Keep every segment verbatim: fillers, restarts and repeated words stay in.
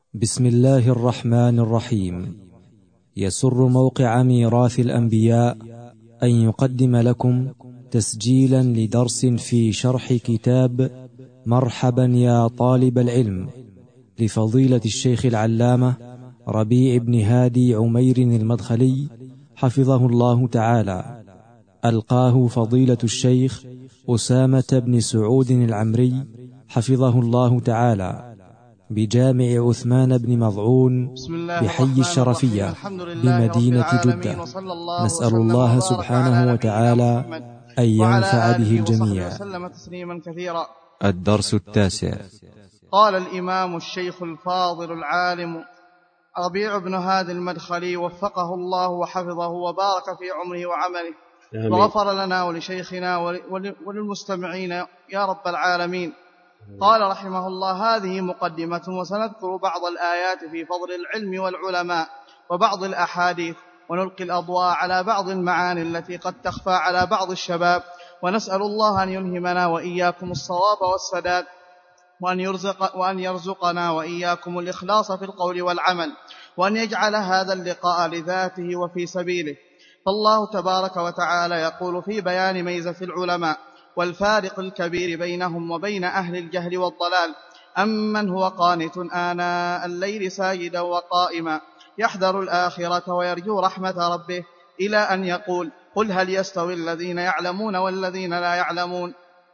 بسم الله الرحمن الرحيم. يسر موقع ميراث الأنبياء أن يقدم لكم تسجيلا لدرس في شرح كتاب مرحبا يا طالب العلم لفضيلة الشيخ العلامة ربيع بن هادي عمير المدخلي حفظه الله تعالى. ألقاه فضيلة الشيخ أسامة بن سعود العمري حفظه الله تعالى بجامع عثمان بن مظعون بحي الشرفية بمدينة جدة. نسأل الله سبحانه وتعالى أن ينفع به الجميع. الدرس التاسع. قال الإمام الشيخ الفاضل العالم ربيع بن هادي المدخلي وفقه الله وحفظه وبارك في عمره وعمله آمين. وغفر لنا ولشيخنا وللمستمعين يا رب العالمين. قال رحمه الله: هذه مقدمة، وسنذكر بعض الآيات في فضل العلم والعلماء وبعض الأحاديث، ونلقي الأضواء على بعض المعاني التي قد تخفى على بعض الشباب، ونسأل الله أن يلهمنا وإياكم الصواب والسداد، وأن, يرزق وأن يرزقنا وإياكم الإخلاص في القول والعمل، وأن يجعل هذا اللقاء لذاته وفي سبيله. فالله تبارك وتعالى يقول في بيان ميزة العلماء والفارق الكبير بينهم وبين أهل الجهل والضلال: أمن هو قانت آناء الليل ساجدا وقائما يحذر الآخرة ويرجو رحمة ربه، إلى أن يقول: قل هل يستوي الذين يعلمون والذين لا يعلمون.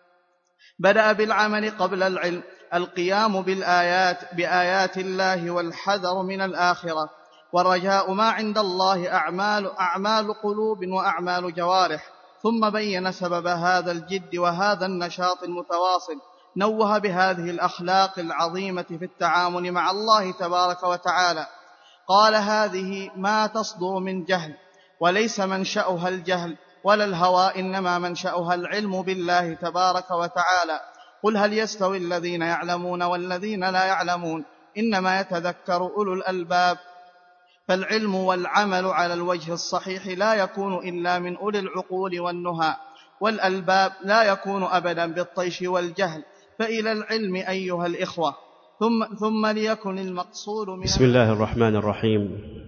بدأ بالعمل قبل العلم، القيام بالآيات بآيات الله والحذر من الآخرة، والرجاء ما عند الله أعمال, أعمال قلوب وأعمال جوارح. ثم بين سبب هذا الجد وهذا النشاط المتواصل، نوه بهذه الأخلاق العظيمة في التعامل مع الله تبارك وتعالى. قال: هذه ما تصدر من جهل، وليس منشأها الجهل ولا الهوى، إنما منشأها العلم بالله تبارك وتعالى. قل هل يستوي الذين يعلمون والذين لا يعلمون، إنما يتذكر أولو الألباب. فالعلم والعمل على الوجه الصحيح لا يكون إلا من أولي العقول والنهى، والألباب لا يكون أبدا بالطيش والجهل. فإلى العلم أيها الإخوة، ثم, ثم ليكن المقصود من بسم الله الرحمن الرحيم.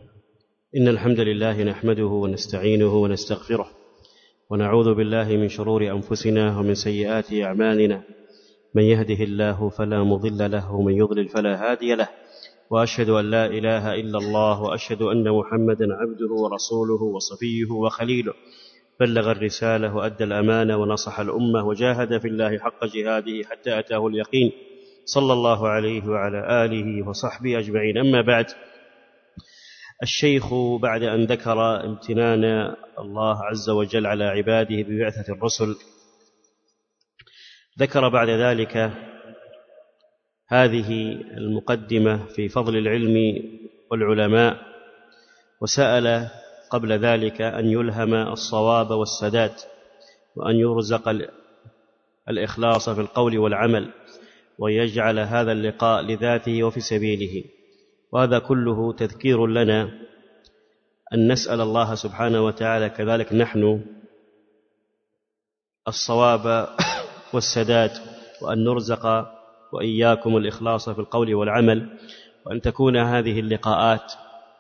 إن الحمد لله نحمده ونستعينه ونستغفره، ونعوذ بالله من شرور أنفسنا ومن سيئات أعمالنا. من يهده الله فلا مضل له، ومن يضلل فلا هادي له. وأشهد أن لا إله إلا الله، وأشهد أن محمدا عبده ورسوله وصفيه وخليله، بلغ الرسالة وأدى الأمانة ونصح الأمة، وجاهد في الله حق جهاده حتى أتاه اليقين، صلى الله عليه وعلى آله وصحبه أجمعين. أما بعد، الشيخ بعد أن ذكر امتنان الله عز وجل على عباده ببعثة الرسل، ذكر بعد ذلك هذه المقدمة في فضل العلم والعلماء، وسأل قبل ذلك أن يلهم الصواب والسداد، وأن يرزق الإخلاص في القول والعمل، ويجعل هذا اللقاء لذاته وفي سبيله. وهذا كله تذكير لنا أن نسأل الله سبحانه وتعالى كذلك نحن الصواب والسداد، وأن نرزق وإياكم الإخلاص في القول والعمل، وأن تكون هذه اللقاءات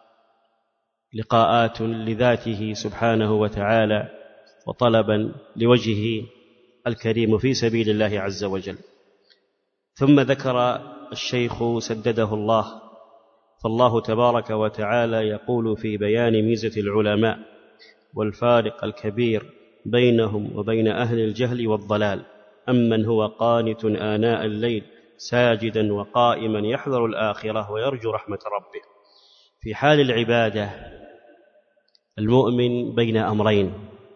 لقاءات لذاته سبحانه وتعالى، وطلبا لوجهه الكريم في سبيل الله عز وجل. ثم ذكر الشيخ سدده الله، فالله تبارك وتعالى يقول في بيان ميزة العلماء والفارق الكبير بينهم وبين أهل الجهل والضلال: أمن هو قانت آناء الليل ساجدا وقائما يحذر الآخرة ويرجو رحمة ربه. في حال العبادة المؤمن بين أمرين: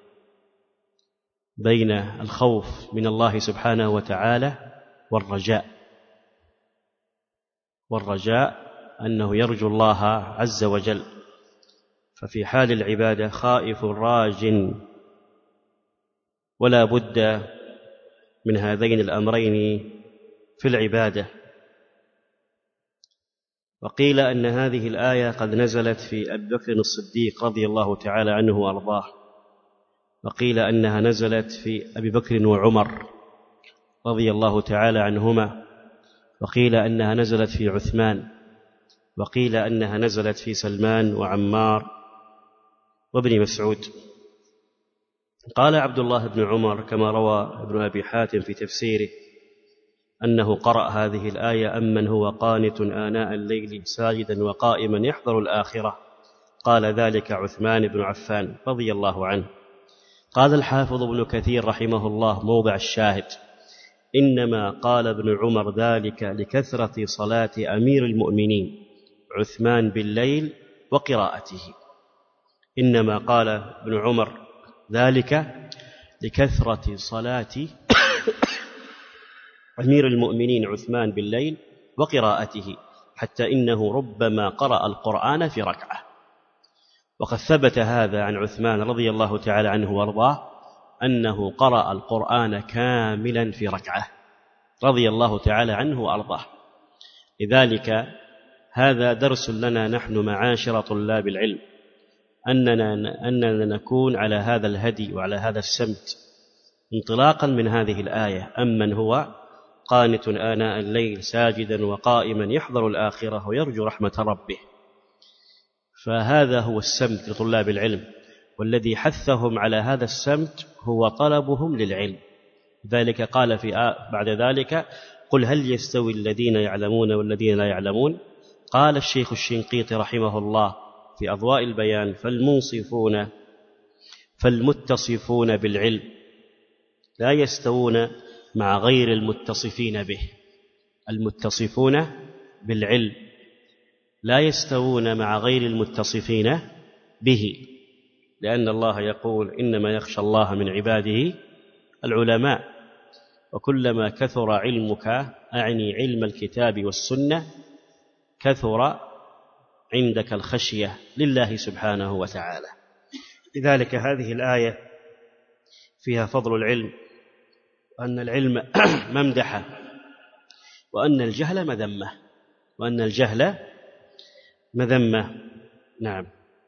بين الخوف من الله سبحانه وتعالى والرجاء. والرجاء أنه يرجو الله عز وجل. ففي حال العبادة خائف راج، ولا بد من هذين الأمرين في العبادة. وقيل أن هذه الآية قد نزلت في أبي بكر الصديق رضي الله تعالى عنه وأرضاه، وقيل أنها نزلت في أبي بكر وعمر رضي الله تعالى عنهما، وقيل أنها نزلت في عثمان وقيل أنها نزلت في سلمان وعمار وابن مسعود. قال عبد الله بن عمر كما روى ابن أبي حاتم في تفسيره أنه قرأ هذه الآية: أمن هو قانت آناء الليل ساجدا وقائما يحذر الآخرة. قال ذلك عثمان بن عفان رضي الله عنه. قال الحافظ ابن كثير رحمه الله موضع الشاهد: إنما قال ابن عمر ذلك لكثرة صلاة أمير المؤمنين عثمان بالليل وقراءته. إنما قال ابن عمر ذلك لكثرة صلاة أمير المؤمنين عثمان بالليل وقراءته، حتى إنه ربما قرأ القرآن في ركعة. وقد ثبت هذا عن عثمان رضي الله تعالى عنه وارضاه أنه قرأ القرآن كاملا في ركعة رضي الله تعالى عنه وارضاه. لذلك هذا درس لنا نحن معاشر طلاب العلم، أننا, أننا نكون على هذا الهدي وعلى هذا السمت، انطلاقا من هذه الآية: أمن هو قانت آناء الليل ساجدا وقائما يحذر الآخرة ويرجو رحمة ربه. فهذا هو السمت لطلاب العلم، والذي حثهم على هذا السمت هو طلبهم للعلم. ذلك قال في بعد ذلك: قل هل يستوي الذين يعلمون والذين لا يعلمون؟ قال الشيخ الشنقيطي رحمه الله في أضواء البيان: فالمنصفون فالمتصفون بالعلم لا يستوون مع غير المتصفين به. المتصفون بالعلم لا يستوون مع غير المتصفين به، لأن الله يقول: إنما يخشى الله من عباده العلماء. وكلما كثر علمك، أعني علم الكتاب والسنة، كثر عندك الخشية لله سبحانه وتعالى. لذلك هذه الآية فيها فضل العلم، وأن العلم ممدحة، وأن الجهل مذمة، وأن الجهل مذمة. نعم.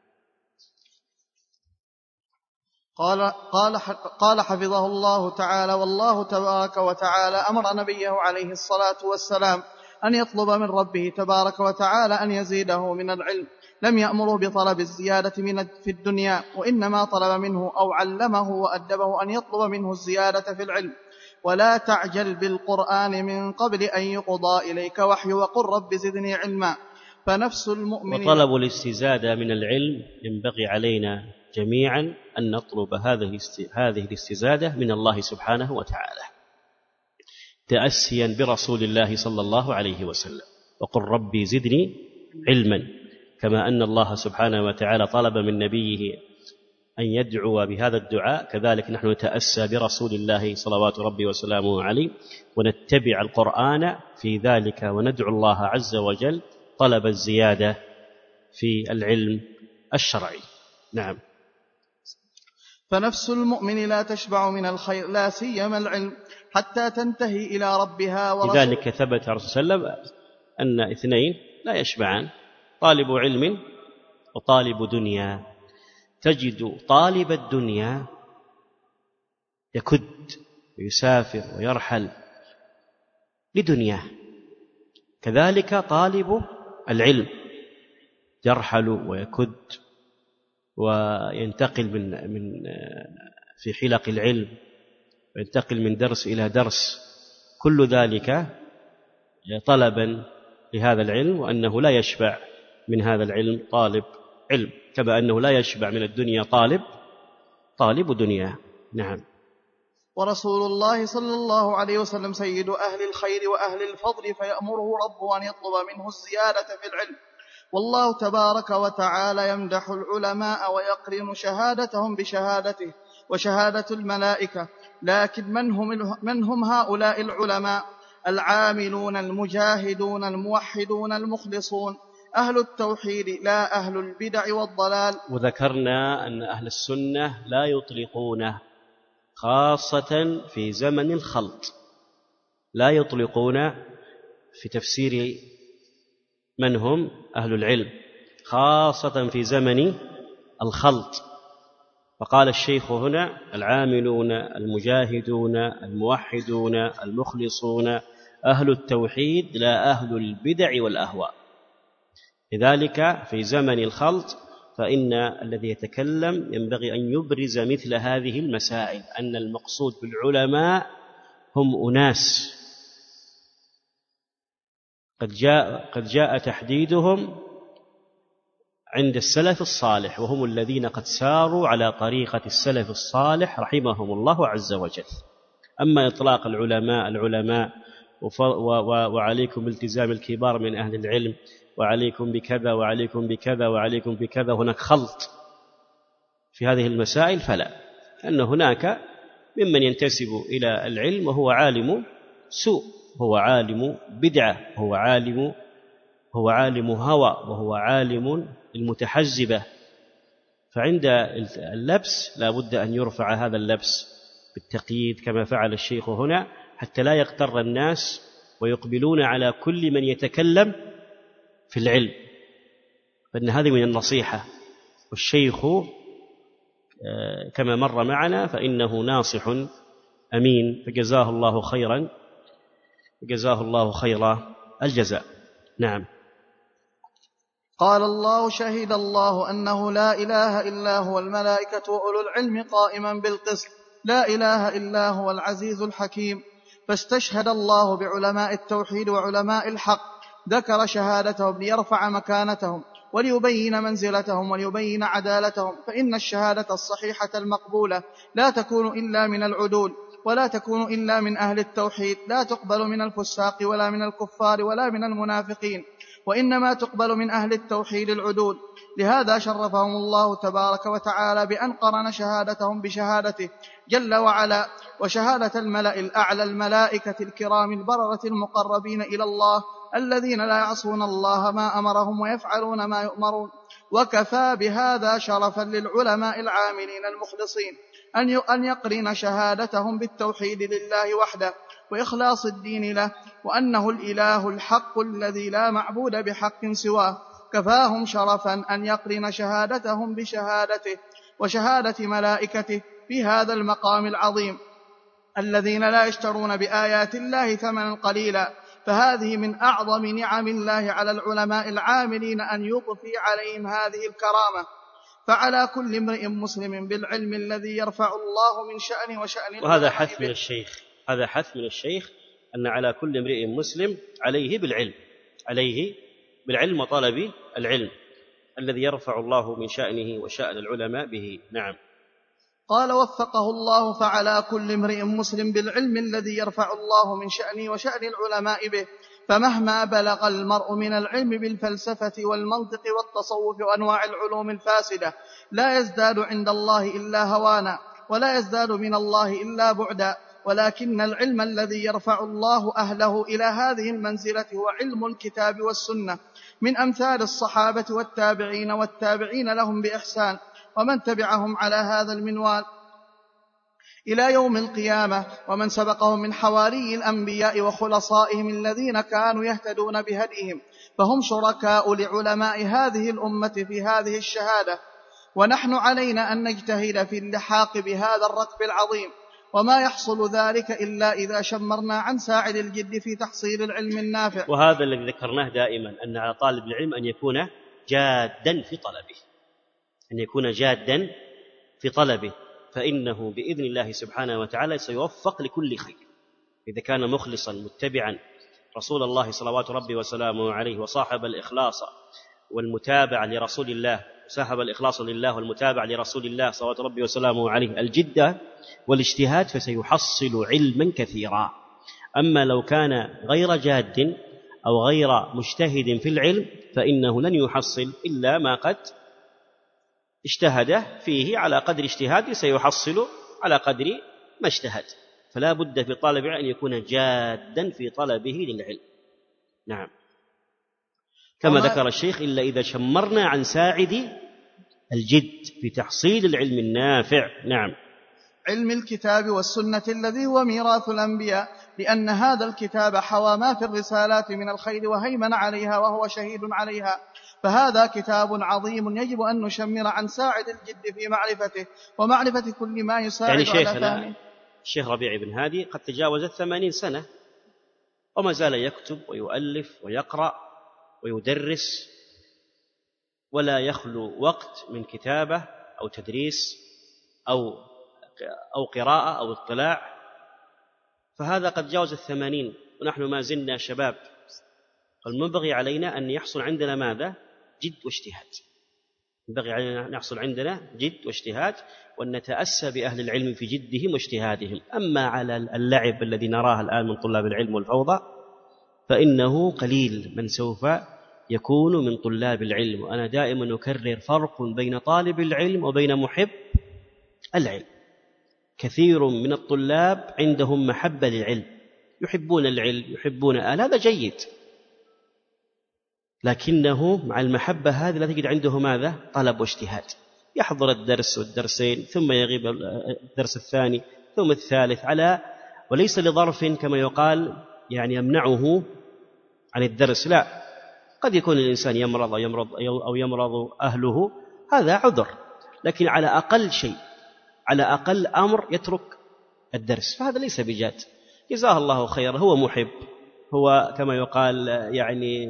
قال قال قال حفظه الله تعالى: والله تبارك وتعالى أمر نبيه عليه الصلاة والسلام أن يطلب من ربه تبارك وتعالى أن يزيده من العلم، لم يأمره بطلب الزيادة من في الدنيا، وإنما طلب منه أو علمه وأدبه أن يطلب منه الزيادة في العلم. ولا تعجل بالقرآن من قبل أن يقضى إليك وحي، وقل رب زدني علما. فنفس المؤمن وطلب الاستزادة من العلم ينبغي علينا جميعا أن نطلب هذه الاستزادة من الله سبحانه وتعالى، تأسيا برسول الله صلى الله عليه وسلم: وقل ربي زدني علما. كما أن الله سبحانه وتعالى طلب من نبيه أن يدعو بهذا الدعاء، كذلك نحن نتأسى برسول الله صلوات ربي وسلامه عليه، ونتبع القرآن في ذلك، وندعو الله عز وجل طلب الزيادة في العلم الشرعي. نعم. فنفس المؤمن لا تشبع من الخير، لا سيما العلم، حتى تنتهي إلى ربها ورسول. لذلك ثبت عن رسول الله صلى الله عليه وسلم أن اثنين لا يشبعان: طالب علم وطالب دنيا. تجد طالب الدنيا يكد ويسافر ويرحل لدنياه، كذلك طالب العلم يرحل ويكد وينتقل من من في حلق العلم، وينتقل من درس إلى درس، كل ذلك طلبا لهذا العلم، وأنه لا يشبع من هذا العلم طالب علم، كما أنه لا يشبع من الدنيا طالب طالب دنيا. نعم. ورسول الله صلى الله عليه وسلم سيد أهل الخير وأهل الفضل، فيأمره ربه أن يطلب منه الزيادة في العلم. والله تبارك وتعالى يمدح العلماء ويقرن شهادتهم بشهادته وشهادة الملائكة. لكن من هم, من هم هؤلاء العلماء؟ العاملون المجاهدون الموحدون المخلصون، أهل التوحيد لا أهل البدع والضلال. وذكرنا أن أهل السنة لا يطلقونه، خاصة في زمن الخلط، لا يطلقون في تفسير من هم أهل العلم، خاصة في زمن الخلط. فقال الشيخ هنا: العاملون المجاهدون الموحدون المخلصون، أهل التوحيد لا أهل البدع والأهواء. لذلك في زمن الخلط فإن الذي يتكلم ينبغي أن يبرز مثل هذه المسائل، أن المقصود بالعلماء هم أناس قد جاء, قد جاء تحديدهم عند السلف الصالح، وهم الذين قد ساروا على طريقة السلف الصالح رحمهم الله عز وجل. أما إطلاق العلماء العلماء وعليكم بالتزام الكبار من أهل العلم وعليكم بكذا وعليكم بكذا وعليكم بكذا، هناك خلط في هذه المسائل، فلا، أن هناك ممن ينتسب إلى العلم وهو عالم سوء، هو عالم بدعة، هو عالم هو عالم هوى، وهو عالم المتحزبة. فعند اللبس لا بد أن يرفع هذا اللبس بالتقييد كما فعل الشيخ هنا، حتى لا يغتر الناس ويقبلون على كل من يتكلم في العلم، فإن هذه من النصيحة. والشيخ كما مر معنا فإنه ناصح أمين، فجزاه الله خيرا جزاه الله خير الجزاء. نعم. قال الله: شهد الله أنه لا إله إلا هو الملائكة وأولو العلم قائما بالقسط، لا إله إلا هو العزيز الحكيم. فاستشهد الله بعلماء التوحيد وعلماء الحق، ذكر شهادتهم ليرفع مكانتهم وليبين منزلتهم وليبين عدالتهم، فإن الشهادة الصحيحة المقبولة لا تكون إلا من العدول، ولا تكون إلا من أهل التوحيد، لا تقبل من الفساق ولا من الكفار ولا من المنافقين، وإنما تقبل من أهل التوحيد العدول. لهذا شرفهم الله تبارك وتعالى بأن قرن شهادتهم بشهادته جل وعلا، وشهادة الملأ الأعلى الملائكة الكرام البررة المقربين إلى الله الذين لا يعصون الله ما أمرهم ويفعلون ما يؤمرون. وكفى بهذا شرفا للعلماء العاملين المخلصين أن يقرن شهادتهم بالتوحيد لله وحده وإخلاص الدين له، وأنه الإله الحق الذي لا معبود بحق سواه. كفاهم شرفا أن يقرن شهادتهم بشهادته وشهادة ملائكته في هذا المقام العظيم، الذين لا يشترون بآيات الله ثمنا قليلا. فهذه من أعظم نعم الله على العلماء العاملين أن يضفي عليهم هذه الكرامة. فعلى كل امرئ مسلم بالعلم الذي يرفع الله من شأنه وشأن. وهذا حث من الشيخ، هذا حث من الشيخ أن على كل امرئ مسلم عليه بالعلم، عليه بالعلم وطلب العلم الذي يرفع الله من شأنه وشأن العلماء به. نعم. قال: وفقه الله. فعلى كل امرئ مسلم بالعلم الذي يرفع الله من شأنه وشأن العلماء به. فمهما بلغ المرء من العلم بالفلسفة والمنطق والتصوف وأنواع العلوم الفاسدة لا يزداد عند الله إلا هوانا، ولا يزداد من الله إلا بعدا، ولكن العلم الذي يرفع الله أهله إلى هذه المنزلة هو علم الكتاب والسنة، من أمثال الصحابة والتابعين والتابعين لهم بإحسان ومن تبعهم على هذا المنوال إلى يوم القيامة، ومن سبقهم من حواري الأنبياء وخلصائهم الذين كانوا يهتدون بهديهم، فهم شركاء لعلماء هذه الأمة في هذه الشهادة. ونحن علينا أن نجتهد في اللحاق بهذا الركب العظيم، وما يحصل ذلك إلا إذا شمرنا عن ساعد الجد في تحصيل العلم النافع. وهذا الذي ذكرناه دائما، أن على طالب العلم أن يكون جادا في طلبه، أن يكون جادا في طلبه، فإنه بإذن الله سبحانه وتعالى سيوفق لكل خير إذا كان مخلصا متبعا رسول الله صلوات ربي وسلامه عليه، وصاحب الإخلاص والمتابع لرسول الله، صاحب الإخلاص لله والمتابع لرسول الله صلوات ربي وسلامه عليه الجدة والاجتهاد، فسيحصل علما كثيرا. أما لو كان غير جاد أو غير مجتهد في العلم فإنه لن يحصل إلا ما قد اجتهد فيه، على قدر اجتهاده سيحصل على قدر ما اجتهد. فلا بد في طالب أن يكون جادا في طلبه للعلم. نعم. كما ذكر الشيخ: إلا إذا شمرنا عن ساعد الجد في تحصيل العلم النافع. نعم. علم الكتاب والسنة الذي هو ميراث الأنبياء، لأن هذا الكتاب حوى ما في الرسالات من الخير وهيمن عليها وهو شهيد عليها. فهذا كتاب عظيم يجب أن نشمر عن ساعد الجد في معرفته ومعرفة كل ما يساعد يعني على فهمه. الشيخ ربيع بن هادي قد تجاوزت ثمانين سنة وما زال يكتب ويؤلف ويقرأ ويدرس ولا يخلو وقت من كتابة أو تدريس أو أو قراءة أو اطلاع، فهذا قد جاوز الثمانين ونحن ما زلنا شباب. فالمنبغي علينا أن يحصل عندنا ماذا؟ جد واجتهاد. ينبغي علينا أن يحصل عندنا جد واجتهاد، وأن نتأسى بأهل العلم في جدهم واجتهادهم. أما على اللعب الذي نراه الآن من طلاب العلم والفوضى فإنه قليل من سوف يكون من طلاب العلم. وأنا دائما أكرر فرق بين طالب العلم وبين محب العلم. كثير من الطلاب عندهم محبة للعلم، يحبون العلم، يحبون آل، هذا جيد، لكنه مع المحبة هذه لا تجد عنده ماذا؟ طلب واجتهاد. يحضر الدرس والدرسين ثم يغيب الدرس الثاني ثم الثالث، على وليس لظرف كما يقال يعني يمنعه عن الدرس، لا، قد يكون الإنسان يمرض أو يمرض, أو يمرض أهله، هذا عذر، لكن على أقل شيء، على أقل أمر يترك الدرس، فهذا ليس بجاد. جزاه الله خير، هو محب، هو كما يقال يعني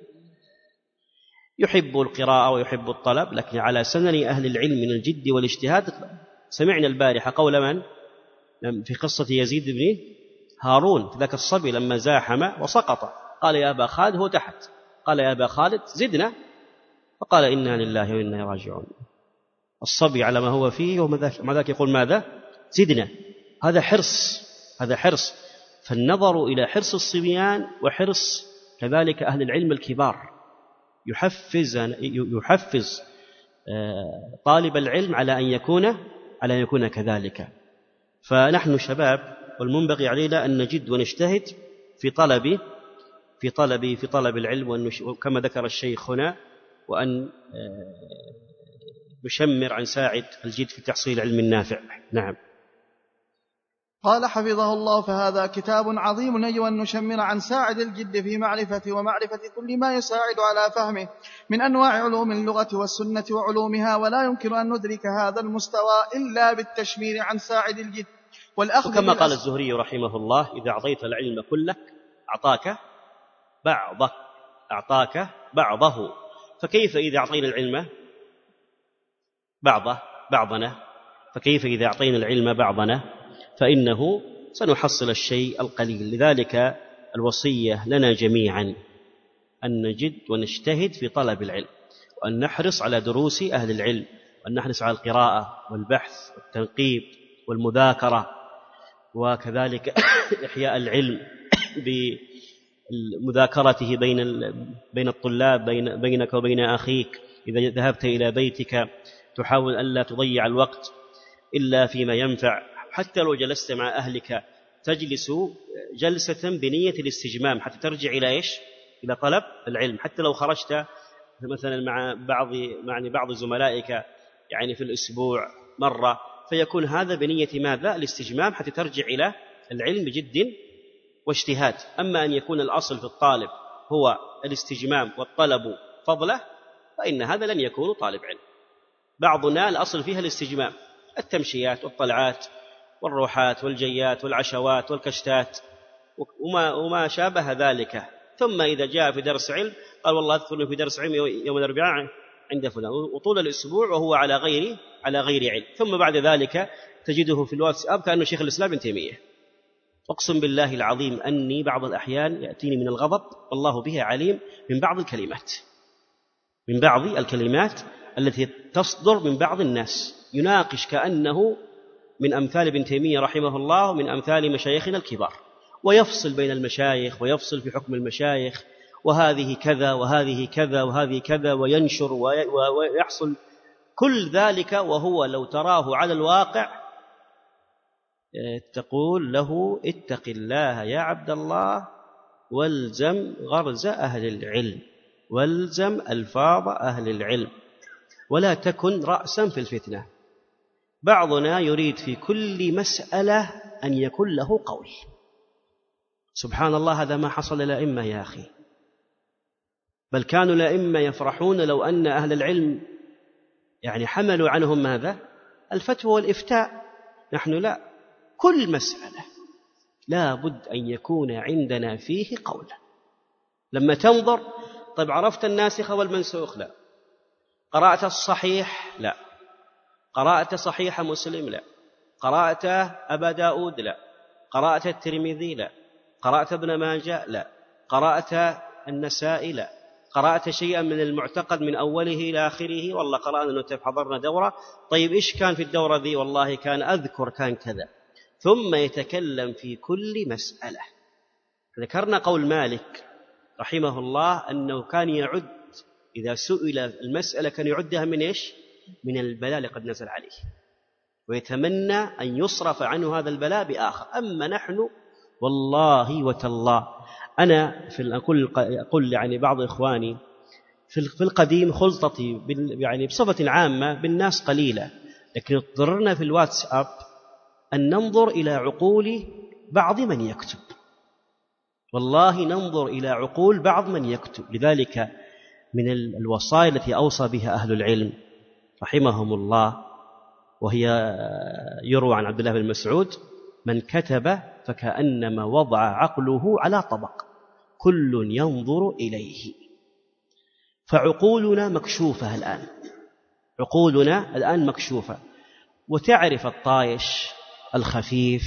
يحب القراءة ويحب الطلب، لكن على سنن أهل العلم من الجد والاجتهاد. سمعنا البارحة قول من؟ في قصة يزيد بن هارون، ذاك الصبي لما زاحم وسقط، قال يا أبا خالد، هو تحت، قال يا أبا خالد زدنا، فقال إنا لله وإنا راجعون. الصبي على ما هو فيه ومع ذاك يقول ماذا؟ زدنا. هذا حرص، هذا حرص. فالنظر إلى حرص الصبيان وحرص كذلك أهل العلم الكبار يحفز يحفز طالب العلم على أن يكون على أن يكون كذلك. فنحن شباب، والمنبغي علينا أن نجد ونجتهد في طلب في طلب في طلب العلم، وكما ذكر الشيخ هنا، وأن نشمر عن ساعد الجد في تحصيل علم النافع. نعم. قال حفظه الله: فهذا كتاب عظيم يجب أن نشمر عن ساعد الجد في معرفة ومعرفة كل ما يساعد على فهمه من أنواع علوم اللغة والسنة وعلومها، ولا يمكن أن ندرك هذا المستوى إلا بالتشمير عن ساعد الجد والأخذ. وكما قال الزهري رحمه الله: إذا أعطيت العلم كلك أعطاك بعضه أعطاك بعضه. فكيف إذا أعطينا العلم بعضه بعضنا فكيف إذا أعطينا العلم بعضنا فإنه سنحصل الشيء القليل. لذلك الوصية لنا جميعا أن نجد ونجتهد في طلب العلم، وأن نحرص على دروس أهل العلم، وأن نحرص على القراءة والبحث والتنقيب والمذاكرة، وكذلك إحياء العلم بمذاكرته بين بين الطلاب، بين بينك وبين أخيك. إذا ذهبت إلى بيتك تحاول ألا تضيع الوقت إلا فيما ينفع، حتى لو جلست مع أهلك تجلس جلسة بنية الاستجمام حتى ترجع إلى إيش؟ إلى طلب العلم. حتى لو خرجت مثلا مع بعض مع بعض زملائك يعني في الأسبوع مرة، فيكون هذا بنية ماذا؟ الاستجمام حتى ترجع إلى العلم بجد واجتهاد. أما أن يكون الأصل في الطالب هو الاستجمام والطلب فضله، فإن هذا لن يكون طالب علم. بعضنا الأصل فيها الاستجمام، التمشيات والطلعات والروحات والجيات والعشوات والكشتات وما, وما شابه ذلك. ثم إذا جاء في درس علم قال والله أذكرني في درس علم يوم الأربعاء عند فلان، وطول الأسبوع وهو على غير على غير علم. ثم بعد ذلك تجده في الواتساب كأنه شيخ الإسلام ابن تيمية. أقسم بالله العظيم أني بعض الأحيان يأتيني من الغضب والله به عليم من بعض الكلمات من بعض الكلمات التي تصدر من بعض الناس، يناقش كأنه من أمثال ابن تيمية رحمه الله ومن أمثال مشايخنا الكبار، ويفصل بين المشايخ ويفصل في حكم المشايخ، وهذه كذا وهذه كذا وهذه كذا، وينشر ويحصل كل ذلك، وهو لو تراه على الواقع تقول له اتق الله يا عبد الله، والزم غرز أهل العلم، والزم ألفاظ أهل العلم، ولا تكن رأسا في الفتنة. بعضنا يريد في كل مسألة أن يكون له قول. سبحان الله، هذا ما حصل للأئمة يا أخي، بل كانوا الأئمة يفرحون لو أن أهل العلم يعني حملوا عنهم ماذا؟ الفتوى والإفتاء. نحن لا، كل مسألة لا بد أن يكون عندنا فيه قول. لما تنظر طيب عرفت الناسخ والمنسوخ؟ لا. قرأت الصحيح؟ لا. قرأت صحيح مسلم؟ لا. قرأت أبا داود؟ لا. قرأت الترمذي؟ لا. قرأت ابن ماجه؟ لا. قرأت النسائي؟ لا. قرأت شيئا من المعتقد من أوله إلى آخره؟ والله قرأنا نتف حضرنا دورة. طيب إيش كان في الدورة ذي؟ والله كان أذكر كان كذا. ثم يتكلم في كل مسألة. ذكرنا قول مالك رحمه الله أنه كان يعد إذا سئل المسألة كان يعدها من إيش؟ من البلاء اللي قد نزل عليه، ويتمنى أن يصرف عنه هذا البلاء بآخر. أما نحن والله وتالله، أنا في أقول أقول يعني بعض إخواني في القديم خلطتي يعني بصفة عامة بالناس قليلة، لكن اضطررنا في الواتساب أن ننظر إلى عقول بعض من يكتب. والله ننظر إلى عقول بعض من يكتب. لذلك من الوصايا التي أوصى بها أهل العلم رحمهم الله، وهي يروى عن عبد الله بن مسعود: من كتب فكأنما وضع عقله على طبق، كل ينظر إليه. فعقولنا مكشوفة الآن، عقولنا الآن مكشوفة، وتعرف الطايش الخفيف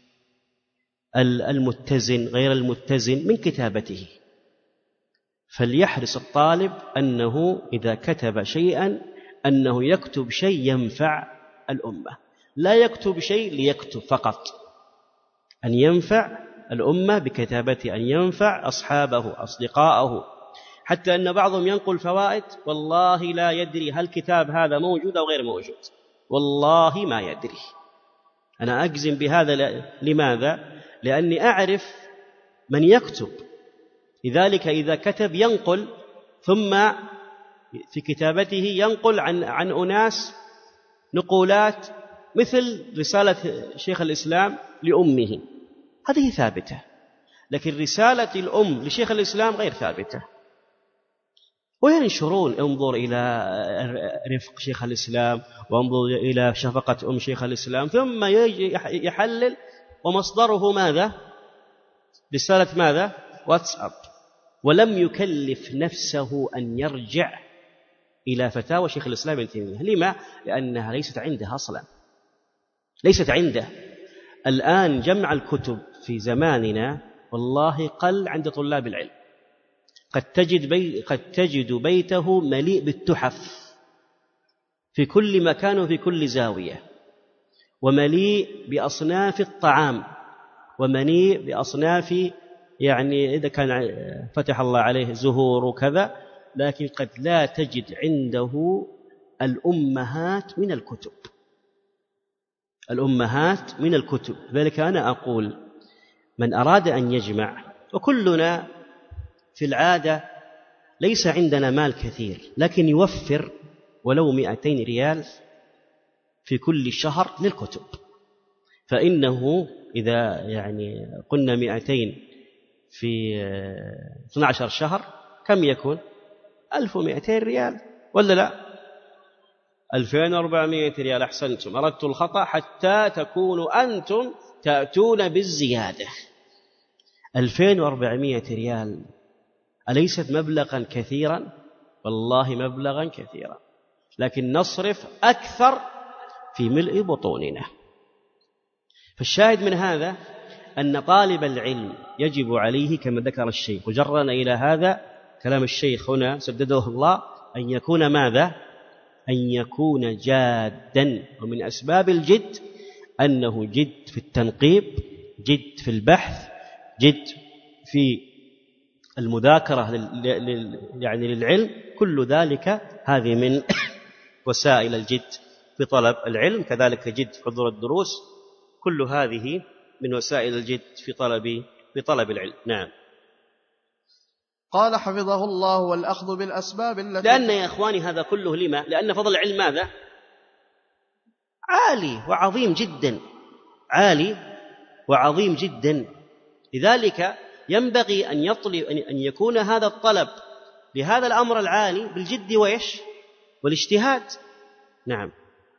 المتزن غير المتزن من كتابته. فليحرص الطالب أنه إذا كتب شيئا أنه يكتب شيء ينفع الأمة، لا يكتب شيء ليكتب فقط، أن ينفع الأمة بكتابته، أن ينفع أصحابه أصدقاءه. حتى أن بعضهم ينقل فوائد والله لا يدري هل كتاب هذا موجود أو غير موجود، والله ما يدري. أنا أجزم بهذا. لماذا؟ لأني أعرف من يكتب. لذلك إذا كتب ينقل، ثم في كتابته ينقل عن عن أناس نقولات مثل رسالة شيخ الإسلام لأمه، هذه ثابتة. لكن رسالة الأم لشيخ الإسلام غير ثابتة. وينشرون: انظر إلى رفق شيخ الإسلام، وانظر إلى شفقة أم شيخ الإسلام، ثم يحلل ومصدره ماذا؟ رسالة ماذا؟ واتساب. ولم يكلف نفسه أن يرجع إلى فتاوى شيخ الإسلام ابن تيمية. لما؟ لأنها ليست عنده أصلا، ليست عنده. الآن جمع الكتب في زماننا والله قل عند طلاب العلم. قد تجد, بي قد تجد بيته مليء بالتحف في كل مكان وفي كل زاوية، ومليء بأصناف الطعام، ومليء بأصناف يعني إذا كان فتح الله عليه زهور وكذا، لكن قد لا تجد عنده الأمهات من الكتب، الأمهات من الكتب. ذلك أنا أقول من أراد أن يجمع، وكلنا في العادة ليس عندنا مال كثير، لكن يوفر ولو مئتين ريال في كل شهر للكتب، فإنه إذا يعني قلنا مئتين في اثني عشر شهر كم يكون؟ ألف ومئتين ريال ولا لا؟ ألفين وأربعمائة ريال. أحسنتم، أردت الخطأ حتى تكونوا أنتم تأتون بالزيادة. ألفين وأربعمائة ريال أليست مبلغا كثيرا؟ والله مبلغا كثيرا، لكن نصرف أكثر في ملء بطوننا. فالشاهد من هذا أن طالب العلم يجب عليه كما ذكر الشيخ، وجرنا إلى هذا كلام الشيخ هنا سدده الله، أن يكون ماذا؟ أن يكون جادا. ومن أسباب الجد أنه جد في التنقيب، جد في البحث، جد في المذاكرة لل... يعني للعلم. كل ذلك هذه من وسائل الجد في طلب العلم. كذلك جد في حضور الدروس، كل هذه من وسائل الجد في طلب في طلب العلم. نعم. قال حفظه الله: والأخذ بالأسباب التي لأن يا إخواني هذا كله لما؟ لأن فضل العلم ماذا؟ عالي وعظيم جدا، عالي وعظيم جدا. لذلك ينبغي أن يطلب أن يكون هذا الطلب لهذا الأمر العالي بالجد ويش والاجتهاد. نعم.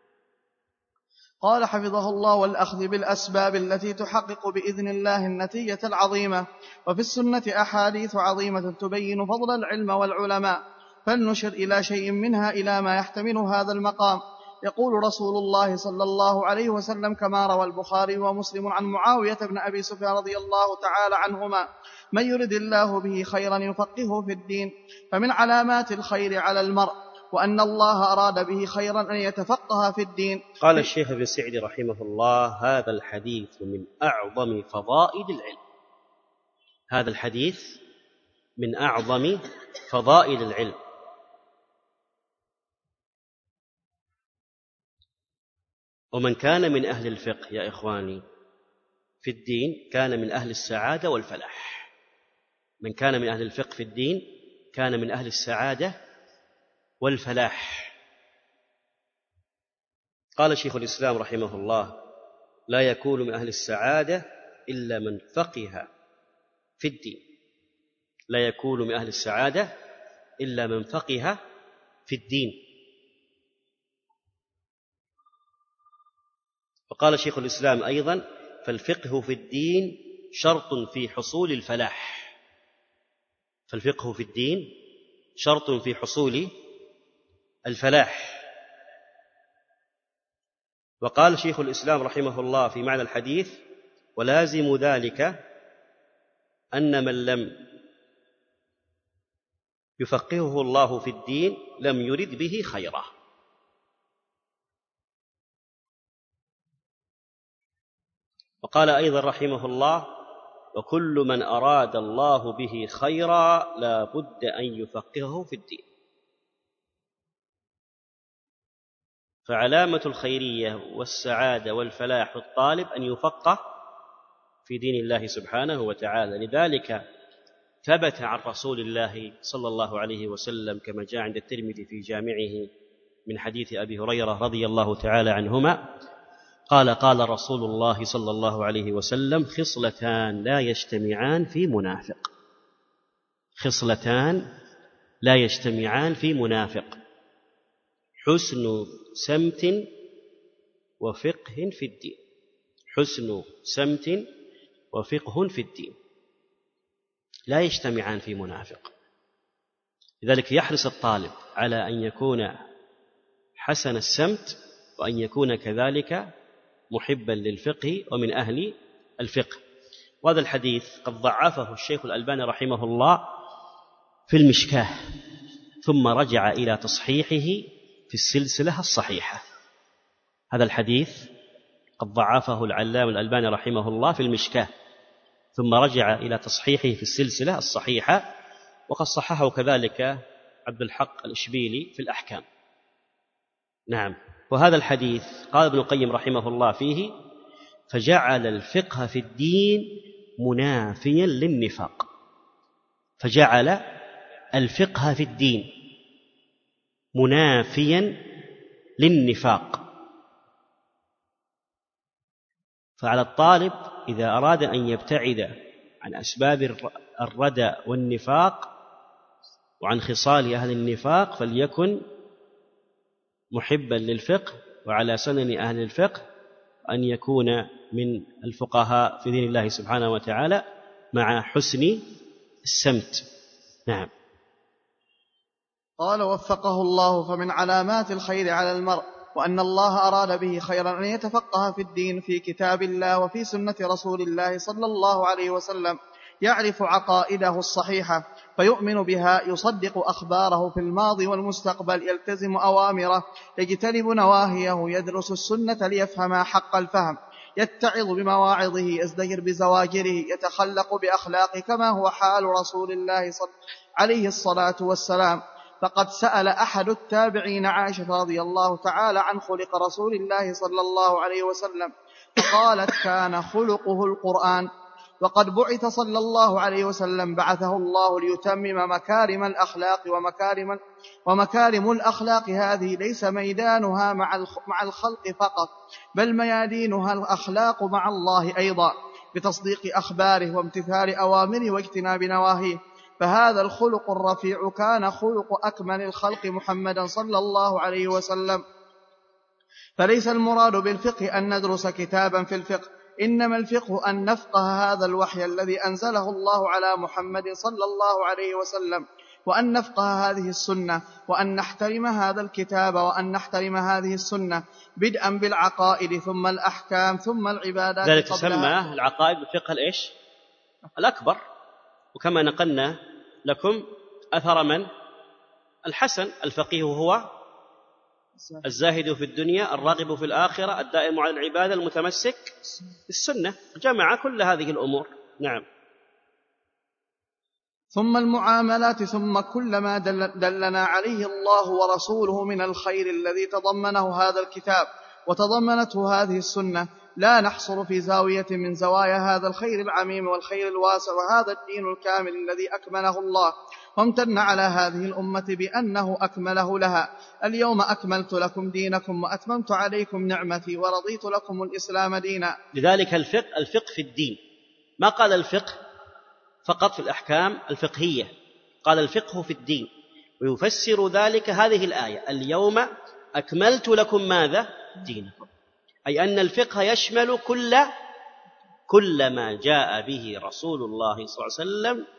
قال حفظه الله: والأخذ بالأسباب التي تحقق بإذن الله النتيجة العظيمة. وفي السنة أحاديث عظيمة تبين فضل العلم والعلماء، فلنشر إلى شيء منها إلى ما يحتمل هذا المقام. يقول رسول الله صلى الله عليه وسلم كما روى البخاري ومسلم عن معاوية بن أبي سفيان رضي الله تعالى عنهما: من يرد الله به خيرا يفقهه في الدين. فمن علامات الخير على المرء وأن الله أراد به خيرا أن يتفقه في الدين. قال الشيخ ابن سعدي رحمه الله: هذا الحديث من أعظم فضائل العلم. هذا الحديث من أعظم فضائل العلم. ومن كان من أهل الفقه يا إخواني في الدين كان من أهل السعادة والفلاح. من كان من أهل الفقه في الدين كان من أهل السعادة والفلاح. قال شيخ الإسلام رحمه الله: لا يكون من أهل السعادة إلا من فقه في الدين. لا يكون من أهل السعادة إلا من فقه في الدين. وقال شيخ الإسلام أيضا: فالفقه في الدين شرط في حصول الفلاح. فالفقه في الدين شرط في حصول الفلاح. وقال شيخ الإسلام رحمه الله في معنى الحديث: ولازم ذلك أن من لم يفقهه الله في الدين لم يرد به خيرا. وقال أيضا رحمه الله: وكل من أراد الله به خيرا لا بد أن يفقهه في الدين. فعلامة الخيرية والسعادة والفلاح الطالب أن يفقه في دين الله سبحانه وتعالى. لذلك ثبت عن رسول الله صلى الله عليه وسلم كما جاء عند الترمذي في جامعه من حديث أبي هريرة رضي الله تعالى عنهما قال: قال رسول الله صلى الله عليه وسلم: خصلتان لا يجتمعان في منافق. خصلتان لا يجتمعان في منافق: حسن سمت وفقه في الدين. حسن سمت وفقه في الدين لا يجتمعان في منافق. لذلك يحرص الطالب على أن يكون حسن السمت وأن يكون كذلك محبا للفقه ومن أهل الفقه. وهذا الحديث قد ضعفه الشيخ الألباني رحمه الله في المشكاه، ثم رجع إلى تصحيحه في السلسلة الصحيحة. هذا الحديث قد ضعفه العلامة الألباني رحمه الله في المشكاه، ثم رجع إلى تصحيحه في السلسلة الصحيحة، وقد صححه كذلك عبد الحق الإشبيلي في الأحكام. نعم. وهذا الحديث قال ابن القيم رحمه الله فيه: فجعل الفقه في الدين منافيا للنفاق. فجعل الفقه في الدين منافيا للنفاق. فعلى الطالب إذا أراد أن يبتعد عن أسباب الردى والنفاق وعن خصال أهل النفاق فليكن محبا للفقه وعلى سنن أهل الفقه، أن يكون من الفقهاء في دين الله سبحانه وتعالى مع حسن السمت. نعم. قال: وفقه الله. فمن علامات الخير على المرء وأن الله أراد به خيرا أن يتفقه في الدين في كتاب الله وفي سنة رسول الله صلى الله عليه وسلم، يعرف عقائده الصحيحة فيؤمن بها، يصدق أخباره في الماضي والمستقبل، يلتزم أوامره، يجتنب نواهيه، يدرس السنة ليفهم حق الفهم، يتعظ بمواعظه، يزدجر بزواجره، يتخلق بأخلاقه كما هو حال رسول الله صلى عليه الصلاة والسلام. فقد سأل أحد التابعين عائشة رضي الله تعالى عن خلق رسول الله صلى الله عليه وسلم، فقالت: كان خلقه القرآن. وقد بعث صلى الله عليه وسلم بعثه الله ليتمم مكارم الأخلاق، ومكارم, ومكارم الأخلاق هذه ليس ميدانها مع الخلق فقط، بل ميادينها الأخلاق مع الله أيضا، بتصديق أخباره وامتثال أوامره واجتناب نواهيه. فهذا الخلق الرفيع كان خلق أكمل الخلق محمدا صلى الله عليه وسلم. فليس المراد بالفقه أن ندرس كتابا في الفقه، إنما الفقه أن نفقه هذا الوحي الذي أنزله الله على محمد صلى الله عليه وسلم، وأن نفقه هذه السنة، وأن نحترم هذا الكتاب، وأن نحترم هذه السنة بدءا بالعقائد ثم الأحكام ثم العبادات. ذلك تسمى العقائد بفقه الإيش؟ الأكبر. وكما نقلنا لكم أثر من؟ الحسن: الفقيه هو الزاهد في الدنيا الراغب في الآخرة الدائم على العبادة المتمسك بالسنة. جمع كل هذه الأمور. نعم. ثم المعاملات، ثم كل ما دل دلنا عليه الله ورسوله من الخير الذي تضمنه هذا الكتاب وتضمنته هذه السنة، لا نحصر في زاوية من زوايا هذا الخير العميم والخير الواسع وهذا الدين الكامل الذي أكمله الله وامتن على هذه الأمة بأنه أكمله لها. اليوم أكملت لكم دينكم وأتممت عليكم نعمتي ورضيت لكم الإسلام دينا. لذلك الفقه الفقه في الدين، ما قال الفقه فقط في الأحكام الفقهية، قال الفقه في الدين. ويفسر ذلك هذه الآية: اليوم أكملت لكم ماذا؟ دينكم. أي أن الفقه يشمل كل كل ما جاء به رسول الله صلى الله عليه وسلم،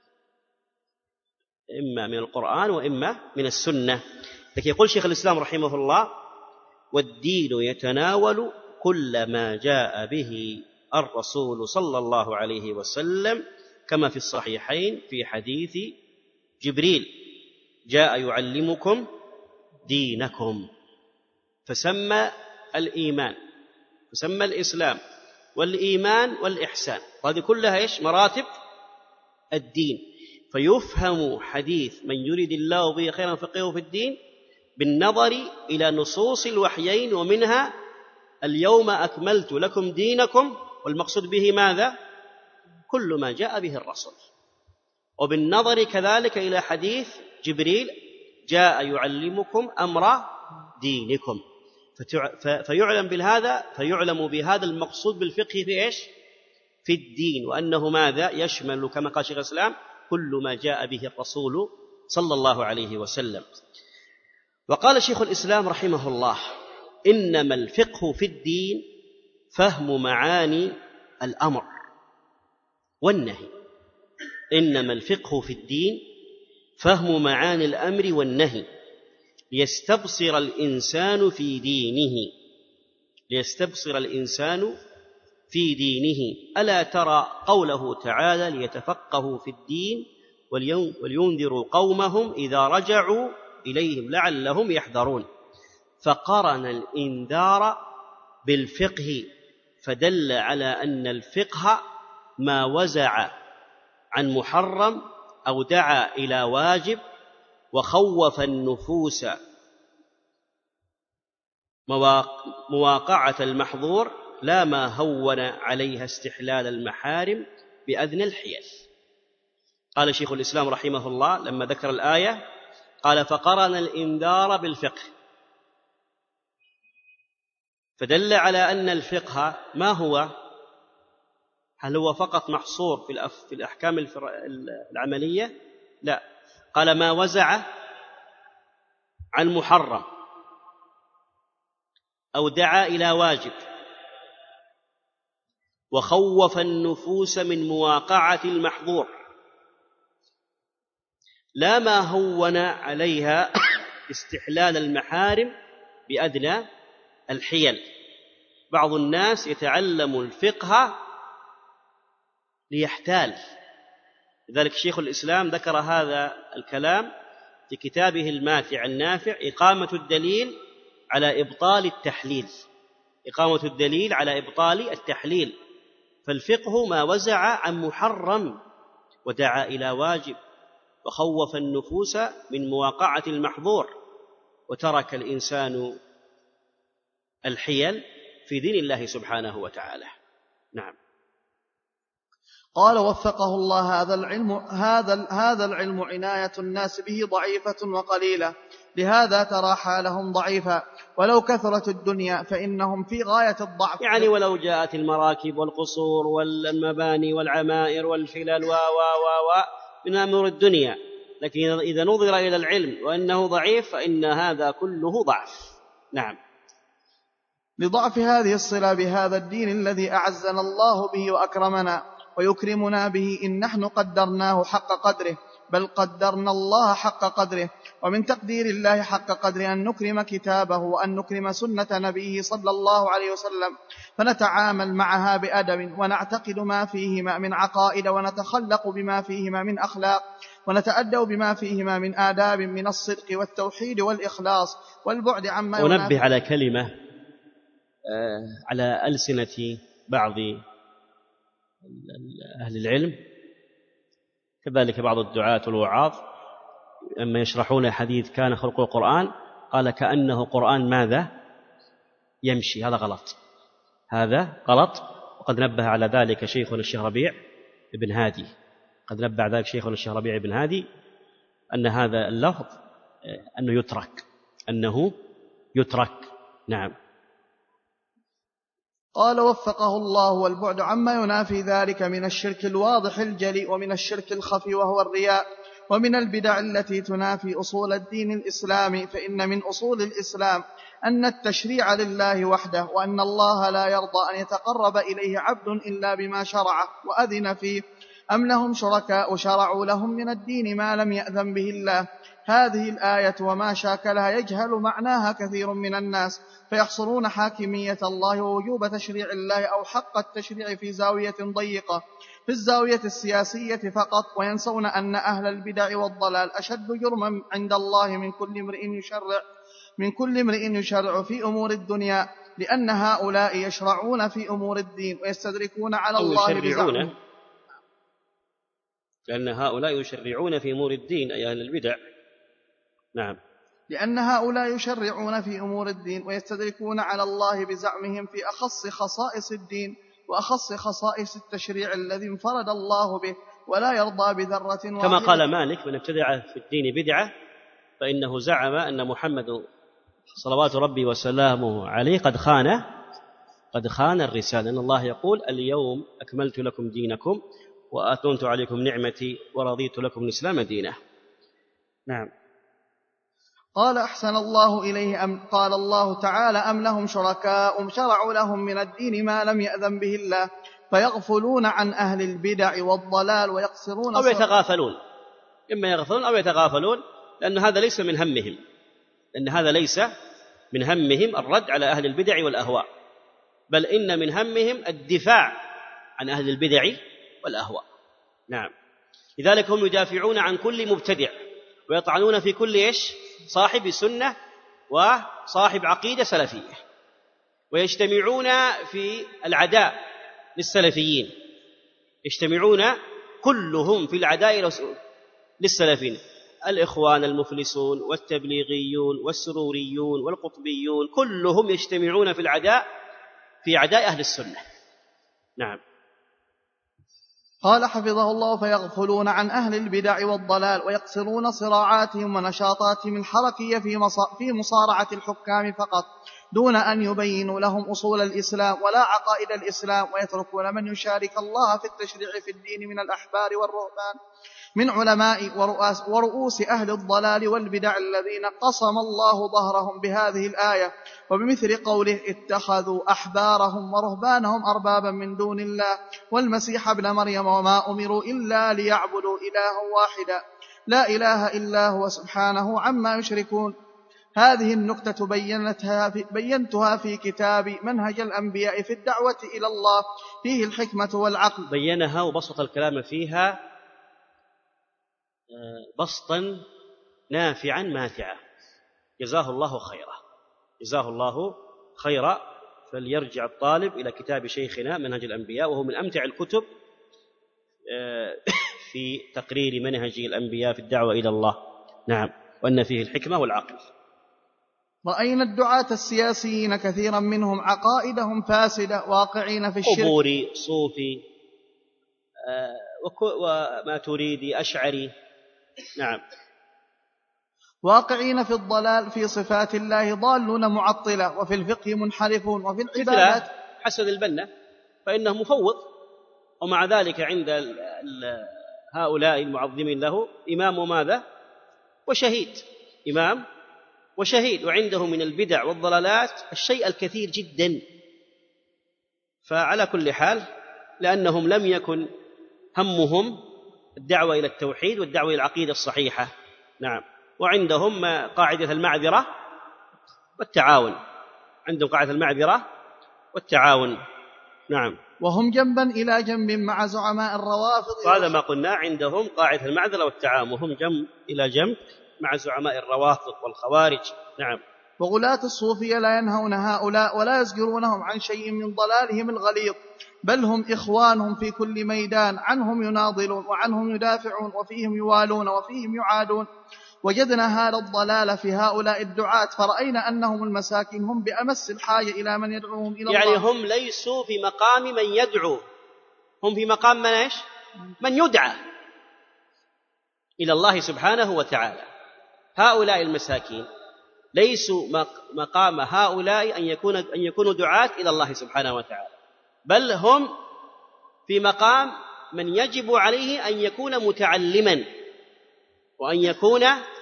إما من القرآن وإما من السنة. لكن يقول شيخ الإسلام رحمه الله: والدين يتناول كل ما جاء به الرسول صلى الله عليه وسلم، كما في الصحيحين في حديث جبريل: جاء يعلمكم دينكم. فسمى الإيمان، فسمى الإسلام والإيمان والإحسان، وهذه كلها إيش؟ مراتب الدين. فيفهم حديث من يريد الله به خيرا فقهه في الدين بالنظر إلى نصوص الوحيين، ومنها اليوم أكملت لكم دينكم، والمقصود به ماذا؟ كل ما جاء به الرسول. وبالنظر كذلك إلى حديث جبريل: جاء يعلمكم أمر دينكم. فيعلم بهذا فيعلم بهذا المقصود بالفقه في إيش؟ في الدين، وأنه ماذا؟ يشمل كما قال شيخ الإسلام كل ما جاء به الرسول صلى الله عليه وسلم. وقال شيخ الإسلام رحمه الله: إنما الفقه في الدين فهم معاني الأمر والنهي. إنما الفقه في الدين فهم معاني الأمر والنهي ليستبصر الإنسان في دينه ليستبصر الإنسان في دينه ألا ترى قوله تعالى: ليتفقهوا في الدين ولينذروا قومهم إذا رجعوا إليهم لعلهم يحذرون. فقرن الإنذار بالفقه، فدل على أن الفقه ما وزع عن محرم أو دعا إلى واجب وخوف النفوس مواقعة المحظور، لا ما هون عليها استحلال المحارم بأذن الحيل. قال شيخ الإسلام رحمه الله لما ذكر الآية قال: فقرن الإنذار بالفقه، فدل على أن الفقه ما هو؟ هل هو فقط محصور في الأحكام العملية؟ لا، قال: ما وزع عن محرم أو دعا إلى واجب وخوف النفوس من مواقعة المحظور، لا ما هون عليها استحلال المحارم بأدنى الحيل. بعض الناس يتعلم الفقه ليحتال، لذلك شيخ الإسلام ذكر هذا الكلام في كتابه الماتع النافع: إقامة الدليل على إبطال التحليل إقامة الدليل على إبطال التحليل. فالفقه ما وزع عن محرم ودعا إلى واجب وخوف النفوس من مواقعة المحظور، وترك الإنسان الحيل في دين الله سبحانه وتعالى. نعم. قال: وفقه الله: هذا العلم هذا هذا العلم عناية الناس به ضعيفة وقليلة، لهذا ترى حالهم ضعيفا، ولو كثرت الدنيا فإنهم في غاية الضعف. يعني ولو جاءت المراكب والقصور والمباني والعمائر والفلل و و و من أمور الدنيا، لكن إذا نظر إلى العلم وأنه ضعيف فإن هذا كله ضعف. نعم. لضعف هذه الصلة بهذا الدين الذي أعزنا الله به وأكرمنا ويكرمنا به إن نحن قدرناه حق قدره بل قدرنا الله حق قدره. ومن تقدير الله حق قدره أن نكرم كتابه وأن نكرم سنة نبيه صلى الله عليه وسلم، فنتعامل معها بأدب ونعتقد ما فيهما من عقائد ونتخلق بما فيهما من أخلاق ونتأدب بما فيهما من آداب من الصدق والتوحيد والإخلاص والبعد عما ينافي. أنبه على كلمة على ألسنة بعض أهل العلم كذلك بعض الدعاة والوعاظ لما يشرحون حديث كان خلق القرآن قال كأنه قرآن ماذا يمشي. هذا غلط، هذا غلط. وقد نبه على ذلك شيخنا الشيخ ربيع بن هادي قد نبه على ذلك شيخنا الشيخ ربيع بن هادي أن هذا اللفظ أنه يترك أنه يترك نعم. قال وفقه الله: والبعد عما ينافي ذلك من الشرك الواضح الجلي ومن الشرك الخفي وهو الرياء ومن البدع التي تنافي أصول الدين الإسلامي. فإن من أصول الإسلام أن التشريع لله وحده، وأن الله لا يرضى أن يتقرب إليه عبد إلا بما شرعه وأذن فيه. أم لهم شركاء شرعوا لهم من الدين ما لم يأذن به الله. هذه الآية وما شاكلها يجهل معناها كثير من الناس، فيحصرون حاكمية الله ووجوب تشريع الله أو حق التشريع في زاوية ضيقة في الزاوية السياسية فقط، وينسون أن أهل البدع والضلال أشد جرما عند الله من كل امرئ يشرع من كل امرئ يشرع في أمور الدنيا، لأن هؤلاء يشرعون في أمور الدين ويستدركون على الله بزعمهم. لأن هؤلاء يشرعون في أمور الدين أي أهل البدع. نعم. لأن هؤلاء يشرعون في أمور الدين ويستدركون على الله بزعمهم في أخص خصائص الدين وأخص خصائص التشريع الذي انفرد الله به، ولا يرضى بذرة واحدة. كما قال مالك: من ابتدع في الدين بدعة فإنه زعم أن محمد صلوات ربي وسلامه عليه قد خان قد خان الرسالة. أن الله يقول: اليوم أكملت لكم دينكم وأتممت عليكم نعمتي ورضيت لكم الإسلام دينا. نعم. قال أحسن الله إليه أم قال الله تعالى: أم لهم شركاء شرعوا لهم من الدين ما لم يأذن به الله فيغفلون عن أهل البدع والضلال ويقصرون أو يتغافلون، إما يغفلون أو يتغافلون، لأن هذا ليس من همهم لأن هذا ليس من همهم الرد على أهل البدع والأهواء، بل إن من همهم الدفاع عن أهل البدع والأهواء. نعم. لذلك هم يدافعون عن كل مبتدع ويطعنون في كل إيش صاحب سنة وصاحب عقيدة سلفية، ويجتمعون في العداء للسلفيين، يجتمعون كلهم في العداء للسلفيين، الإخوان المفلسون والتبليغيون والسروريون والقطبيون، كلهم يجتمعون في العداء في عداء أهل السنة. نعم. قال حفظه الله: فيغفلون عن أهل البدع والضلال ويقصرون صراعاتهم ونشاطاتهم الحركية في مصارعة الحكام فقط، دون أن يبينوا لهم أصول الإسلام ولا عقائد الإسلام، ويتركون من يشارك الله في التشريع في الدين من الأحبار والرهبان من علماء ورؤوس, ورؤوس أهل الضلال والبدع الذين قصم الله ظهرهم بهذه الآية، وبمثل قوله: اتخذوا أحبارهم ورهبانهم أربابا من دون الله والمسيح ابن مريم وما أمروا إلا ليعبدوا إلها واحدا لا إله إلا هو سبحانه عما يشركون. هذه النكتة بينتها في بينتها في كتاب منهج الأنبياء في الدعوة إلى الله، فيه الحكمة والعقل. بينها وبسط الكلام فيها بسطا نافعا ماتعا، جزاه الله خيرا جزاه الله خيرا. فليرجع الطالب إلى كتاب شيخنا منهج الأنبياء، وهو من أمتع الكتب في تقرير منهج الأنبياء في الدعوة إلى الله. نعم. وأن فيه الحكمة والعقل. رأينا الدعاة السياسيين كثيرا منهم عقائدهم فاسدة، واقعين في الشرك، قبوري، صوفي، وما تريدي، أشعري. نعم. واقعين في الضلال في صفات الله، ضالون معطلة، وفي الفقه منحرفون، وفي العبادات حسن البنا فإنه مفوض، ومع ذلك عند ال ال هؤلاء المعظمين له إمام ماذا وشهيد إمام وشهيد وعنده من البدع والضلالات الشيء الكثير جدا. فعلى كل حال، لأنهم لم يكن همهم الدعوة إلى التوحيد والدعوة إلى العقيدة الصحيحة. نعم. وعندهم قاعدة المعذرة والتعاون، عندهم قاعدة المعذرة والتعاون. نعم. وهم جنبا إلى جنب مع زعماء الروافض، وهذا ما قلنا، عندهم قاعدة المعذرة والتعاون، وهم جنب إلى جنب مع زعماء الروافض والخوارج. نعم. وغلاة الصوفية لا ينهون هؤلاء ولا يزجرونهم عن شيء من ضلالهم الغليظ، بل هم إخوانهم في كل ميدان، عنهم يناضلون وعنهم يدافعون وفيهم يوالون وفيهم يعادون. وجدنا هذا الضلال في هؤلاء الدعاة فرأينا أنهم المساكين هم بأمس الحاجة إلى من يدعوهم إلى يعني الله. يعني هم ليسوا في مقام من يدعو، هم في مقام من إيش؟ من يدعى إلى الله سبحانه وتعالى. هؤلاء المساكين ليسوا مقام هؤلاء أن يكون أن يكونوا دعاة إلى الله سبحانه وتعالى، بل هم في مقام من يجب عليه أن يكون متعلما وأن يكون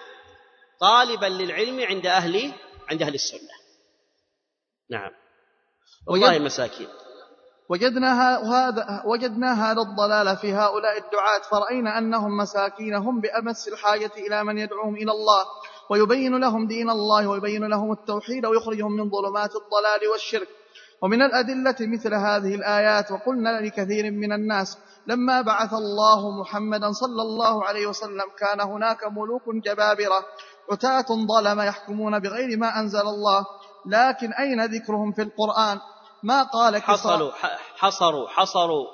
طالبا للعلم عند أهل عند أهل السنة. نعم. والله مساكين. وجدنا هذا وجدنا هذا الضلال في هؤلاء الدعاة فرأينا أنهم مساكين هم بأمس الحاجة إلى من يدعوهم إلى الله ويبين لهم دين الله ويبين لهم التوحيد ويخرجهم من ظلمات الضلال والشرك. ومن الأدلة مثل هذه الآيات: وقلنا لكثير من الناس لما بعث الله محمدا صلى الله عليه وسلم كان هناك ملوك جبابرة عتاة ظلم يحكمون بغير ما أنزل الله، لكن أين ذكرهم في القرآن؟ ما قال حصلوا حصروا حصروا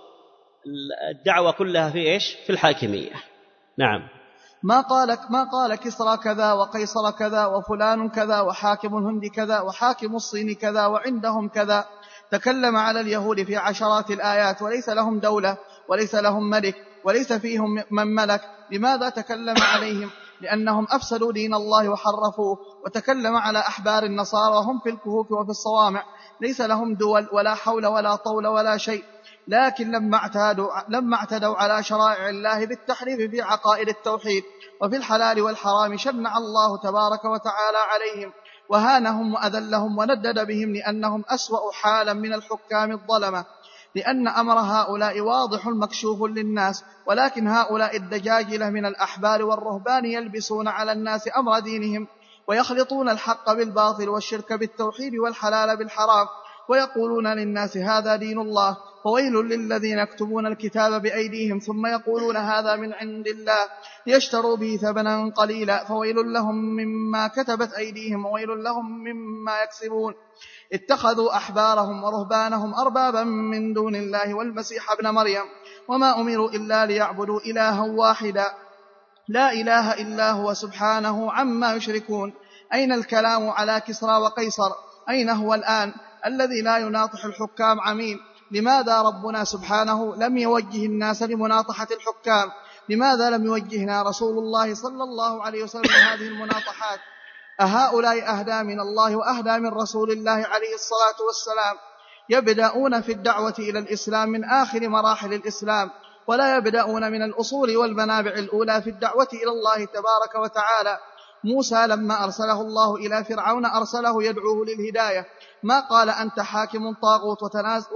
الدعوة كلها في إيش؟ في الحاكمية. نعم. ما قال ما قال كسرى كذا وقيصر كذا وفلان كذا وحاكم الهند كذا وحاكم الصين كذا وعندهم كذا. تكلم على اليهود في عشرات الآيات وليس لهم دولة وليس لهم ملك وليس فيهم من ملك. لماذا تكلم عليهم؟ لأنهم أفسدوا دين الله وحرفوه. وتكلم على أحبار النصارى وهم في الكهوف وفي الصوامع ليس لهم دول ولا حول ولا طول ولا شيء، لكن لما اعتادوا, لما اعتدوا على شرائع الله بالتحريف في عقائد التوحيد وفي الحلال والحرام شنع الله تبارك وتعالى عليهم وهانهم وأذلهم وندد بهم لأنهم أسوأ حالا من الحكام الظلمة، لأن أمر هؤلاء واضح مكشوف للناس، ولكن هؤلاء الدجاجلة من الأحبار والرهبان يلبسون على الناس أمر دينهم ويخلطون الحق بالباطل والشرك بالتوحيد والحلال بالحرام ويقولون للناس هذا دين الله، فويل للذين يكتبون الكتاب بأيديهم ثم يقولون هذا من عند الله ليشتروا به ثمنا قليلا فويل لهم مما كتبت أيديهم وويل لهم مما يكسبون. اتخذوا أحبارهم ورهبانهم أربابا من دون الله والمسيح ابن مريم وما أمروا إلا ليعبدوا إلها واحدا لا إله إلا هو سبحانه عما يشركون. أين الكلام على كسرى وقيصر؟ أين هو الآن الذي لا يناطح الحكام عمين؟ لماذا ربنا سبحانه لم يوجه الناس لمناطحة الحكام؟ لماذا لم يوجهنا رسول الله صلى الله عليه وسلم هذه المناطحات؟ أهؤلاء أهدى من الله وأهدى من رسول الله عليه الصلاة والسلام؟ يبدأون في الدعوة إلى الإسلام من آخر مراحل الإسلام ولا يبدأون من الأصول والمنابع الأولى في الدعوة إلى الله تبارك وتعالى. موسى لما أرسله الله إلى فرعون أرسله يدعوه للهداية، ما قال أنت حاكم طاغوت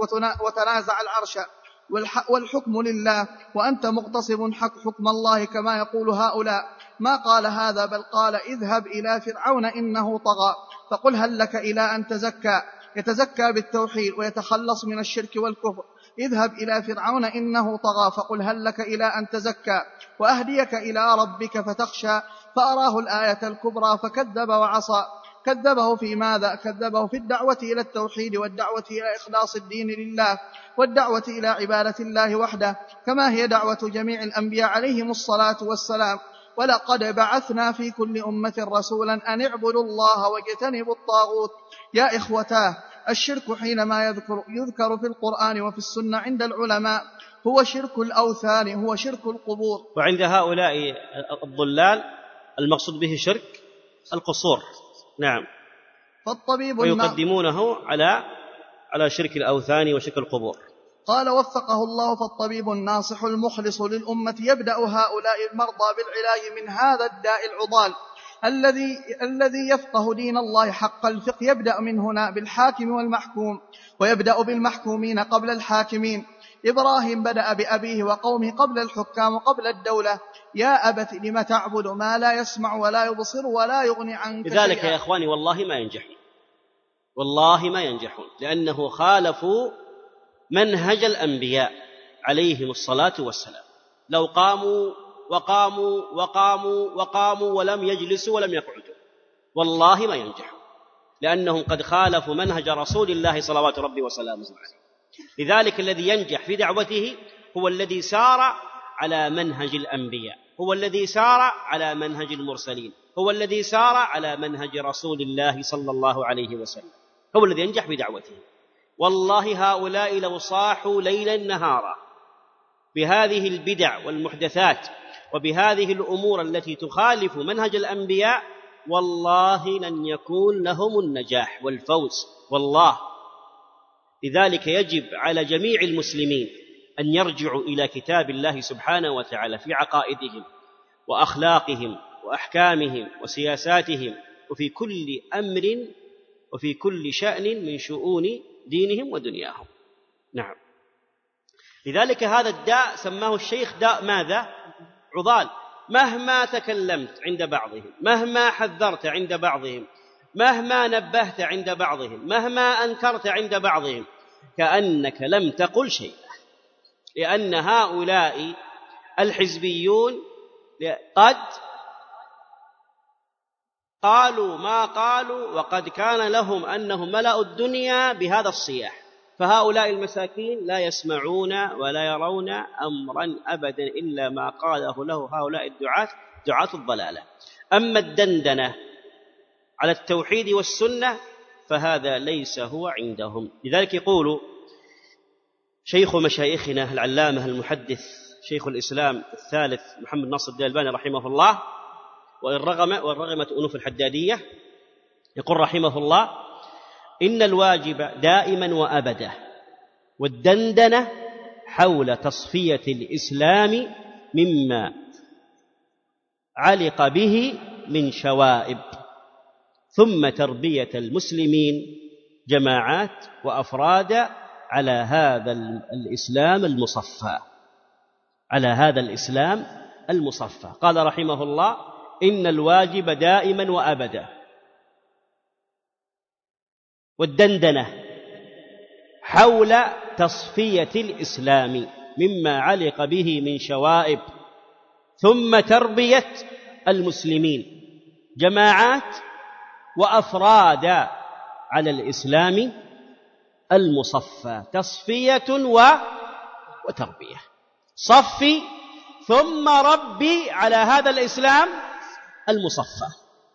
وتنازع العرش والحكم لله وأنت مغتصب حكم الله كما يقول هؤلاء، ما قال هذا، بل قال اذهب إلى فرعون إنه طغى فقل هل لك إلى أن تزكى، يتزكى بالتوحيد ويتخلص من الشرك والكفر. اذهب إلى فرعون إنه طغى فقل هل لك إلى أن تزكى وأهديك إلى ربك فتخشى، فأراه الآية الكبرى فكذب وعصى. كذبه في ماذا؟ كذبه في الدعوة إلى التوحيد والدعوة إلى إخلاص الدين لله والدعوة إلى عبادة الله وحده كما هي دعوة جميع الأنبياء عليهم الصلاة والسلام. ولقد بعثنا في كل أمة رسولا أن اعبدوا الله واجتنبوا الطاغوت. يا إخوتاه، الشرك حينما يذكر, يذكر في القرآن وفي السنة عند العلماء هو شرك الأوثان، هو شرك القبور. وعند هؤلاء الضلال المقصود به شرك القصور. نعم. فالطبيب ويقدمونه على على شرك الأوثان وشرك القبور. قال وفقه الله: فالطبيب الناصح المخلص للأمة يبدأ هؤلاء المرضى بالعلاج من هذا الداء العضال الذي الذي يفقه دين الله حق الفقه، يبدأ من هنا بالحاكم والمحكوم، ويبدأ بالمحكومين قبل الحاكمين. إبراهيم بدأ بأبيه وقومه قبل الحكام وقبل الدولة. يا أبت لم تعبد ما لا يسمع ولا يبصر ولا يغني عنك شيئا. لذلك يا إخواني والله ما ينجحون، والله ما ينجحون، لأنه خالفوا منهج الأنبياء عليهم الصلاة والسلام. لو قاموا وقاموا وقاموا وقاموا ولم يجلسوا ولم يقعدوا والله ما ينجحوا، لأنهم قد خالفوا منهج رسول الله صلوات ربي وسلامه عليه. لذلك الذي ينجح في دعوته هو الذي سار على منهج الأنبياء، هو الذي سار على منهج المرسلين، هو الذي سار على منهج رسول الله صلى الله عليه وسلم، هو الذي ينجح بدعوته. والله هؤلاء لو صاحوا ليلا نهارا بهذه البدع والمحدثات وبهذه الأمور التي تخالف منهج الأنبياء والله لن يكون لهم النجاح والفوز والله. لذلك يجب على جميع المسلمين أن يرجعوا إلى كتاب الله سبحانه وتعالى في عقائدهم وأخلاقهم وأحكامهم وسياساتهم وفي كل أمر وفي كل شأن من شؤون دينهم ودنياهم. نعم. لذلك هذا الداء سماه الشيخ داء ماذا؟ عضال. مهما تكلمت عند بعضهم، مهما حذرت عند بعضهم، مهما نبهت عند بعضهم، مهما أنكرت عند بعضهم، كأنك لم تقل شيئا، لأن هؤلاء الحزبيون قد قالوا ما قالوا وقد كان لهم أنهم ملأوا الدنيا بهذا الصياح، فهؤلاء المساكين لا يسمعون ولا يرون أمرا أبدا إلا ما قاله له هؤلاء الدعاة دعاة الضلالة. أما الدندنة على التوحيد والسنة فهذا ليس هو عندهم. لذلك يقول شيخ مشايخنا العلامة المحدث شيخ الإسلام الثالث محمد ناصر الدين الألباني رحمه الله، وإن رغم وإن رغمت أنوف الحدادية، يقول رحمه الله: إن الواجب دائما وأبدا والدندنة حول تصفية الإسلام مما علق به من شوائب، ثم تربية المسلمين جماعات وأفراد على هذا الإسلام المصفى، على هذا الإسلام المصفى. قال رحمه الله: إن الواجب دائما وأبدا والدندنة حول تصفية الإسلام مما علق به من شوائب، ثم تربية المسلمين جماعات وأفراد على الإسلام المصفى، تصفية وتربية. صفي ثم ربي على هذا الإسلام المصفى.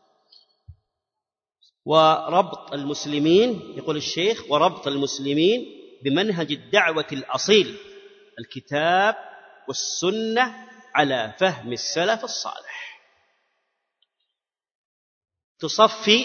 وربط المسلمين، يقول الشيخ، وربط المسلمين بمنهج الدعوة الأصيل الكتاب والسنة على فهم السلف الصالح. تصفي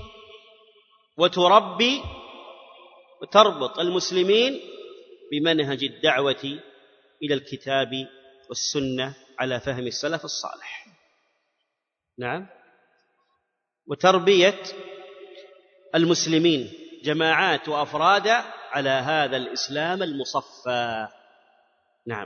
وتربي وتربط المسلمين بمنهج الدعوة إلى الكتاب والسنة على فهم السلف الصالح. نعم. وتربية المسلمين جماعات وأفراد على هذا الإسلام المصفى. نعم.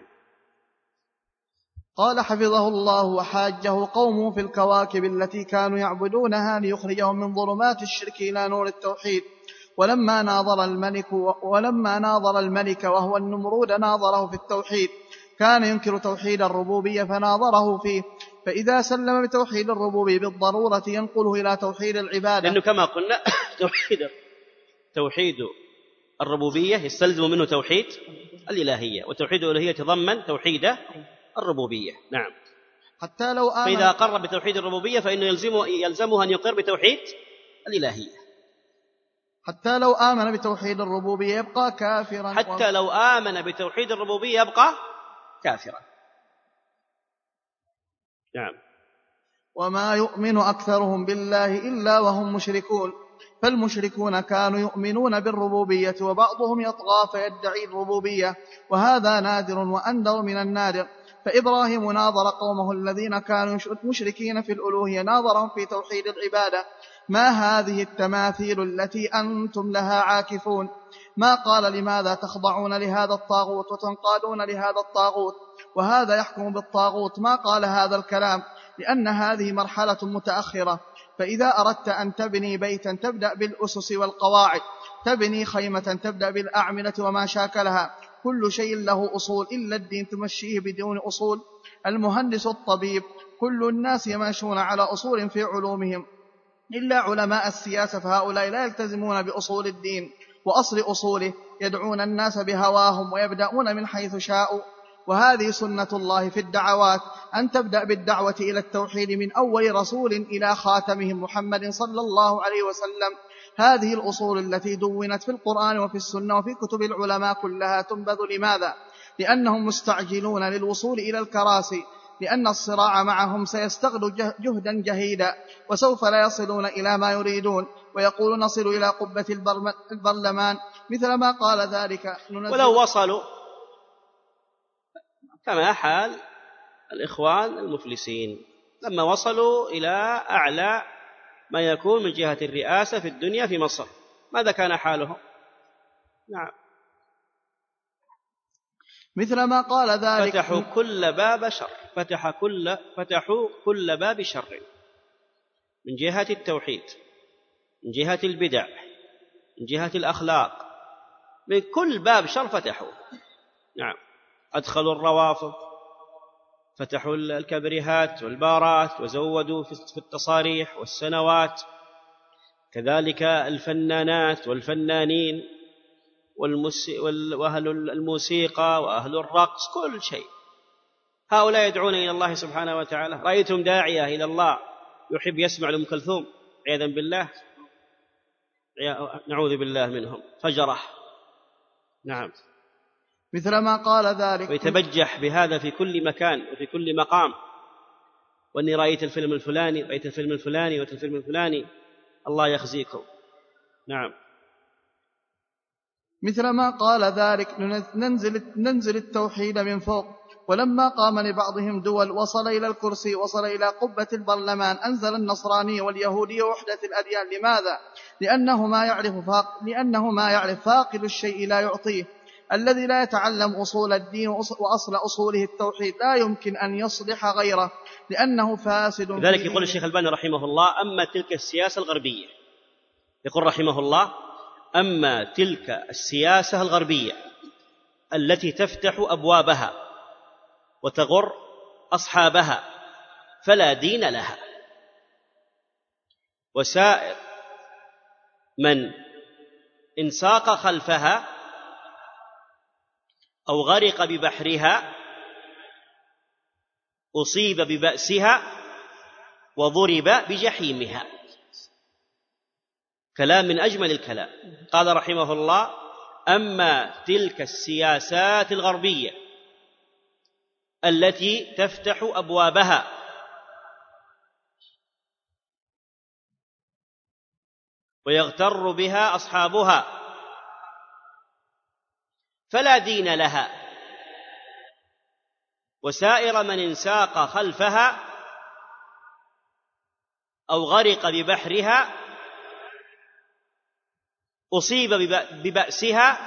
قال حفظه الله: وحاجه قومه في الكواكب التي كانوا يعبدونها ليخرجهم من ظلمات الشرك إلى نور التوحيد. ولما ناظر الملك ولما ناظر الملك وهو النمرود ناظره في التوحيد، كان ينكر توحيد الربوبية فناظره فيه، فإذا سلم بتوحيد الربوبية بالضرورة ينقله إلى توحيد العبادة، لأنه كما قلنا توحيد توحيد الربوبية يستلزم منه توحيد الإلهية، وتوحيد الإلهية يتضمن توحيد الربوبية. نعم. حتى لو آمن فإذا قر بتوحيد الربوبية فإنه يلزمه, يلزمه أن يقر بتوحيد الإلهية. حتى لو آمن بتوحيد الربوبية يبقى كافرا. حتى لو آمن بتوحيد الربوبية يبقى كافرا. نعم. وما يؤمن أكثرهم بالله إلا وهم مشركون، فالمشركون كانوا يؤمنون بالربوبية وبعضهم يطغى فيدعي الربوبية، وهذا نادر وأندر من النادر. فإبراهيم ناظر قومه الذين كانوا مشركين في الألوهية، ناظرهم في توحيد العبادة. ما هذه التماثيل التي أنتم لها عاكفون؟ ما قال لماذا تخضعون لهذا الطاغوت وتنقادون لهذا الطاغوت وهذا يحكم بالطاغوت، ما قال هذا الكلام، لأن هذه مرحلة متأخرة. فإذا أردت أن تبني بيتا تبدأ بالأسس والقواعد، تبني خيمة تبدأ بالأعمدة وما شاكلها، كل شيء له أصول إلا الدين تمشيه بدون أصول. المهندس الطبيب كل الناس يمشون على أصول في علومهم إلا علماء السياسة، فهؤلاء لا يلتزمون بأصول الدين وأصل أصوله، يدعون الناس بهواهم ويبدأون من حيث شاءوا. وهذه سنة الله في الدعوات، أن تبدأ بالدعوة إلى التوحيد من أول رسول إلى خاتمهم محمد صلى الله عليه وسلم. هذه الأصول التي دونت في القرآن وفي السنة وفي كتب العلماء كلها تنبذ. لماذا؟ لأنهم مستعجلون للوصول إلى الكراسي، لأن الصراع معهم سيستغل جهدا جهيدا وسوف لا يصلون إلى ما يريدون، ويقول نصل إلى قبة البرلمان مثل ما قال ذلك. ولو وصلوا كما حال الإخوان المفلسين لما وصلوا إلى أعلى ما يكون من جهة الرئاسة في الدنيا في مصر، ماذا كان حالهم؟ نعم، مثل ما قال ذلك فتحوا كل باب شر، فتح كل فتحوا كل باب شر، من جهة التوحيد، من جهة البدع، من جهة الأخلاق، من كل باب شر فتحوا. نعم، أدخلوا الروافض، فتحوا الكبريهات والبارات، وزودوا في التصاريح والسنوات، كذلك الفنانات والفنانين وأهل الموسيقى وأهل الرقص، كل شيء. هؤلاء يدعون إلى الله سبحانه وتعالى. رأيتم داعية إلى الله يحب يسمع لأم كلثوم عياذا بالله، نعوذ بالله منهم، فجرة. نعم، مثل ما قال ذلك، ويتبجح بهذا في كل مكان وفي كل مقام، وأني رأيت الفيلم الفلاني، رأيت الفيلم الفلاني، رأيت الفيلم الفلاني، الله يخزيكم. نعم، مثل ما قال ذلك ننزل, ننزل التوحيد من فوق. ولما قام لبعضهم دول وصل إلى الكرسي، وصل إلى قبة البرلمان، أنزل النصرانية واليهودية وحدة الأديان. لماذا؟ لأنه ما يعرف فاق... لأنه ما يعرف فاقد الشيء لا يعطيه. الذي لا يتعلم أصول الدين وأصل أصوله التوحيد لا يمكن أن يصلح غيره، لأنه فاسد. لذلك يقول الشيخ الباني رحمه الله: أما تلك السياسة الغربية، يقول رحمه الله: أما تلك السياسة الغربية التي تفتح أبوابها وتغر أصحابها فلا دين لها، وسائر من انساق خلفها أو غرق ببحرها أصيب ببأسها وضرب بجحيمها. كلام من أجمل الكلام. قال رحمه الله: أما تلك السياسات الغربية التي تفتح أبوابها ويغتر بها أصحابها فلا دين لها، وسائر من انساق خلفها أو غرق ببحرها أصيب ببأسها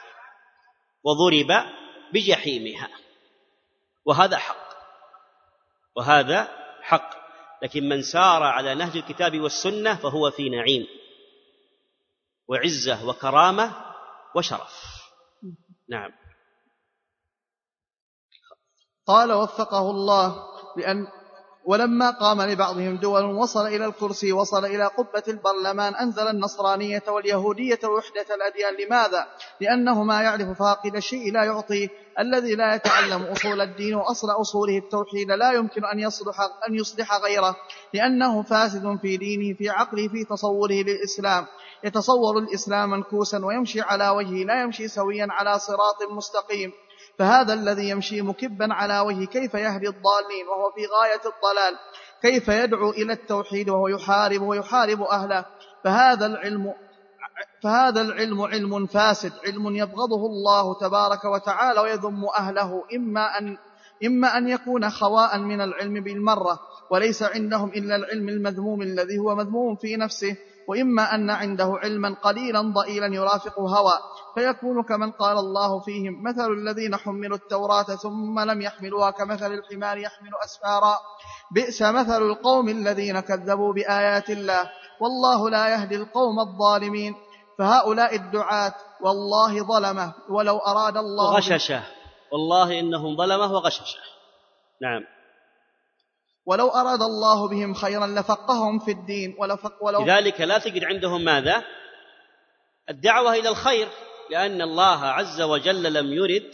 وضرب بجحيمها. وهذا حق، وهذا حق. لكن من سار على نهج الكتاب والسنة فهو في نعيم وعزة وكرامة وشرف. نعم. قال وفقه الله: لأن ولما قام لبعضهم دول وصل إلى الكرسي، وصل إلى قبة البرلمان، أنزل النصرانية واليهودية وحدة الأديان. لماذا؟ لأنه ما يعرف فاقد الشيء لا يعطيه. الذي لا يتعلم أصول الدين وأصل أصوله التوحيد لا يمكن أن يصلح, أن يصلح غيره، لأنه فاسد في دينه، في عقله، في تصوره للإسلام. يتصور الإسلام منكوسا ويمشي على وجهه، لا يمشي سويا على صراط مستقيم. فهذا الذي يمشي مكبا على وجهه كيف يهدي الضالين وهو في غاية الضلال؟ كيف يدعو إلى التوحيد وهو يحارب ويحارب أهله؟ فهذا العلم فهذا العلم علم فاسد، علم يبغضه الله تبارك وتعالى ويذم أهله. إما أن إما أن يكون خواء من العلم بالمرة، وليس عندهم إلا العلم المذموم الذي هو مذموم في نفسه، وإما أن عنده علما قليلا ضئيلا يرافق هوى، فيكون كمن قال الله فيهم: مثل الذين حملوا التوراة ثم لم يحملوها كمثل الحمار يحمل أسفارا، بئس مثل القوم الذين كذبوا بآيات الله، والله لا يهدي القوم الظالمين. فهؤلاء الدعاة والله ظلمه، ولو أراد الله وغششه، والله إنهم ظلمه وغششه. نعم. ولو أراد الله بهم خيرا لفقههم في الدين. ولو لذلك لا تجد عندهم ماذا؟ الدعوة إلى الخير، لأن الله عز وجل لم يرد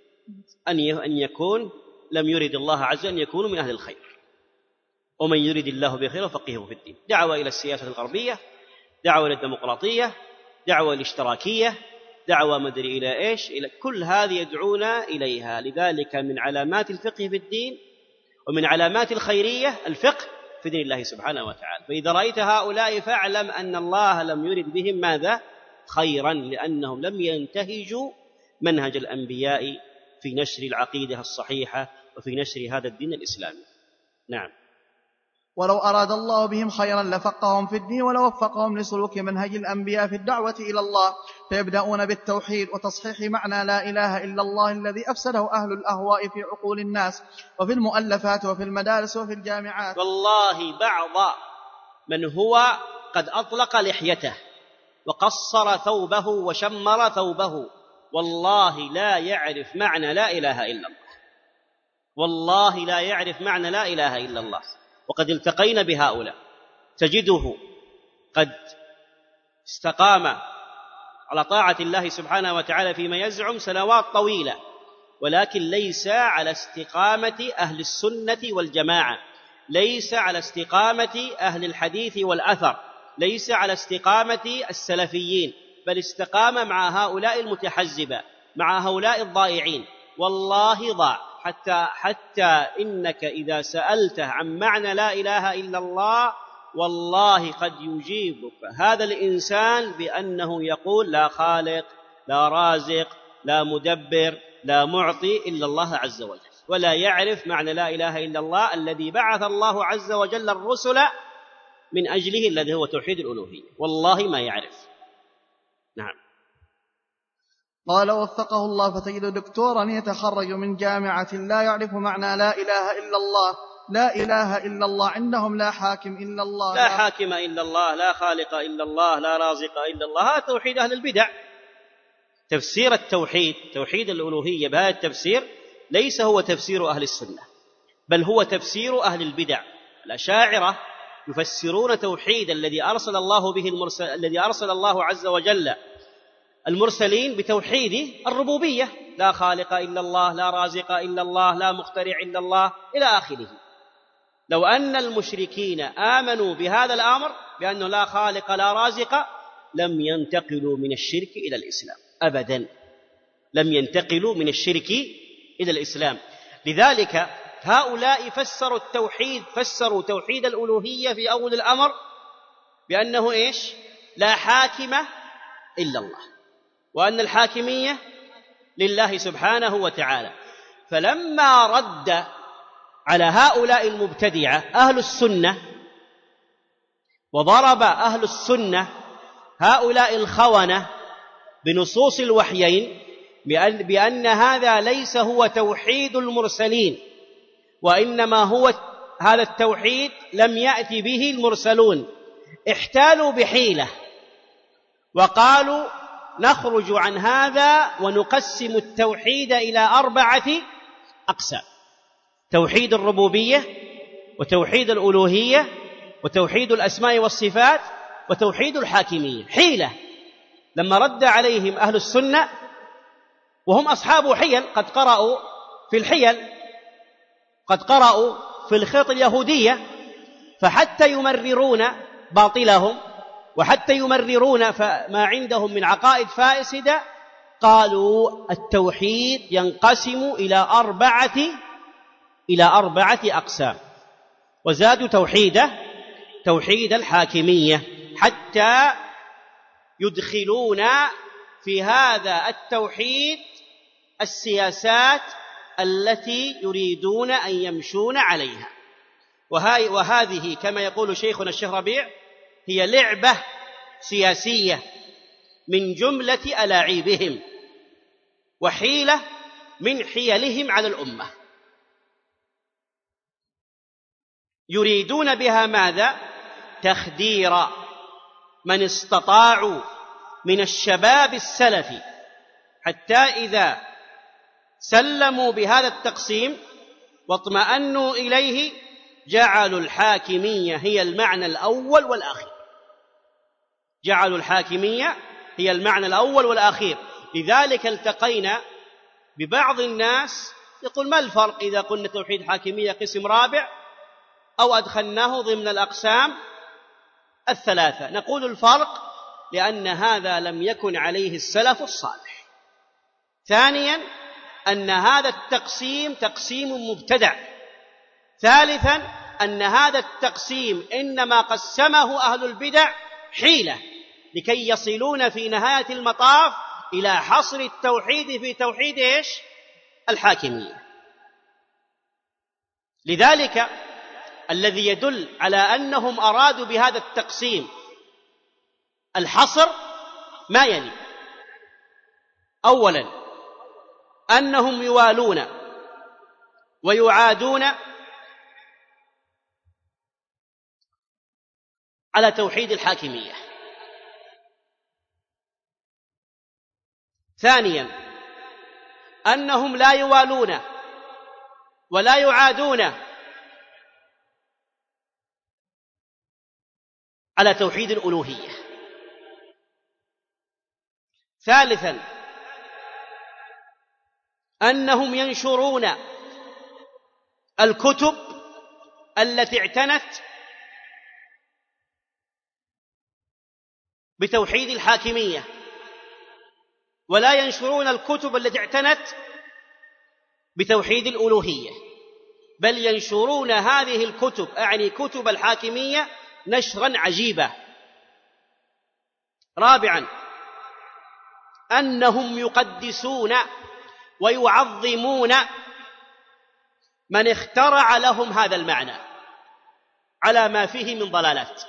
أن يكون لم يرد الله عز وجل أن يكونوا من أهل الخير. ومن يرد الله بخير فقهه في الدين. دعوة إلى السياسة الغربية، دعوة إلى الديمقراطية، دعوة الاشتراكية، دعوة مدري إلى إيش، إلى كل هذه يدعون إليها. لذلك من علامات الفقه في الدين ومن علامات الخيرية الفقه في دين الله سبحانه وتعالى. فإذا رأيت هؤلاء فاعلم أن الله لم يرد بهم ماذا؟ خيرا، لأنهم لم ينتهجوا منهج الأنبياء في نشر العقيدة الصحيحة وفي نشر هذا الدين الإسلامي. نعم. ولو أراد الله بهم خيرا لفقههم في الدين ولوفقهم لسلوك منهج الأنبياء في الدعوة إلى الله، فيبدأون بالتوحيد وتصحيح معنى لا إله إلا الله الذي أفسده أهل الأهواء في عقول الناس وفي المؤلفات وفي المدارس وفي الجامعات. والله بعض من هو قد أطلق لحيته وقصر ثوبه وشمر ثوبه والله لا يعرف معنى لا إله إلا الله، والله لا يعرف معنى لا إله إلا الله. وقد التقينا بهؤلاء، تجده قد استقام على طاعة الله سبحانه وتعالى فيما يزعم سنوات طويلة، ولكن ليس على استقامة أهل السنة والجماعة، ليس على استقامة أهل الحديث والأثر، ليس على استقامة السلفيين، بل استقام مع هؤلاء المتحزبة، مع هؤلاء الضائعين. والله ضاع، حتى, حتى إنك إذا سألته عن معنى لا إله إلا الله والله قد يجيبك هذا الإنسان بأنه يقول لا خالق لا رازق لا مدبر لا معطي إلا الله عز وجل، ولا يعرف معنى لا إله إلا الله الذي بعث الله عز وجل الرسل من أجله، الذي هو توحيد الألوهية. والله ما يعرف. نعم. قال وفقه الله: فتجد دكتورا يتخرج من جامعة لا يعرف معنى لا إله إلا الله. لا إله إلا الله عندهم لا حاكم إلا الله، لا حاكم إلا الله، لا خالق إلا الله، لا رازق إلا الله. هذا توحيد أهل البدع. تفسير التوحيد، توحيد الألوهية بهذا التفسير ليس هو تفسير أهل السنة، بل هو تفسير أهل البدع. الأشاعرة يفسرون توحيد الذي أرسل الله به المرسل الذي أرسل الله عز وجل المرسلين بتوحيد الربوبية، لا خالق إلا الله، لا رازق إلا الله، لا مخترع إلا الله إلى آخره. لو أن المشركين آمنوا بهذا الأمر بأنه لا خالق لا رازق لم ينتقلوا من الشرك إلى الإسلام أبدا، لم ينتقلوا من الشرك إلى الإسلام. لذلك هؤلاء فسروا التوحيد، فسروا توحيد الألوهية في أول الأمر بأنه إيش؟ لا حاكم إلا الله، وأن الحاكمية لله سبحانه وتعالى. فلما رد على هؤلاء المبتدعة أهل السنة وضرب أهل السنة هؤلاء الخونة بنصوص الوحيين بأن, بأن هذا ليس هو توحيد المرسلين، وإنما هو هذا التوحيد لم يأتي به المرسلون، احتالوا بحيلة وقالوا نخرج عن هذا ونقسم التوحيد إلى أربعة أقسام: توحيد الربوبية، وتوحيد الألوهية، وتوحيد الأسماء والصفات، وتوحيد الحاكمية. حيلة. لما رد عليهم أهل السنة وهم أصحاب حيل، قد قرأوا في الحيل، قد قرأوا في الخيط اليهودية، فحتى يمررون باطلهم وحتى يمررون ما عندهم من عقائد فاسدة قالوا التوحيد ينقسم إلى أربعة إلى أربعة أقسام، وزادوا توحيده توحيد الحاكمية، حتى يدخلون في هذا التوحيد السياسات التي يريدون أن يمشون عليها. وهذه كما يقول شيخنا الشيخ ربيع هي لعبة سياسية من جملة ألاعيبهم وحيلة من حيلهم على الأمة، يريدون بها ماذا؟ تخدير من استطاعوا من الشباب السلفي، حتى إذا سلموا بهذا التقسيم واطمأنوا إليه جعلوا الحاكمية هي المعنى الأول والأخير، جعلوا الحاكمية هي المعنى الأول والأخير. لذلك التقينا ببعض الناس يقول: ما الفرق إذا قلنا توحيد حاكمية قسم رابع أو أدخلناه ضمن الأقسام الثلاثة؟ نقول: الفرق لأن هذا لم يكن عليه السلف الصالح. ثانيا، أن هذا التقسيم تقسيم مبتدع. ثالثا، أن هذا التقسيم إنما قسمه أهل البدع حيلة لكي يصلون في نهاية المطاف إلى حصر التوحيد في توحيد إيش؟ الحاكمية. لذلك الذي يدل على أنهم أرادوا بهذا التقسيم الحصر ما يلي: أولا، أنهم يوالون ويعادون على توحيد الحاكمية. ثانيا، أنهم لا يوالون ولا يعادون على توحيد الألوهية. ثالثا، أنهم ينشرون الكتب التي اعتنت بتوحيد الحاكمية، ولا ينشرون الكتب التي اعتنت بتوحيد الألوهية، بل ينشرون هذه الكتب، أعني كتب الحاكمية، نشرا عجيبا. رابعا، أنهم يقدسون ويعظمون من اخترع لهم هذا المعنى على ما فيه من ضلالات.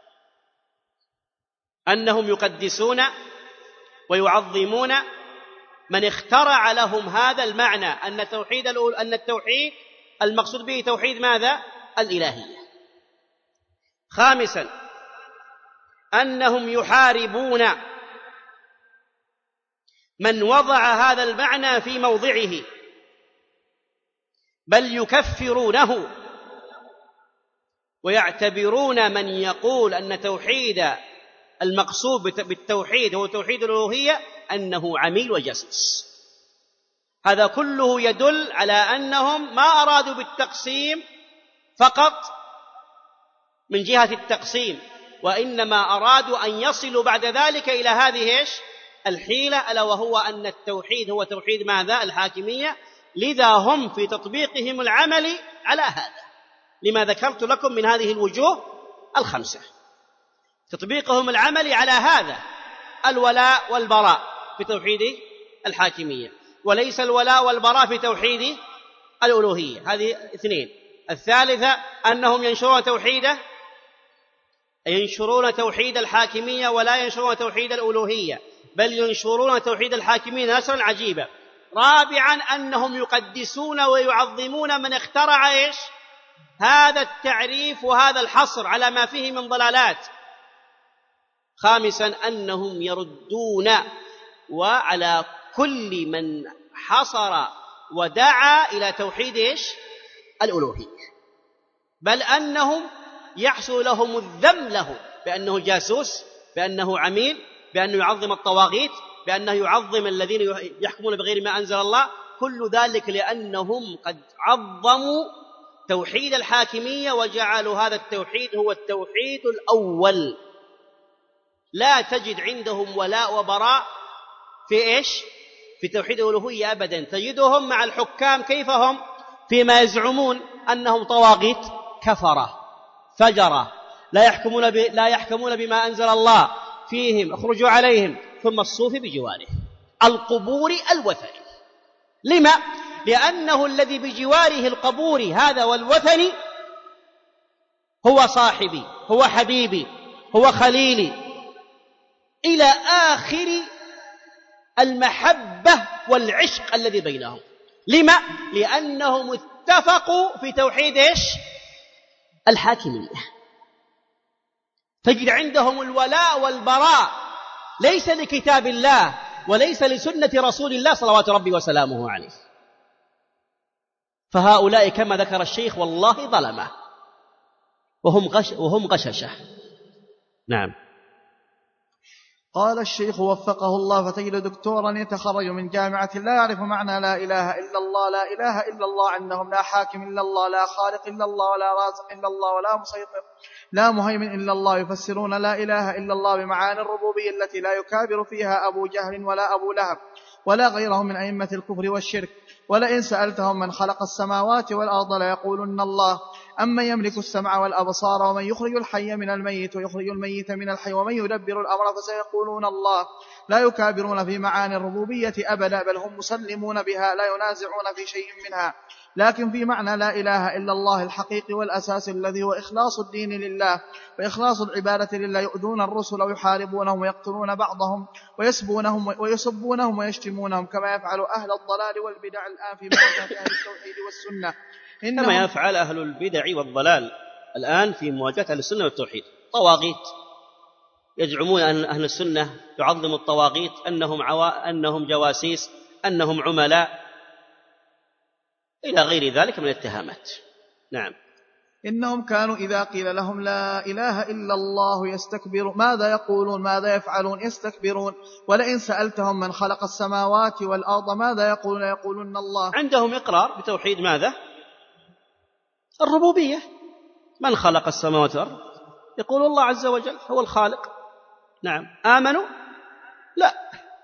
أنهم يقدسون ويعظمون من اخترع لهم هذا المعنى، أن توحيد أن التوحيد المقصود به توحيد ماذا؟ الإلهية. خامسا، أنهم يحاربون من وضع هذا المعنى في موضعه، بل يكفرونه ويعتبرون من يقول أن توحيد المقصود بالتوحيد هو توحيد الألوهية أنه عميل وجاسوس. هذا كله يدل على أنهم ما أرادوا بالتقسيم فقط من جهة التقسيم، وإنما أرادوا أن يصلوا بعد ذلك إلى هذه إيش؟ الحيلة، ألا وهو أن التوحيد هو توحيد ماذا؟ الحاكمية. لذا هم في تطبيقهم العملي على هذا، لما ذكرت لكم من هذه الوجوه الخمسة، تطبيقهم العملي على هذا الولاء والبراء في توحيد الحاكمية، وليس الولاء والبراء في توحيد الألوهية. هذه اثنين. الثالثة، أنهم ينشرون توحيده ينشرون توحيد الحاكمية ولا ينشرون توحيد الألوهية، بل ينشرون توحيد الحاكمية نشرا عجيبا. رابعا، أنهم يقدسون ويعظمون من اخترع إيش؟ هذا التعريف وهذا الحصر على ما فيه من ضلالات. خامسا، أنهم يردون وعلى كل من حصر ودعا إلى توحيد إيش؟ الألوهية، بل أنهم يحصل لهم الذم له بأنه جاسوس، بأنه عميل، بأنه يعظم الطواغيت، بأنه يعظم الذين يحكمون بغير ما أنزل الله. كل ذلك لأنهم قد عظموا توحيد الحاكمية وجعلوا هذا التوحيد هو التوحيد الأول. لا تجد عندهم ولاء وبراء في إيش؟ في توحيد الألوهية أبدا. تجدهم مع الحكام كيف هم؟ فيما يزعمون أنهم طواغيت، كفرة، فجرة، لا يحكمون ب... لا يحكمون بما أنزل الله فيهم، اخرجوا عليهم، ثم الصوف بجواره، القبور الوثني. لما؟ لأنه الذي بجواره القبور هذا والوثني هو صاحبي، هو حبيبي، هو خليلي، إلى آخر المحبة والعشق الذي بينهم. لما؟ لأنهم اتفقوا في توحيد إيش؟ الحاكمية. تجد عندهم الولاء والبراء ليس لكتاب الله وليس لسنة رسول الله صلوات ربي وسلامه عليه. فهؤلاء كما ذكر الشيخ والله ظلمة وهم غش وهم غششة. نعم. قال الشيخ وفقه الله: فتجد دكتورا يتخرج من جامعة لا يعرف معنى لا إله إلا الله، لا إله إلا الله عندهم لا حاكم إلا الله، لا خالق إلا الله، ولا رازق إلا الله، ولا مسيطر، لا مهيمن إلا الله، يفسرون لا إله إلا الله بمعاني الربوبية التي لا يكابر فيها أبو جهل ولا أبو لهب ولا غيرهم من أئمة الكفر والشرك. ولئن سألتهم من خلق السماوات والأرض ليقولن الله. أمن يملك السمع والأبصار ومن يخرج الحي من الميت ويخرج الميت من الحي ومن يدبر الأمر فسيقولون الله. لا يكابرون في معاني الربوبية أبدا، بل هم مسلمون بها لا ينازعون في شيء منها، لكن في معنى لا إله إلا الله الحقيقي والأساس الذي هو إخلاص الدين لله وإخلاص العبادة لله، يؤذون الرسل ويحاربونهم ويقتلون بعضهم ويسبونهم ويسبونهم ويشتمونهم كما يفعل أهل الضلال والبدع الآن في مواجهة أهل التوحيد والسنة. كما يفعل أهل البدع والضلال الآن في مواجهة أهل السنة والتوحيد. طواغيت، يزعمون أن أهل السنة يعظموا الطواغيت، أنهم, عوا... أنهم جواسيس، أنهم عملاء، إلى غير ذلك من الاتهامات. نعم. إنهم كانوا إذا قيل لهم لا إله إلا الله يستكبرون. ماذا يقولون؟ ماذا يفعلون؟ يستكبرون. ولئن سألتهم من خلق السماوات والأرض ماذا يقولون؟ يقولون الله. عندهم إقرار بتوحيد ماذا؟ الربوبية. من خلق السماوات والأرض؟ يقول الله عز وجل هو الخالق. نعم. آمنوا؟ لا.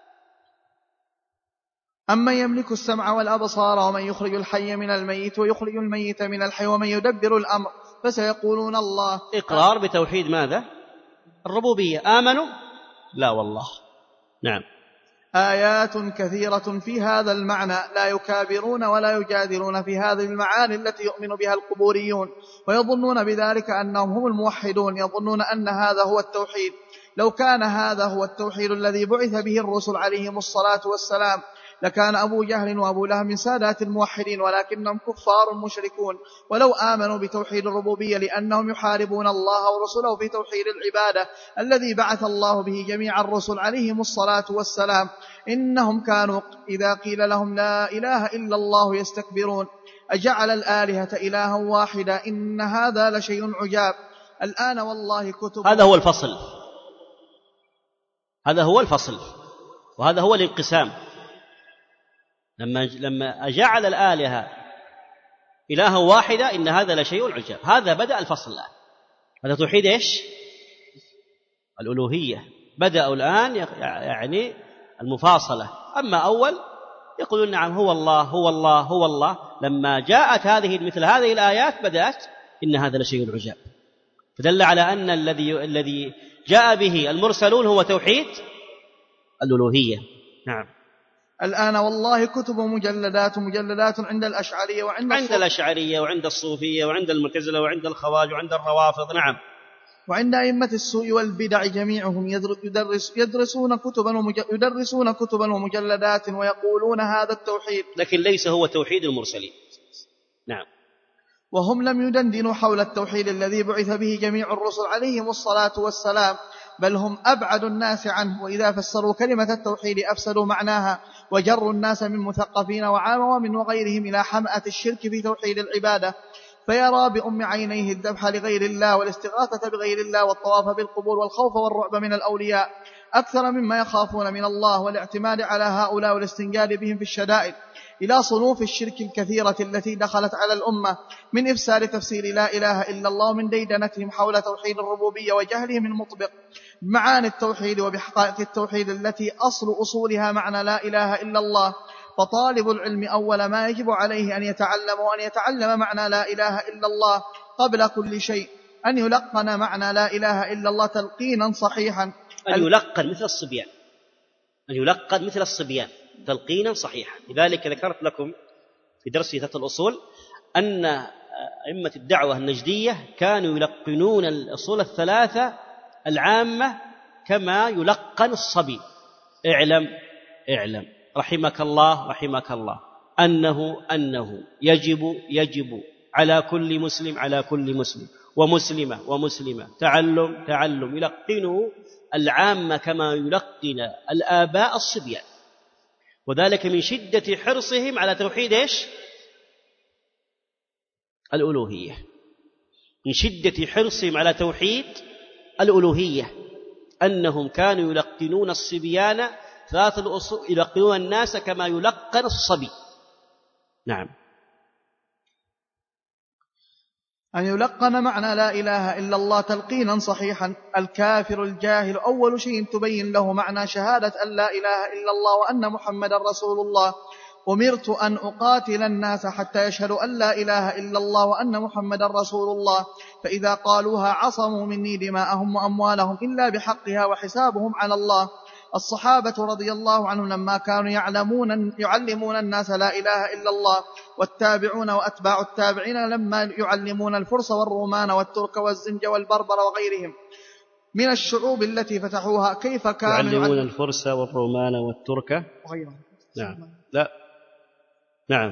أمن يملك السمع والأبصار ومن يخرج الحي من الميت ويخرج الميت من الحي ومن يدبر الأمر فسيقولون الله. إقرار بتوحيد ماذا؟ الربوبية. آمنوا؟ لا والله. نعم. آيات كثيرة في هذا المعنى، لا يكابرون ولا يجادلون في هذه المعاني التي يؤمن بها القبوريون ويظنون بذلك أنهم هم الموحدون، يظنون أن هذا هو التوحيد. لو كان هذا هو التوحيد الذي بعث به الرسل عليهم الصلاة والسلام لكان أبو جهل وأبو لهب من سادات الموحدين، ولكنهم كفار مشركون. ولو آمنوا بتوحيد الربوبية لأنهم يحاربون الله ورسله في توحيد العبادة الذي بعث الله به جميع الرسل عليهم الصلاة والسلام. إنهم كانوا إذا قيل لهم لا إله إلا الله يستكبرون. أجعل الآلهة إلها واحدا إن هذا لشيء عجاب. الآن والله كتب. هذا هو الفصل، هذا هو الفصل، وهذا هو الانقسام. لما لما أجعل الآلهة إلها واحدة إن هذا لشيء عجاب، هذا بدأ الفصل الآن. هذا توحيد إيش؟ الألوهية. بدأوا الآن يعني المفاصلة. أما أول يقولون نعم هو الله هو الله هو الله. لما جاءت هذه مثل هذه الآيات بدأت إن هذا لشيء عجاب، فدل على أن الذي الذي جاء به المرسلون هو توحيد الألوهية. نعم. الآن والله كتب مجلدات مجلدات عند الأشعرية وعند عند الأشعرية وعند الصوفية وعند المعتزلة وعند الخوارج وعند الروافض. نعم. وعند أئمة السوء والبدع جميعهم يدرس يدرسون كتبا يدرسون كتبا ومجلدات ويقولون هذا التوحيد، لكن ليس هو توحيد المرسلين. نعم. وهم لم يدندنوا حول التوحيد الذي بعث به جميع الرسل عليهم الصلاة والسلام، بل هم أبعد الناس عنه. وإذا فسروا كلمة التوحيد أفسدوا معناها وجروا الناس من مثقفين وعوام وغيرهم إلى حمأة الشرك في توحيد العبادة، فيرى بأم عينيه الذبح لغير الله والاستغاثة بغير الله والطواف بالقبور والخوف والرعب من الأولياء أكثر مما يخافون من الله، والاعتماد على هؤلاء والاستنجاد بهم في الشدائد، إلى صنوف الشرك الكثيرة التي دخلت على الأمة من إفساد تفسير لا إله إلا الله، من ديدنتهم حول توحيد الربوبية وجهلهم المطبق بمعاني التوحيد وبحقائق التوحيد التي أصل أصولها معنى لا إله إلا الله. فطالب العلم أول ما يجب عليه أن يتعلم وأن يتعلم معنى لا إله إلا الله قبل كل شيء، أن يلقن معنى لا إله إلا الله تلقينا صحيحا، أن يلقن مثل الصبيان، أن يلقن مثل الصبيان تلقينا صحيحا. لذلك ذكرت لكم في درس ثلاثة الأصول أن أئمة الدعوة النجدية كانوا يلقنون الأصول الثلاثة العامة كما يلقن الصبي. اعلم اعلم رحمك الله رحمك الله أنه أنه يجب يجب على كل مسلم على كل مسلم ومسلمة ومسلمة تعلم تعلم، يلقنه العامة كما يلقن الآباء الصبيان، وذلك من شدة حرصهم على توحيد إيش؟ الألوهية، من شدة حرصهم على توحيد الألوهية، أنهم كانوا يلقنون الصبيان ثلاث الأصول، يلقنون الناس كما يلقن الصبي. نعم. أن يلقن معنى لا إله إلا الله تلقينا صحيحا. الكافر الجاهل أول شيء تبين له معنى شهادة أن لا إله إلا الله وأن محمد رسول الله. أمرت أن أقاتل الناس حتى يشهدوا أن لا إله إلا الله وأن محمد رسول الله، فإذا قالوها عصموا مني دماءهم وأموالهم إلا بحقها وحسابهم على الله. الصحابة رضي الله عنهم لما كانوا يعلمون يعلمون الناس لا إله إلا الله، والتابعون وأتباع التابعين لما يعلمون الفرس والرومان والترك والزنج والبربر وغيرهم من الشعوب التي فتحوها كيف كانوا يعلمون يعلم الفرس والرومان والترك وغيرهم. نعم لا نعم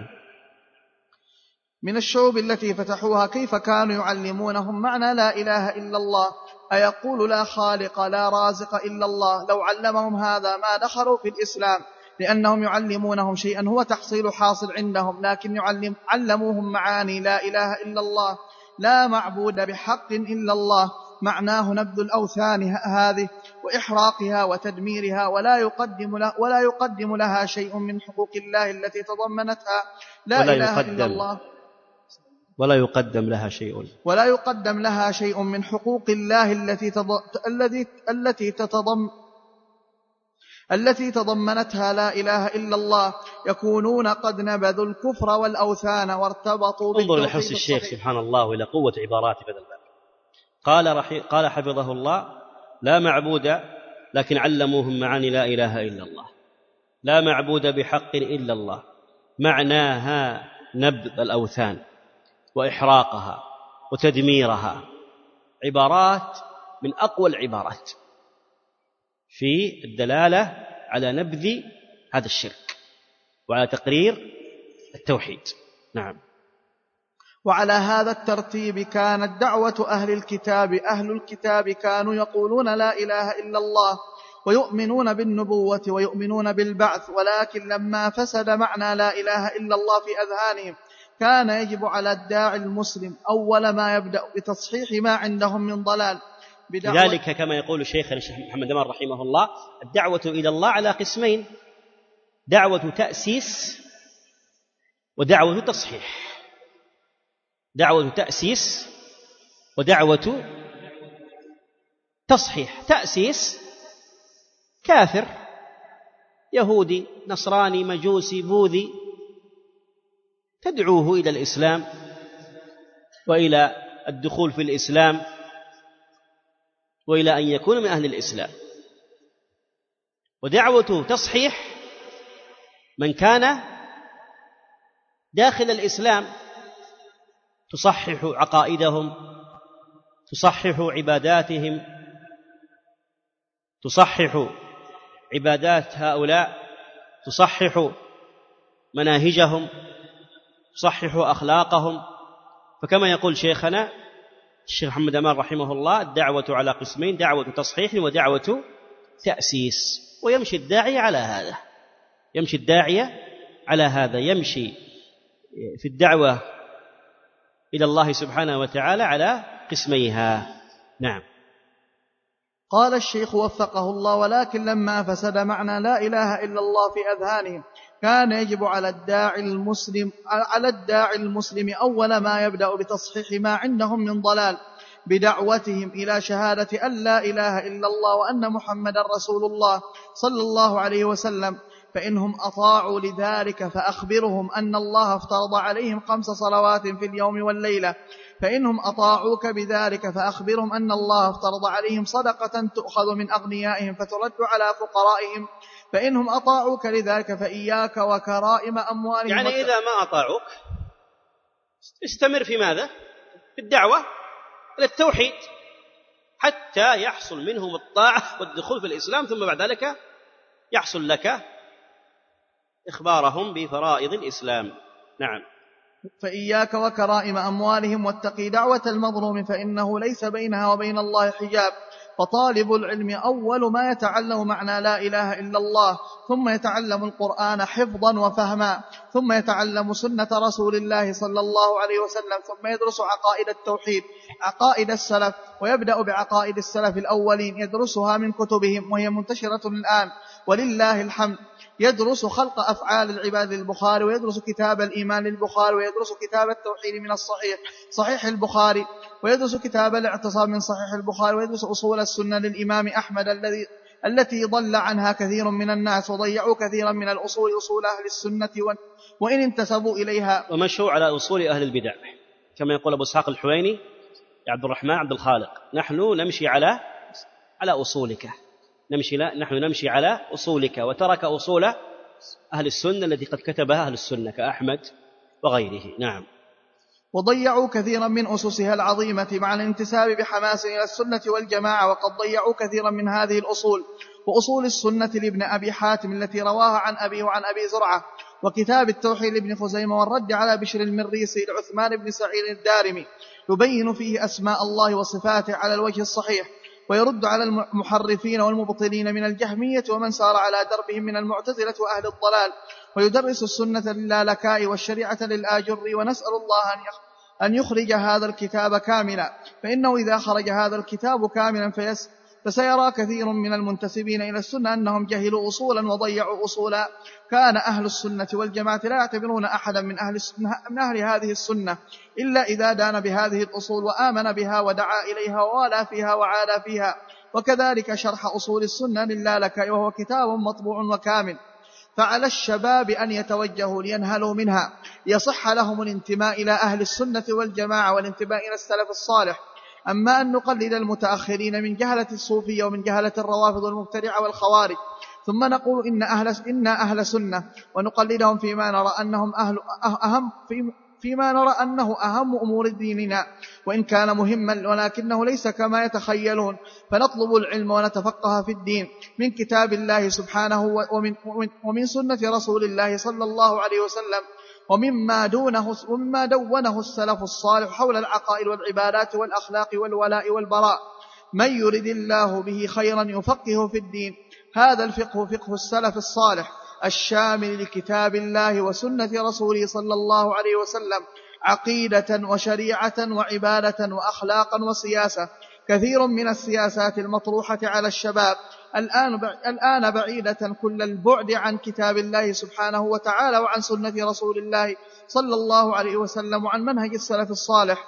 من الشعوب التي فتحوها كيف كانوا يعلمونهم معنى لا إله إلا الله. أيقول لا خالق لا رازق إلا الله؟ لو علمهم هذا ما دخلوا في الإسلام، لأنهم يعلمونهم شيئا هو تحصيل حاصل عندهم، لكن يعلم علموهم معاني لا إله إلا الله. لا معبود بحق إلا الله معناه نبذ الأوثان هذه وإحراقها وتدميرها، ولا يقدم, له ولا يقدم لها شيء من حقوق الله التي تضمنتها لا ولا إله يقدم إلا الله ولا يقدم لها شيء ولا يقدم لها شيء من حقوق الله التي تض... التي التي تتضم التي تضمنتها لا إله إلا الله. يكونون قد نبذوا الكفر والأوثان وارتبطوا بالتوحيد. انظر لحسن الشيخ سبحان الله وإلى قوة عباراته بدل ذلك. قال رحي... قال حفظه الله: لا معبود، لكن علموهم معاني لا إله إلا الله. لا معبود بحق إلا الله معناها نبذ الأوثان وإحراقها وتدميرها، عبارات من أقوى العبارات في الدلالة على نبذ هذا الشرك وعلى تقرير التوحيد. نعم. وعلى هذا الترتيب كانت دعوة أهل الكتاب أهل الكتاب كانوا يقولون لا إله إلا الله ويؤمنون بالنبوة ويؤمنون بالبعث، ولكن لما فسد معنى لا إله إلا الله في أذهانهم كان يجب على الداعي المسلم أول ما يبدأ بتصحيح ما عندهم من ضلال. لذلك كما يقول شيخنا الشيخ محمد أمار رحمه الله: الدعوة إلى الله على قسمين: دعوة تأسيس ودعوة تصحيح. دعوة تأسيس ودعوة تصحيح. تأسيس كافر يهودي نصراني مجوسي بوذي تدعوه إلى الإسلام وإلى الدخول في الإسلام وإلى أن يكون من أهل الإسلام. ودعوة تصحيح من كان داخل الإسلام، تصحح عقائدهم، تصحح عباداتهم، تصحح عبادات هؤلاء، تصحح مناهجهم، تصحح أخلاقهم. فكما يقول شيخنا الشيخ محمد أمار رحمه الله: الدعوة على قسمين: دعوة تصحيح ودعوة تأسيس. ويمشي الداعية على هذا، يمشي الداعية على هذا، يمشي في الدعوة إلى الله سبحانه وتعالى على قسميها. نعم. قال الشيخ وفقه الله: ولكن لما فسد معنى لا إله إلا الله في أذهانهم كان يجب على الداعي المسلم على الداعي المسلم أول ما يبدأ بتصحيح ما عندهم من ضلال بدعوتهم إلى شهادة أن لا إله إلا الله وأن محمد رسول الله صلى الله عليه وسلم. فإنهم أطاعوا لذلك فأخبرهم أن الله افترض عليهم خمس صلوات في اليوم والليلة. فإنهم أطاعوك بذلك فأخبرهم أن الله افترض عليهم صدقة تؤخذ من أغنيائهم فترد على فقرائهم. فإنهم أطاعوك لذلك فإياك وكرائم أموالهم. يعني إذا ما أطاعوك استمر في ماذا؟ في الدعوة إلى التوحيد، حتى يحصل منهم الطاعة والدخول في الإسلام، ثم بعد ذلك يحصل لك إخبارهم بفرائض الإسلام. نعم. فإياك وكرائم أموالهم واتقي دعوة المظلوم فإنه ليس بينها وبين الله حجاب. فطالب العلم أول ما يتعلم معنى لا إله إلا الله، ثم يتعلم القرآن حفظا وفهما، ثم يتعلم سنة رسول الله صلى الله عليه وسلم، ثم يدرس عقائد التوحيد، عقائد السلف، ويبدأ بعقائد السلف الأولين يدرسها من كتبهم وهي منتشرة الآن ولله الحمد. يدرس خلق أفعال العباد للبخاري، ويدرس كتاب الإيمان للبخاري، ويدرس كتاب التوحيد من الصحيح صحيح البخاري، ويدرس كتاب الاعتصام من صحيح البخاري، ويدرس أصول السنة للإمام أحمد الذي التي ضل عنها كثير من الناس وضيعوا كثيرا من الأصول، أصول أهل السنة وإن انتسبوا إليها، ومشوا على أصول أهل البدع، كما يقول أبو إسحاق الحويني يا عبد الرحمن عبد الخالق: نحن نمشي على على أصولك، نمشي لا نحن نمشي على أصولك. وترك أصول أهل السنة التي قد كتبها أهل السنة كأحمد وغيره. نعم. وضيعوا كثيرا من أسسها العظيمة مع الانتساب بحماس إلى السنة والجماعة، وقد ضيعوا كثيرا من هذه الأصول، وأصول السنة لابن أبي حاتم التي رواها عن أبيه وعن أبي زرعة، وكتاب التوحيد لابن خزيمة، والرد على بشر المريسي لعثمان بن سعيد الدارمي يبين فيه أسماء الله وصفاته على الوجه الصحيح، ويرد على المحرفين والمبطلين من الجهمية ومن سار على دربهم من المعتزلة وأهل الضلال، ويدرس السنة للالكاء والشريعة للآجر. ونسأل الله أن يخرج هذا الكتاب كاملا، فإنه إذا خرج هذا الكتاب كاملا فيس فسيرى كثير من المنتسبين إلى السنة أنهم جهلوا أصولا وضيعوا أصولا. كان أهل السنة والجماعة لا يعتبرون أحدا من أهل, من أهل هذه السنة إلا إذا دان بهذه الأصول وآمن بها ودعا إليها ووالى فيها وعالى فيها. وكذلك شرح أصول السنة للالكاء، وهو كتاب مطبوع وكامل، فعلى الشباب أن يتوجهوا لينهلوا منها يصح لهم الانتماء إلى أهل السنة والجماعة والانتماء إلى السلف الصالح. أما أن نقلد المتأخرين من جهلة الصوفية ومن جهلة الروافض والمبتدعة والخوارج ثم نقول إن أهل, إن أهل سنة ونقلدهم فيما نرى أنهم أهل أهم في فيما نرى أنه أهم أمور ديننا، وإن كان مهما ولكنه ليس كما يتخيلون، فنطلب العلم ونتفقه في الدين من كتاب الله سبحانه ومن, ومن سنة رسول الله صلى الله عليه وسلم، ومما دونه ومما دونه السلف الصالح حول العقائد والعبادات والأخلاق والولاء والبراء. من يرد الله به خيرا يفقهه في الدين. هذا الفقه فقه السلف الصالح الشامل لكتاب الله وسنة رسوله صلى الله عليه وسلم، عقيدة وشريعة وعبادة وأخلاقا وسياسة. كثير من السياسات المطروحة على الشباب الآن الآن بعيدة كل البعد عن كتاب الله سبحانه وتعالى وعن سنة رسول الله صلى الله عليه وسلم وعن منهج السلف الصالح،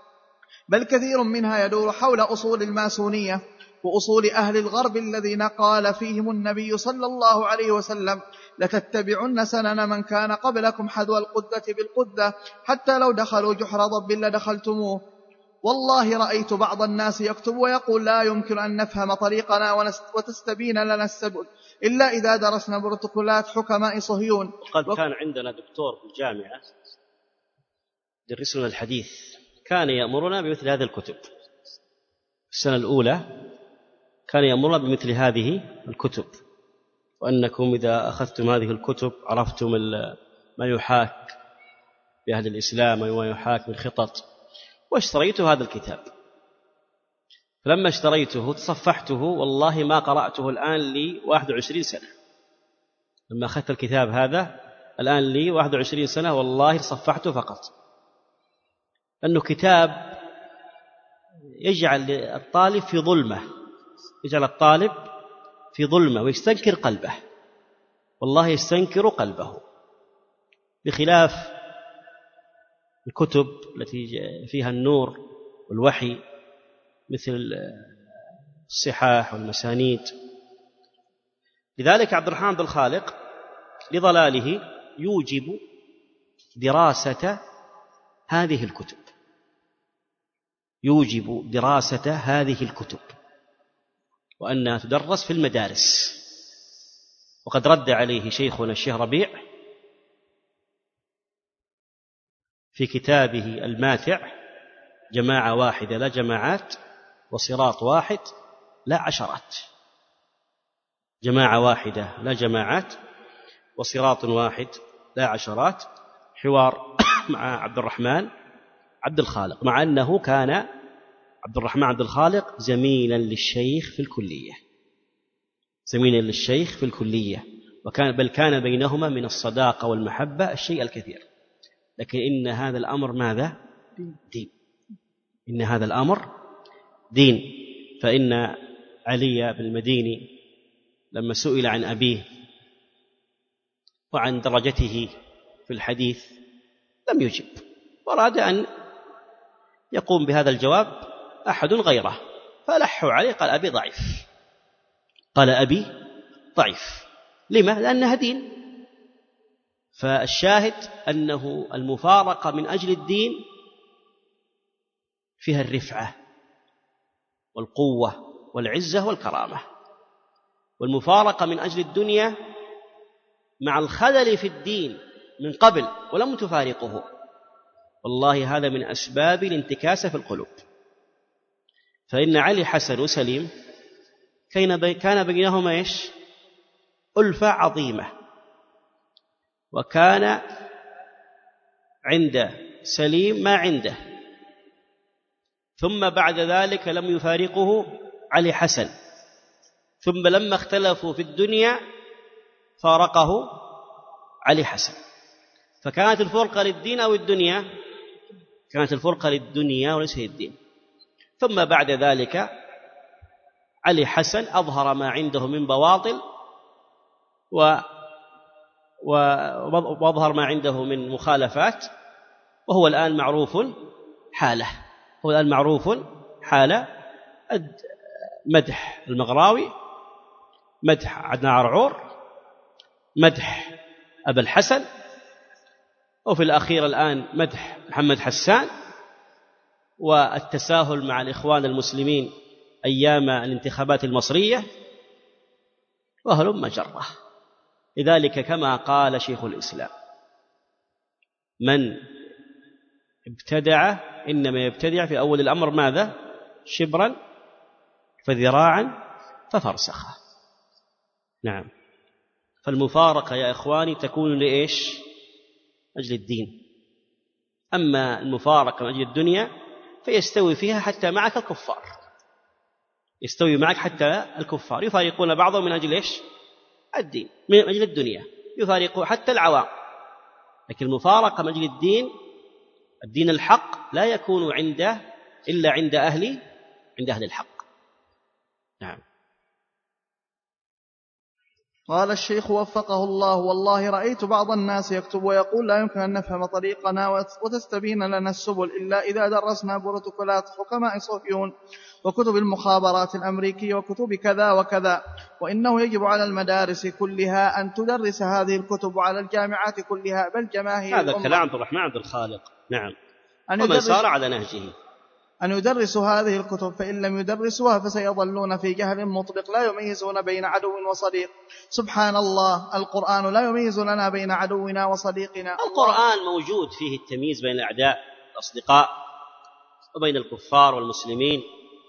بل كثير منها يدور حول أصول الماسونية وأصول أهل الغرب الذين قال فيهم النبي صلى الله عليه وسلم: لتتبعن سنن من كان قبلكم حذو القدة بالقدة حتى لو دخلوا جحر ضب لدخلتموه. والله رأيت بعض الناس يكتب ويقول: لا يمكن أن نفهم طريقنا وتستبين لنا السبل إلا إذا درسنا بروتوكولات حكماء صهيون. وقد كان عندنا دكتور في الجامعة درسنا الحديث كان يأمرنا بمثل هذه الكتب. السنة الأولى كان يأمرنا بمثل هذه الكتب، وأنكم إذا أخذتم هذه الكتب عرفتم ما يحاك بأهل الإسلام وما يحاك من خطط. واشتريت هذا الكتاب، فلما اشتريته تصفحته والله ما قرأته الآن لي واحد وعشرين سنة. لما أخذت الكتاب هذا الآن لي واحد وعشرين سنة والله صفحته فقط، أنه كتاب يجعل الطالب في ظلمة، يجعل الطالب في ظلمة ويستنكر قلبه، والله يستنكر قلبه، بخلاف الكتب التي فيها النور والوحي مثل الصحاح والمسانيد. لذلك عبد الرحمن بن الخالق لضلاله يوجب دراسة هذه الكتب، يوجب دراسة هذه الكتب وأنها تدرس في المدارس. وقد رد عليه شيخنا الشيخ ربيع في كتابه الماتع، جماعة واحدة لا جماعات، وصراط واحد لا عشرات، جماعة واحدة لا جماعات، وصراط واحد لا عشرات. حوار مع عبد الرحمن عبد الخالق، مع أنه كان عبد الرحمن عبد الخالق زميلا للشيخ في الكلية، زميلا للشيخ في الكلية، وكان بل كان بينهما من الصداقة والمحبة الشيء الكثير. لكن إن هذا الأمر ماذا؟ دين. إن هذا الأمر دين. فإن علي بن المديني لما سئل عن أبيه وعن درجته في الحديث لم يجب، وأراد أن يقوم بهذا الجواب أحد غيره، فلحوا عليه قال أبي ضعيف، قال أبي ضعيف. لما؟ لأنها دين. فالشاهد أنه المفارقة من أجل الدين فيها الرفعة والقوة والعزة والكرامة، والمفارقة من أجل الدنيا مع الخلل في الدين من قبل ولم تفارقه، والله هذا من أسباب الانتكاسة في القلوب. فإن علي حسن وسليم كان بينهما إيش؟ ألفة عظيمة، وكان عند سليم ما عنده، ثم بعد ذلك لم يفارقه علي حسن، ثم لما اختلفوا في الدنيا فارقه علي حسن. فكانت الفرقة للدين أو الدنيا؟ كانت الفرقة للدنيا وليس للدين. ثم بعد ذلك علي حسن أظهر ما عنده من بواطل و وأظهر ما عنده من مخالفات، وهو الآن معروف حاله، هو الآن معروف حاله. مدح المغراوي، مدح عدنان عرعور، مدح أبا الحسن، وفي الأخير الآن مدح محمد حسان، والتساهل مع الإخوان المسلمين أيام الانتخابات المصرية، وهلم جرة. لذلك كما قال شيخ الإسلام: من ابتدع إنما يبتدع في أول الأمر ماذا؟ شبرا فذراعا ففرسخا. نعم. فالمفارقة يا إخواني تكون لإيش؟ أجل الدين. أما المفارقة من أجل الدنيا فيستوي فيها حتى معك الكفار، يستوي معك حتى الكفار، يفارقون بعضهم من أجل إيش؟ الدين، من أجل الدنيا يفارقوا حتى العوام. لكن المفارقة من أجل الدين، الدين الحق، لا يكون عنده إلا عند أهل عند أهل الحق. نعم. قال الشيخ وفقه الله: والله رأيت بعض الناس يكتب ويقول لا يمكن أن نفهم طريقنا وتستبين لنا السبل إلا إذا درسنا بروتوكولات حكماء صهيون وكتب المخابرات الأمريكية وكتب كذا وكذا، وإنه يجب على المدارس كلها أن تدرس هذه الكتب، وعلى الجامعات كلها بل جماهير هذا كلام عبد الرحمن عبد الخالق. نعم. أن ومن سار على نهجه أن يدرسوا هذه الكتب، فإن لم يدرسوها فسيظلون في جهل مطبق لا يميزون بين عدو وصديق. سبحان الله، القرآن لا يميز لنا بين عدونا وصديقنا. القرآن موجود فيه التمييز بين الأعداء والأصدقاء وبين الكفار والمسلمين،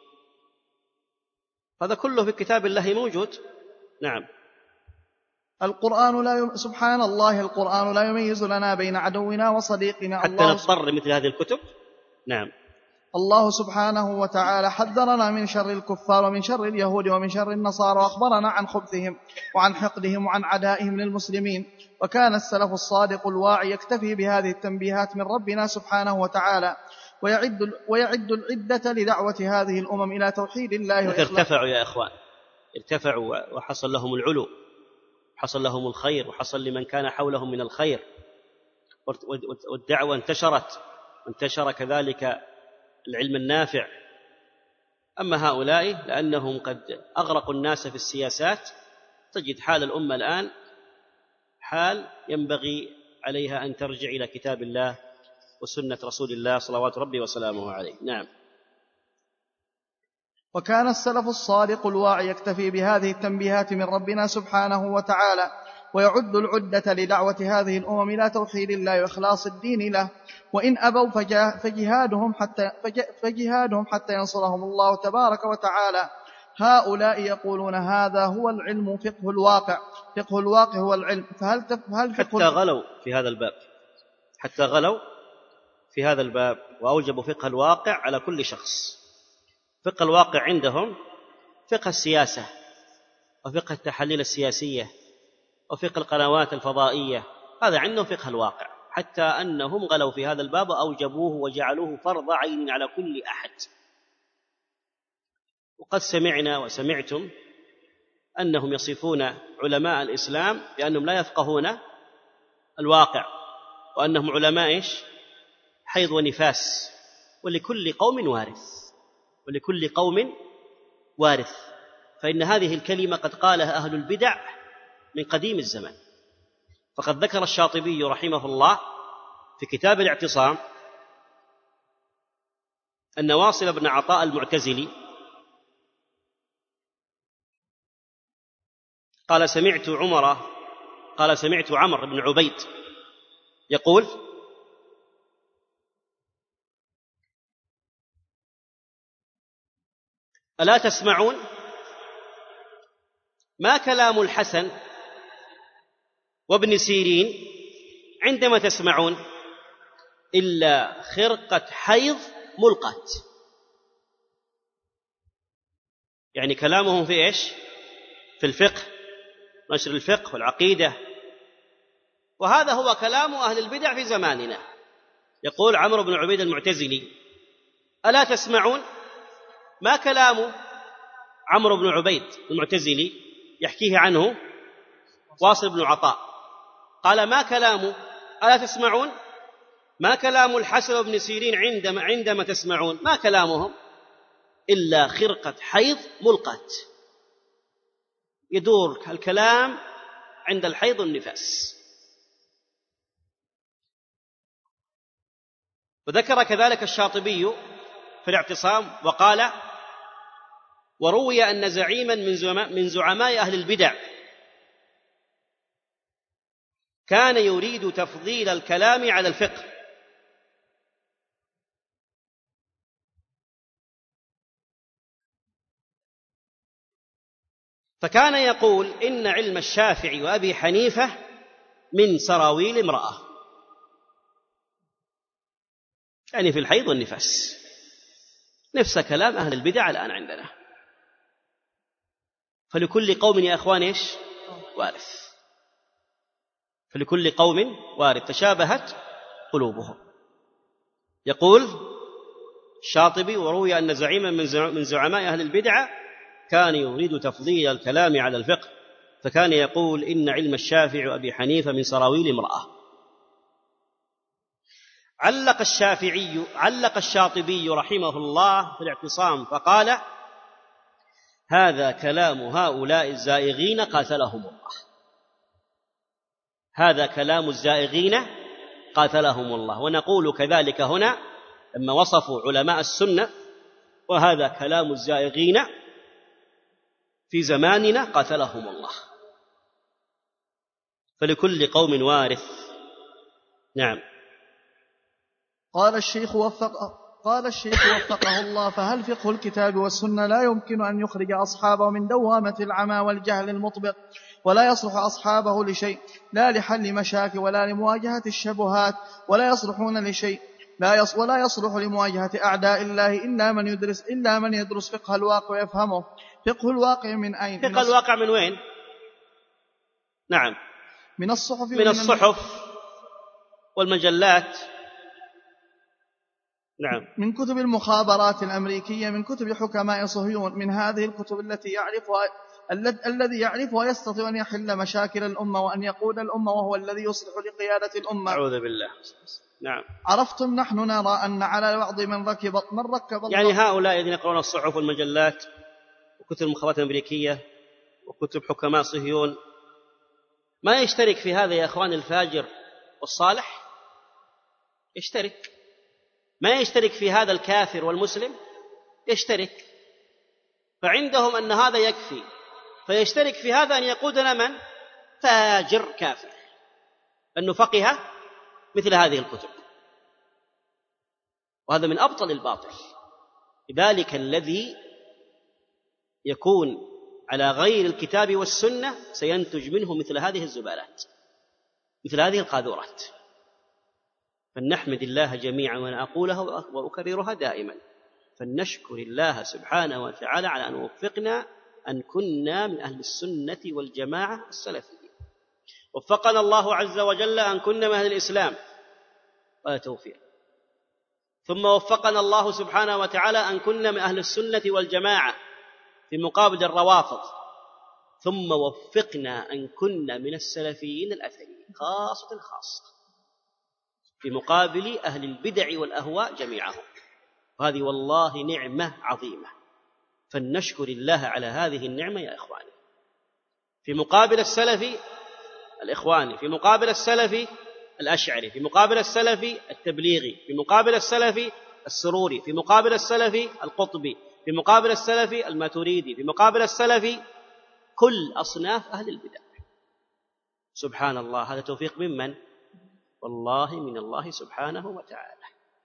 هذا كله في كتاب الله موجود. نعم. القرآن لا يم... سبحان الله، القرآن لا يميز لنا بين عدونا وصديقنا حتى الله نضطر مثل هذه الكتب. نعم. الله سبحانه وتعالى حذرنا من شر الكفار ومن شر اليهود ومن شر النصارى، وأخبرنا عن خبثهم وعن حقدهم وعن عدائهم للمسلمين. وكان السلف الصادق الواعي يكتفي بهذه التنبيهات من ربنا سبحانه وتعالى، ويعد, ويعد العدة لدعوة هذه الأمم إلى توحيد الله وإخلاص. ارتفعوا يا إخوان، ارتفعوا وحصل لهم العلو، حصل لهم الخير، وحصل لمن كان حولهم من الخير، والدعوة انتشرت، وانتشر كذلك العلم النافع. أما هؤلاء لأنهم قد أغرقوا الناس في السياسات، تجد حال الأمة الآن حال ينبغي عليها أن ترجع إلى كتاب الله وسنة رسول الله صلوات ربي وسلامه عليه. نعم. وكان السلف الصادق الواعي يكتفي بهذه التنبيهات من ربنا سبحانه وتعالى، ويعد العدة لدعوة هذه الأمم إلى توحيد الله وإخلاص الدين له، وإن أبوا فجهادهم حتى, فجهادهم حتى ينصرهم الله تبارك وتعالى. هؤلاء يقولون هذا هو العلم فقه الواقع، فقه الواقع هو العلم. فهل فهل حتى غلوا في هذا الباب، حتى غلوا في هذا الباب وأوجبوا فقه الواقع على كل شخص. فقه الواقع عندهم فقه السياسة وفقه التحاليل السياسية وفقه القنوات الفضائية، هذا عندهم فقه الواقع، حتى أنهم غلوا في هذا الباب وأوجبوه وجعلوه فرض عين على كل أحد. وقد سمعنا وسمعتم أنهم يصفون علماء الإسلام بأنهم لا يفقهون الواقع، وأنهم علماء إيش؟ حيض ونفاس، ولكل قوم وارث، ولكل قوم وارث. فإن هذه الكلمة قد قالها أهل البدع من قديم الزمان. فقد ذكر الشاطبي رحمه الله في كتاب الاعتصام أن واصل بن عطاء المعتزلي قال سمعت عمر قال سمعت عمر بن عبيد يقول ألا تسمعون ما كلام الحسن وابن سيرين عندما تسمعون إلا خرقة حيض ملقت. يعني كلامهم في إيش؟ في الفقه، نشر الفقه والعقيدة، وهذا هو كلام أهل البدع في زماننا. يقول عمرو بن عبيد المعتزلي ألا تسمعون ما كلام عمرو بن عبيد المعتزلي يحكيه عنه واصل بن عطاء، قال ما كلام ألا تسمعون ما كلام الحسن وابن سيرين عندما, عندما تسمعون، ما كلامهم إلا خرقة حيض ملقت. يدور الكلام عند الحيض والنفاس. وذكر كذلك الشاطبي في الاعتصام وقال وروي أن زعيما من زعماء أهل البدع كان يريد تفضيل الكلام على الفقه، فكان يقول إن علم الشافعي وأبي حنيفة من سراويل امرأة، يعني في الحيض والنفاس. نفس كلام أهل البدع الآن عندنا. فلكل قوم يا أخوان إيش؟ وارث. فلكل قوم وارث تشابهت قلوبهم. يقول الشاطبي وروي أن زعيما من زعماء أهل البدع كان يريد تفضيل الكلام على الفقه، فكان يقول إن علم الشافعي وأبي حنيفة من سراويل امرأة. علق الشافعي علق الشاطبي رحمه الله في الاعتصام فقال هذا كلام هؤلاء الزائغين قاتلهم الله. هذا كلام الزائغين قاتلهم الله. ونقول كذلك هنا لما وصفوا علماء السنة وهذا كلام الزائغين في زماننا قاتلهم الله. فلكل قوم وارث. نعم. قال الشيخ وفق قال الشيخ وفقه الله فهل فقه الكتاب والسنة لا يمكن أن يخرج أصحابه من دوامة العمى والجهل المطبق، ولا يصلح أصحابه لشيء، لا لحل مشاكل ولا لمواجهة الشبهات، ولا يصلحون لشيء، لا يص ولا يصلح لمواجهة أعداء الله إلا من يدرس إلا من يدرس فقه الواقع ويفهمه. فقه الواقع من أين؟ فقه الواقع من وين؟ نعم، من الصحف من الصحف والمجلات. نعم. من كتب المخابرات الأمريكية، من كتب حكماء صهيون، من هذه الكتب التي يعرفها الذي يعرفها يستطيع أن يحل مشاكل الأمة وأن يقود الأمة، وهو الذي يصلح لقيادة الأمة. أعوذ بالله. نعم. عرفتم نحن نرى أن على بعض من ركب من ركب الله، يعني هؤلاء الذين يقرؤون الصحف والمجلات وكتب المخابرات الأمريكية وكتب حكماء صهيون ما يشترك في هذا يا أخوان الفاجر والصالح؟ يشترك. ما يشترك في هذا الكافر والمسلم؟ يشترك. فعندهم أن هذا يكفي، فيشترك في هذا أن يقودنا من؟ فاجر كافر، أنه فقه مثل هذه الكتب، وهذا من أبطل الباطل. لذلك الذي يكون على غير الكتاب والسنة سينتج منه مثل هذه الزبالات، مثل هذه القاذورات. فلنحمد الله جميعا، وأنا أقولها وأكررها دائما، فلنشكر الله سبحانه وتعالى على أن وفقنا أن كنا من أهل السنة والجماعة السلفيين. وفقنا الله عز وجل أن كنا من أهل الإسلام، هذا توفيق. ثم وفقنا الله سبحانه وتعالى أن كنا من أهل السنة والجماعة في مقابل الروافض. ثم وفقنا أن كنا من السلفيين الأثريين خاصة خاصة في مقابل أهل البدع والأهواء جميعهم. وهذه والله نعمة عظيمة، فلنشكر الله على هذه النعمة يا إخواني. في مقابل السلفي الإخواني، في مقابل السلفي الأشعري، في مقابل السلفي التبليغي، في مقابل السلفي السروري، في مقابل السلفي القطبي، في مقابل السلفي الماتريدي، في مقابل السلفي كل أصناف أهل البدع. سبحان الله، هذا توفيق ممن؟ والله من الله سبحانه وتعالى.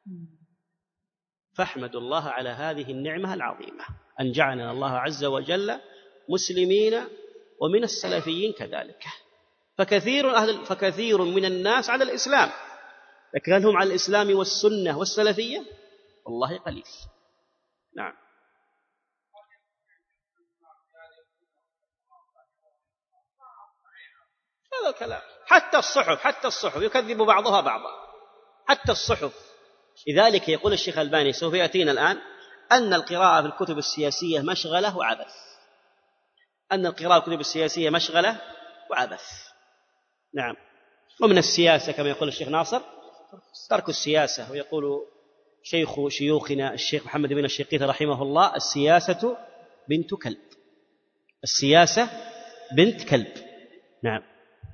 فاحمدوا الله على هذه النعمة العظيمة أن جعلنا الله عز وجل مسلمين ومن السلفيين كذلك. فكثير, أهل فكثير من الناس على الإسلام، لكن هل هم على الإسلام والسنة والسلفية؟ والله قليل. نعم. هذا الكلام، حتى الصحف حتى الصحف يكذب بعضها بعضا، حتى الصحف. لذلك يقول الشيخ الألباني، سوف يأتينا الآن، أن القراءة في الكتب السياسية مشغلة وعبث، أن القراءة في الكتب السياسية مشغلة وعبث. نعم. ومن السياسة كما يقول الشيخ ناصر ترك السياسة، ويقول شيخ شيوخنا الشيخ محمد بن الشقيق رحمه الله: السياسة بنت كلب، السياسة بنت كلب. نعم.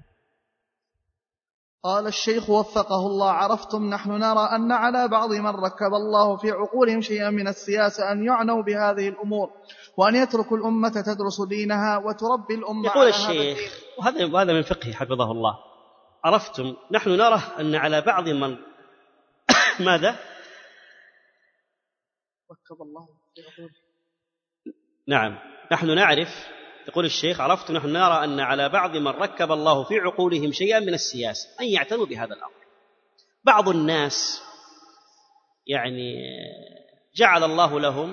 قال الشيخ وفقه الله: عرفتم، نحن نرى أن على بعض من ركب الله في عقولهم شيئا من السياسة أن يعنوا بهذه الأمور، وأن يتركوا الأمة تدرس دينها وتربي الأمة. يقول الشيخ، وهذا من فقه حفظه الله: عرفتم، نحن نرى أن على بعض من ماذا ركب الله في عقولهم. نعم، نحن نعرف، يقول الشيخ: عرفت، نحن نرى أن على بعض من ركب الله في عقولهم شيئا من السياسة أن يعتنوا بهذا الأمر. بعض الناس يعني جعل الله لهم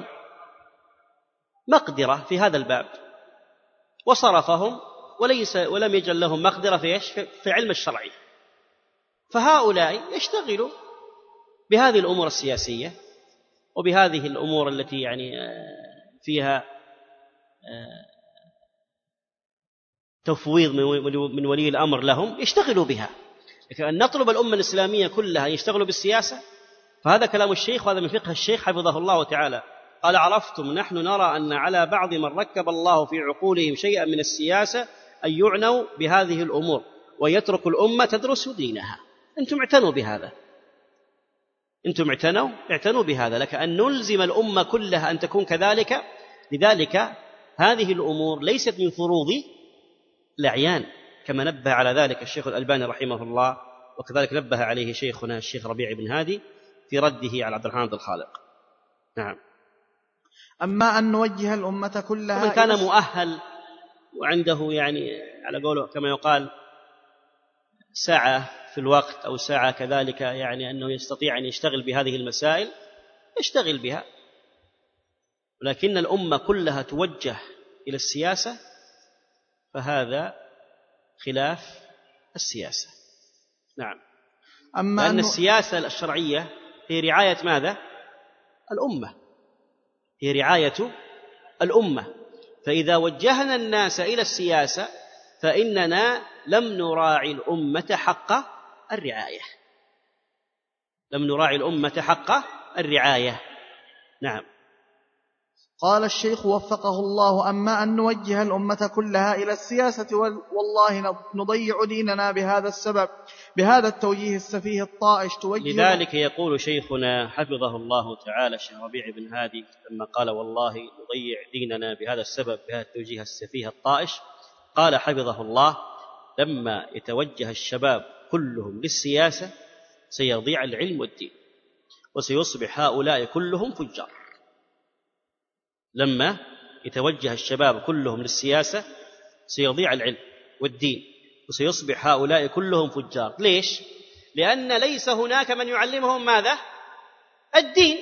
مقدرة في هذا الباب وصرفهم، وليس ولم يجعل لهم مقدرة في في علم الشرعي، فهؤلاء يشتغلوا بهذه الأمور السياسية وبهذه الأمور التي يعني فيها تفويض من ولي الأمر لهم، يشتغلوا بها. لكن أن نطلب الأمة الإسلامية كلها يشتغلوا بالسياسة، فهذا كلام الشيخ، وهذا من فقه الشيخ حفظه الله تعالى. قال: عرفتم، نحن نرى أن على بعض من ركب الله في عقولهم شيئا من السياسة أن يعنوا بهذه الأمور ويتركوا الأمة تدرس دينها. أنتم اعتنوا بهذا، أنتم اعتنوا اعتنوا بهذا، لك أن نلزم الأمة كلها أن تكون كذلك. لذلك هذه الأمور ليست من فروض الأعيان، كما نبه على ذلك الشيخ الألباني رحمه الله، وكذلك نبه عليه شيخنا الشيخ ربيع بن هادي في رده على عبد الرحمن بن الخالق. نعم. أما أن نوجه الأمة كلها، ومن كان مؤهل وعنده يعني على قوله كما يقال ساعة في الوقت أو ساعة كذلك، يعني أنه يستطيع أن يشتغل بهذه المسائل يشتغل بها، ولكن الأمة كلها توجه إلى السياسة فهذا خلاف السياسة. نعم. أما لأن أنه السياسة الشرعية هي رعاية ماذا؟ الأمة، هي رعاية الأمة. فإذا وجهنا الناس إلى السياسة فإننا لم نراعي الأمة حق الرعاية، لم نراعي الأمة حق الرعاية. نعم. قال الشيخ وفقه الله: أما أن نوجه الأمة كلها إلى السياسة والله نضيع ديننا بهذا السبب، بهذا التوجيه السفيه الطائش توجه. لذلك يقول شيخنا حفظه الله تعالى الشيخ ربيع بن هادي لما قال: والله نضيع ديننا بهذا السبب، بهذا التوجيه السفيه الطائش، قال حفظه الله: لما يتوجه الشباب كلهم للسياسة سيضيع العلم والدين وسيصبح هؤلاء كلهم فجار. لما يتوجه الشباب كلهم للسياسة سيضيع العلم والدين وسيصبح هؤلاء كلهم فجار. ليش؟ لأن ليس هناك من يعلمهم ماذا؟ الدين،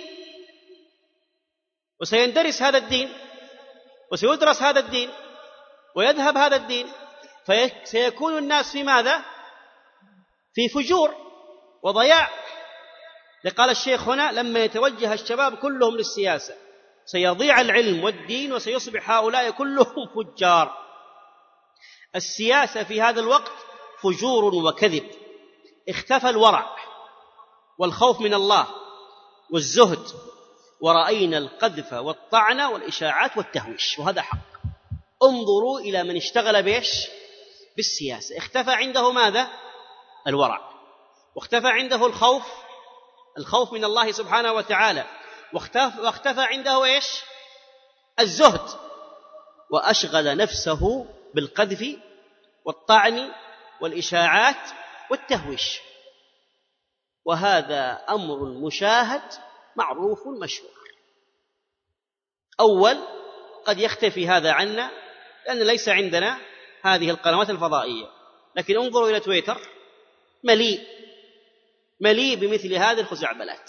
وسيندرس هذا الدين وسيدرس هذا الدين ويذهب هذا الدين، فسيكون الناس في ماذا؟ في فجور وضياع. لقال الشيخ هنا لما يتوجه الشباب كلهم للسياسة سيضيع العلم والدين وسيصبح هؤلاء كلهم فجار. السياسة في هذا الوقت فجور وكذب، اختفى الورع والخوف من الله والزهد، ورأينا القذف والطعن والإشاعات والتهويش، وهذا حق. انظروا إلى من اشتغل بيش بالسياسة، اختفى عنده ماذا؟ الورع، واختفى عنده الخوف الخوف من الله سبحانه وتعالى، واختفى, واختفى عنده إيش؟ الزهد، وأشغل نفسه بالقذف والطعن والإشاعات والتهويش. وهذا أمر مشاهد معروف مشهور. أول قد يختفي هذا عنا لأن ليس عندنا هذه القنوات الفضائية، لكن انظروا إلى تويتر مليء مليء بمثل هذه الخزعبلات.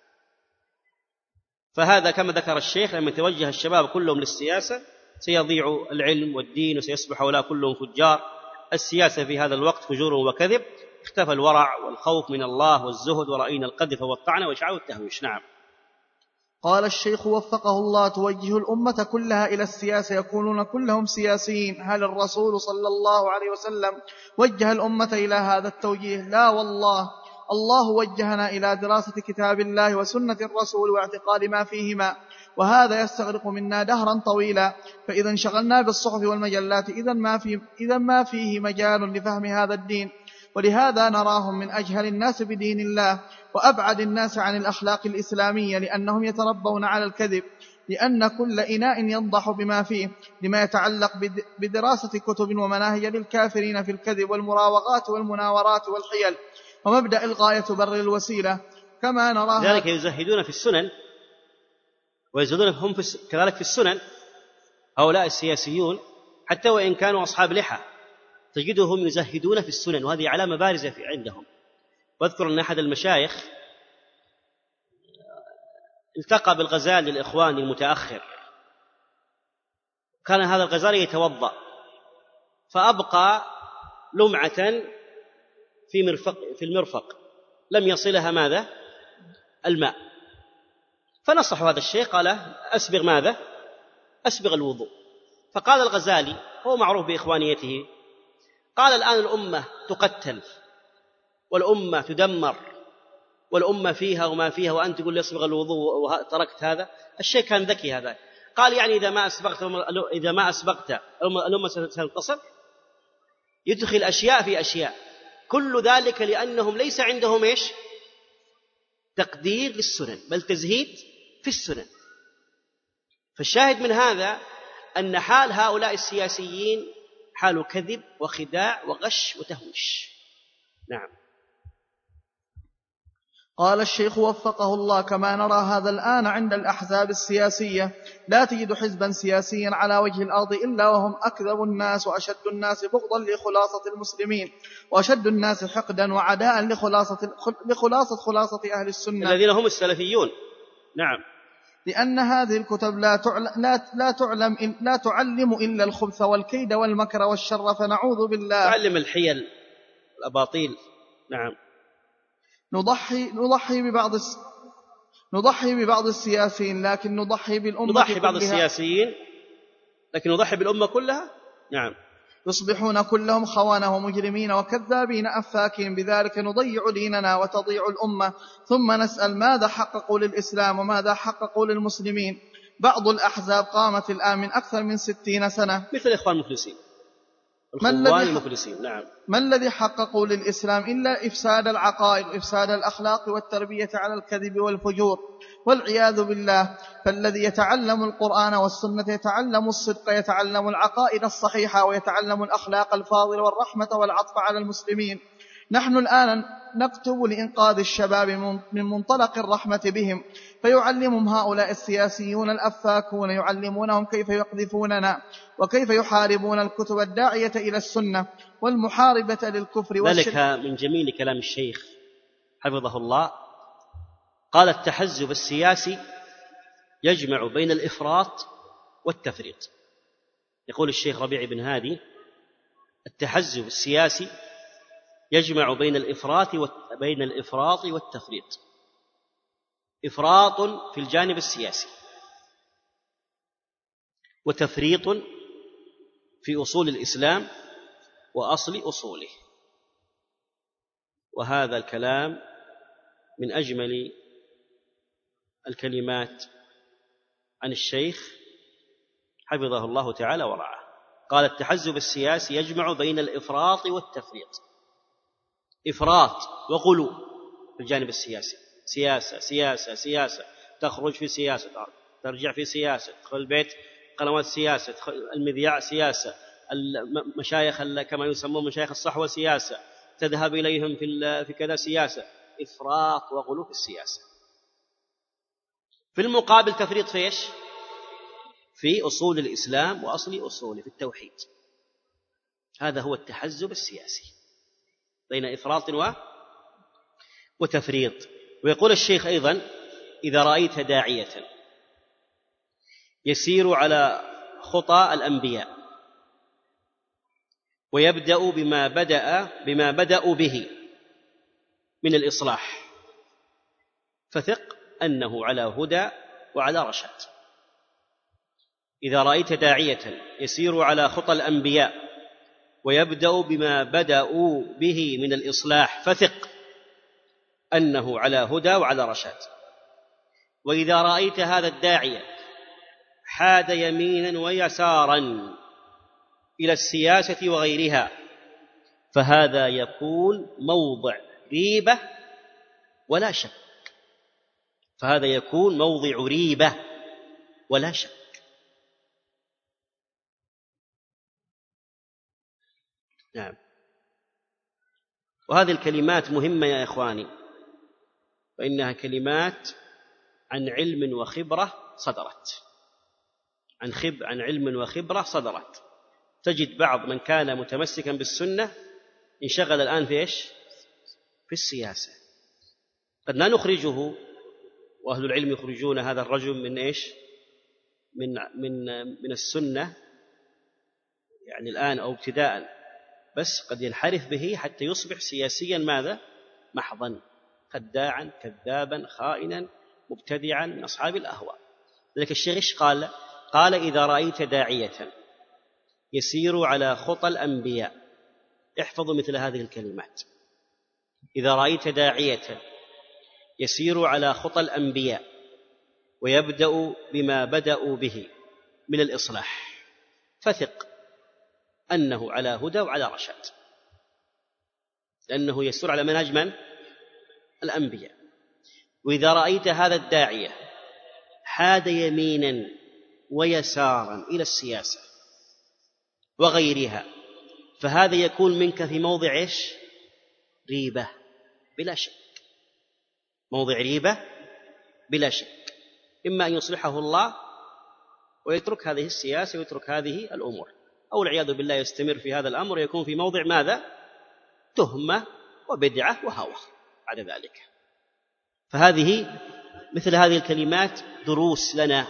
فهذا كما ذكر الشيخ لما يتوجه الشباب كلهم للسياسة سيضيع العلم والدين وسيصبح هؤلاء كلهم فجار. السياسة في هذا الوقت فجور وكذب، اختفى الورع والخوف من الله والزهد، ورأينا القذف والطعن والإشاعة والتهويش. نعم. قال الشيخ وفقه الله: توجه الأمة كلها إلى السياسة يكونون كلهم سياسيين. هل الرسول صلى الله عليه وسلم وجه الأمة إلى هذا التوجيه؟ لا والله، الله وجهنا إلى دراسة كتاب الله وسنة الرسول واعتقاد ما فيهما، وهذا يستغرق منا دهرا طويلا، فإذا انشغلنا بالصحف والمجلات إذا ما, في إذا ما فيه مجال لفهم هذا الدين. ولهذا نراهم من أجهل الناس بدين الله وأبعد الناس عن الأخلاق الإسلامية، لأنهم يتربون على الكذب، لأن كل إناء ينضح بما فيه، لما يتعلق بدراسة كتب ومناهج للكافرين في الكذب والمراوغات والمناورات والحيل، ومبدأ الغاية تبرر الوسيلة كما نراها. ذلك يزهدون في السنن ويزهدون هم في كذلك في السنن. هؤلاء السياسيون حتى وإن كانوا أصحاب لحى تجدهم يزهدون في السنن، وهذه علامة بارزة في عندهم. واذكر أن أحد المشايخ التقى بالغزالي الإخواني المتأخر، كان هذا الغزالي يتوضأ فأبقى لمعة في مرفق في المرفق لم يصلها ماذا؟ الماء. فنصح هذا الشيخ قال: أسبغ ماذا؟ أسبغ الوضوء. فقال الغزالي هو معروف بإخوانيته، قال: الآن الأمة تقتل والأمة تدمر والأمة فيها وما فيها، وأنت تقول لي أسبغ الوضوء وتركت هذا. الشيء كان ذكي هذا، قال: يعني إذا ما أسبغت إذا ما أسبغت الأمة ستنتصر. يدخل أشياء في أشياء، كل ذلك لأنهم ليس عندهم إيش؟ تقدير للسنن، بل تزهيد في السنن. فالشاهد من هذا أن حال هؤلاء السياسيين حال كذب وخداع وغش وتهويش. نعم. قال الشيخ وفقه الله: كما نرى هذا الآن عند الأحزاب السياسية، لا تجد حزبا سياسيا على وجه الأرض إلا وهم أكذب الناس وأشد الناس بغضا لخلاصة المسلمين، وأشد الناس حقدا وعداء لخلاصة, لخلاصة خلاصة أهل السنة الذين هم السلفيون. نعم. لأن هذه الكتب لا تعلم, لا, لا, تعلم لا تعلم إلا الخبث والكيد والمكر والشر، فنعوذ بالله. تعلم الحيل والأباطيل. نعم. نضحي نضحي ببعض الس... نضحي ببعض السياسيين لكن نضحي بالأمة نضحي بعض كلها. السياسيين لكن نضحي بالأمة كلها. نعم. يصبحون كلهم خوانة ومجرمين وكذابين أفاكين، بذلك نضيع ديننا وتضيع الأمة، ثم نسأل ماذا حققوا للإسلام وماذا حققوا للمسلمين. بعض الأحزاب قامت الآن من أكثر من ستين سنة، مثل الإخوان المفلسين. الخوان المفلسين. نعم. ما الذي حققوا للإسلام إلا إفساد العقائد وإفساد الأخلاق والتربية على الكذب والفجور والعياذ بالله. فالذي يتعلم القرآن والسنة يتعلم الصدق، يتعلم العقائد الصحيحة، ويتعلم الأخلاق الفاضلة والرحمة والعطف على المسلمين. نحن الآن نكتب لإنقاذ الشباب من منطلق الرحمة بهم، فيعلمهم هؤلاء السياسيون الأفاكون، يعلمونهم كيف يقذفوننا وكيف يحاربون الكتب الداعية إلى السنة والمحاربة للكفر والشرك. ذلك من جميل كلام الشيخ حفظه الله. قال: التحزب السياسي يجمع بين الإفراط والتفريط. يقول الشيخ ربيع بن هادي: التحزب السياسي يجمع بين الإفراط بين الإفراط والتفريط. إفراط في الجانب السياسي، وتفريط في أصول الإسلام وأصل أصوله. وهذا الكلام من أجمل الكلمات عن الشيخ حفظه الله تعالى ورعاه. قال: التحزب السياسي يجمع بين الإفراط والتفريط. إفراط وغلو في الجانب السياسي، سياسة سياسة سياسة، تخرج في سياسة، ترجع في سياسة، تدخل البيت قنوات سياسة، المذياع سياسة، المشايخ كما يسمون مشايخ الصحوة سياسة، تذهب إليهم في في كذا سياسة. إفراط وغلو في السياسة. في المقابل تفريط في إيش؟ في أصول الإسلام وأصل أصوله، في التوحيد. هذا هو التحزب السياسي بين إفراط وتفريط. ويقول الشيخ أيضا: إذا رأيت داعية يسير على خطى الأنبياء ويبدأ بما بدأ بما بدأوا به من الإصلاح، فثق أنه على هدى وعلى رشاد. إذا رأيت داعية يسير على خطى الأنبياء ويبدأ بما بدأوا به من الإصلاح، فثق أنه على هدى وعلى رشاد. وإذا رأيت هذا الداعية حاد يمينا ويسارا إلى السياسة وغيرها، فهذا يكون موضع ريبة ولا شك. فهذا يكون موضع ريبة ولا شك. نعم. وهذه الكلمات مهمة يا إخواني، فإنها كلمات عن علم وخبرة صدرت، عن خب عن علم وخبرة صدرت. تجد بعض من كان متمسكا بالسنة انشغل الآن في إيش؟ في السياسة. قد لا نخرجه، وأهل العلم يخرجون هذا الرجل من إيش؟ من من من السنة يعني الآن أو ابتداء، بس قد ينحرف به حتى يصبح سياسيا ماذا؟ محضا، خداعا كذابا خائنا مبتدعا من أصحاب الأهواء. لذلك الشيخ إيش قال؟ قال: إذا رأيت داعية يسير على خطى الأنبياء. احفظوا مثل هذه الكلمات: إذا رأيت داعية يسير على خطى الأنبياء ويبدأ بما بدأوا به من الإصلاح، فثق أنه على هدى وعلى رشاد، لأنه يسير على منهج من؟ الأنبياء. وإذا رأيت هذا الداعية حاد يمينا ويسارا إلى السياسة وغيرها، فهذا يكون منك في موضع إيش؟ ريبة بلا شك، موضع ريبة بلا شك. إما أن يصلحه الله ويترك هذه السياسة ويترك هذه الأمور، أو العياذ بالله يستمر في هذا الأمر ويكون في موضع ماذا؟ تهمة وبدعة وهوى بعد ذلك. فهذه مثل هذه الكلمات دروس لنا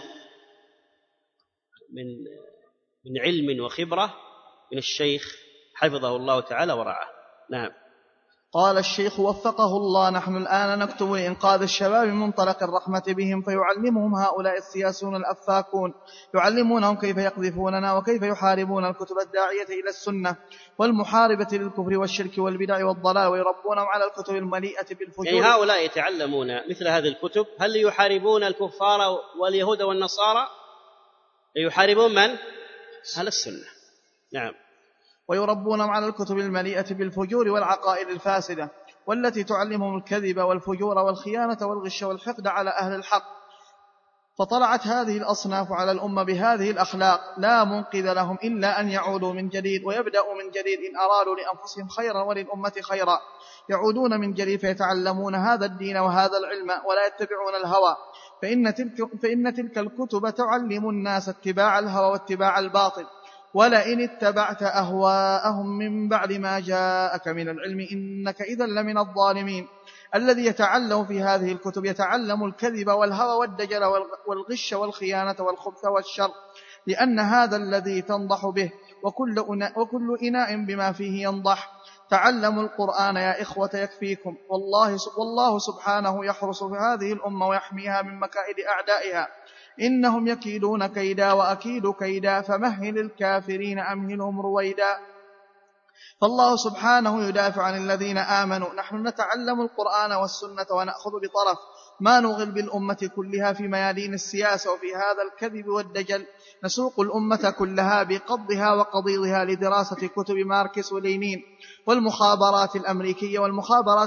من من علم وخبرة من الشيخ حفظه الله تعالى ورعاه. نعم. قال الشيخ وفقه الله: نحن الآن نكتب لإنقاذ الشباب من منطلق الرحمة بهم، فيعلمهم هؤلاء السياسيون الأفاكون، يعلمونهم كيف يقذفوننا وكيف يحاربون الكتب الداعية إلى السنة والمحاربة للكفر والشرك والبدع والضلال، ويربونهم على الكتب المليئة بالفجور. يعني هؤلاء يتعلمون مثل هذه الكتب. هل يحاربون الكفار واليهود والنصارى؟ يحاربون من؟ أهل السنة. نعم. ويربونهم على الكتب المليئة بالفجور والعقائد الفاسدة والتي تعلمهم الكذب والفجور والخيانة والغش والحقد على أهل الحق. فطلعت هذه الأصناف على الأمة بهذه الأخلاق لا منقذ لهم إلا أن يعودوا من جديد ويبدأوا من جديد إن أرادوا لأنفسهم خيرا وللأمة خيرا. يعودون من جديد فيتعلمون هذا الدين وهذا العلم ولا يتبعون الهوى، فإن تلك, فإن تلك الكتب تعلم الناس اتباع الهوى واتباع الباطل. ولئن اتبعت أهواءهم من بعد ما جاءك من العلم إنك إذا لمن الظالمين. الذي يتعلم في هذه الكتب يتعلم الكذب والهوى والدجل والغش والخيانة والخبث والشر، لأن هذا الذي تنضح به، وكل, وكل إناء بما فيه ينضح. تعلموا القرآن يا إخوة يكفيكم، والله, والله سبحانه يحرس في هذه الأمة ويحميها من مكائد أعدائها. إنهم يكيدون كيدا وأكيد كيدا، فمهل الكافرين أمهلهم رويدا. فالله سبحانه يدافع عن الذين آمنوا. نحن نتعلم القرآن والسنة ونأخذ بطرف ما نغل بالأمة كلها في ميادين السياسة وفي هذا الكذب والدجل. نسوق الأمة كلها بقبضها وقضيضها لدراسة كتب ماركس ولينين والمخابرات الأمريكية والمخابرات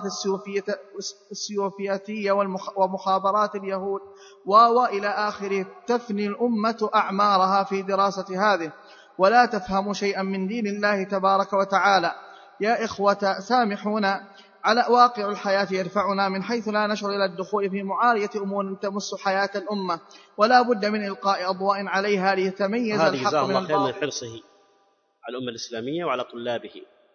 السوفيتية ومخابرات اليهود وإلى آخره. تفني الأمة أعمارها في دراسة هذه ولا تفهم شيئا من دين الله تبارك وتعالى. يا إخوة سامحونا، على واقع الحياة يدفعنا من حيث لا نشعر إلى الدخول في معارية أمور تمس حياة الأمة، ولا بد من إلقاء أضواء عليها ليتميز الحق من الباطل. من حرصه على الأمة الإسلامية وعلى طلابه.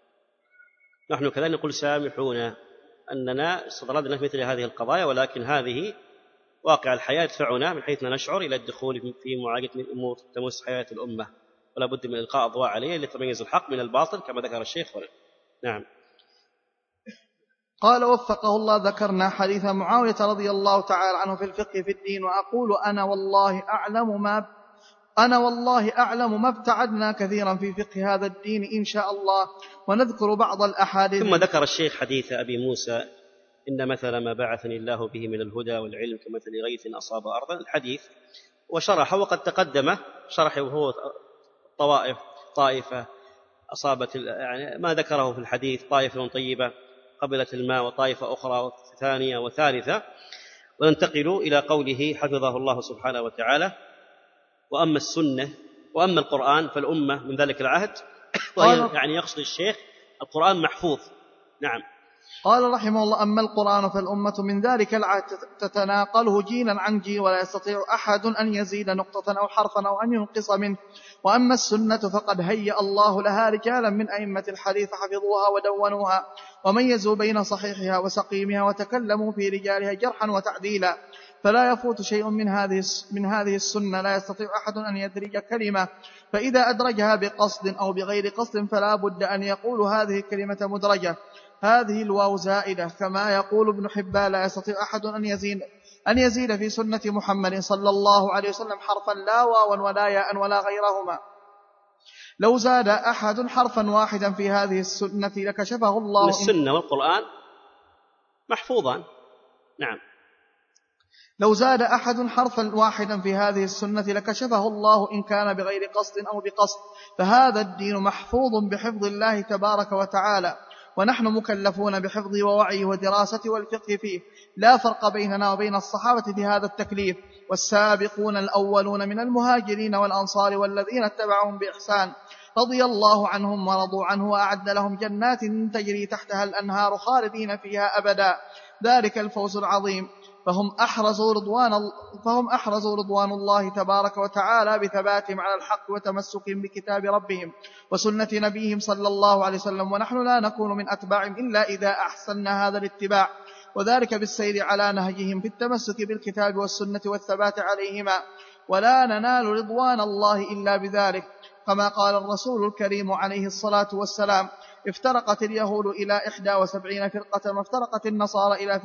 نحن كذلك نقول سامحونا أننا استطردنا في مثل هذه القضايا، ولكن هذه واقع الحياة يدفعنا من حيث لا نشعر إلى الدخول في معالجة أمور تمس حياة الأمة، ولا بد من إلقاء أضواء عليها ليتميز الحق من الباطل كما ذكر الشيخ هنا. نعم. قال وفقه الله: ذكرنا حديث معاوية رضي الله تعالى عنه في الفقه في الدين، وأقول أنا والله أعلم ما أنا والله أعلم ما ابتعدنا كثيرا في فقه هذا الدين إن شاء الله، ونذكر بعض الأحاديث. ثم ذكر الشيخ حديث أبي موسى: إن مثل ما بعثني الله به من الهدى والعلم كمثل غيث أصاب أرضا، الحديث، وشرح، وقد تقدم شرحه وهو طوائف طائفة أصابت، يعني ما ذكره في الحديث: طائفة طيبة قبلت الماء وطائفة أخرى ثانية وثالثة. وننتقل إلى قوله حفظه الله سبحانه وتعالى: وأما السنة وأما القرآن فالأمة من ذلك العهد. يعني يقصد الشيخ القرآن محفوظ. نعم. قال رحمه الله: أما القرآن فالأمة من ذلك العهد تتناقله جيلا عن جيل، ولا يستطيع أحد أن يزيد نقطة أو حرفا أو أن ينقص منه. وأما السنة فقد هيأ الله لها رجالا من أئمة الحديث حفظوها ودونوها وميزوا بين صحيحها وسقيمها وتكلموا في رجالها جرحا وتعديلا، فلا يفوت شيء من هذه من هذه السنة، لا يستطيع أحد أن يدرج كلمة، فإذا أدرجها بقصد أو بغير قصد فلا بد أن يقول هذه الكلمة مدرجة، هذه الواو زائدة، كما يقول ابن حبان: لا يستطيع أحد أن يزيد أن يزيد في سنة محمد صلى الله عليه وسلم حرفا لا واوا ولا ياء ولا غيرهما. لو زاد أحد حرفا واحدا في هذه السنة لكشفه الله. السنة والقرآن محفوظان. نعم. لو زاد أحد حرفا واحدا في هذه السنة لكشفه الله إن كان بغير قصد أو بقصد، فهذا الدين محفوظ بحفظ الله تبارك وتعالى، ونحن مكلفون بحفظه ووعيه ودراسته والفقه فيه. لا فرق بيننا وبين الصحابة في هذا التكليف. والسابقون الأولون من المهاجرين والأنصار والذين اتبعهم بإحسان رضي الله عنهم ورضوا عنه، وأعد لهم جنات تجري تحتها الأنهار خالدين فيها أبدا، ذلك الفوز العظيم. فهم أحرزوا رضوان, فهم أحرزوا رضوان الله تبارك وتعالى بثباتهم على الحق وتمسكهم بكتاب ربهم وسنة نبيهم صلى الله عليه وسلم، ونحن لا نكون من أتباعهم إلا إذا أحسننا هذا الاتباع، وذلك بالسير على نهجهم في التمسك بالكتاب والسنة والثبات عليهما، ولا ننال رضوان الله إلا بذلك. كما قال الرسول الكريم عليه الصلاة والسلام: افترقت اليهود إلى إحدى وسبعين فرقة، وافترقت النصارى إلى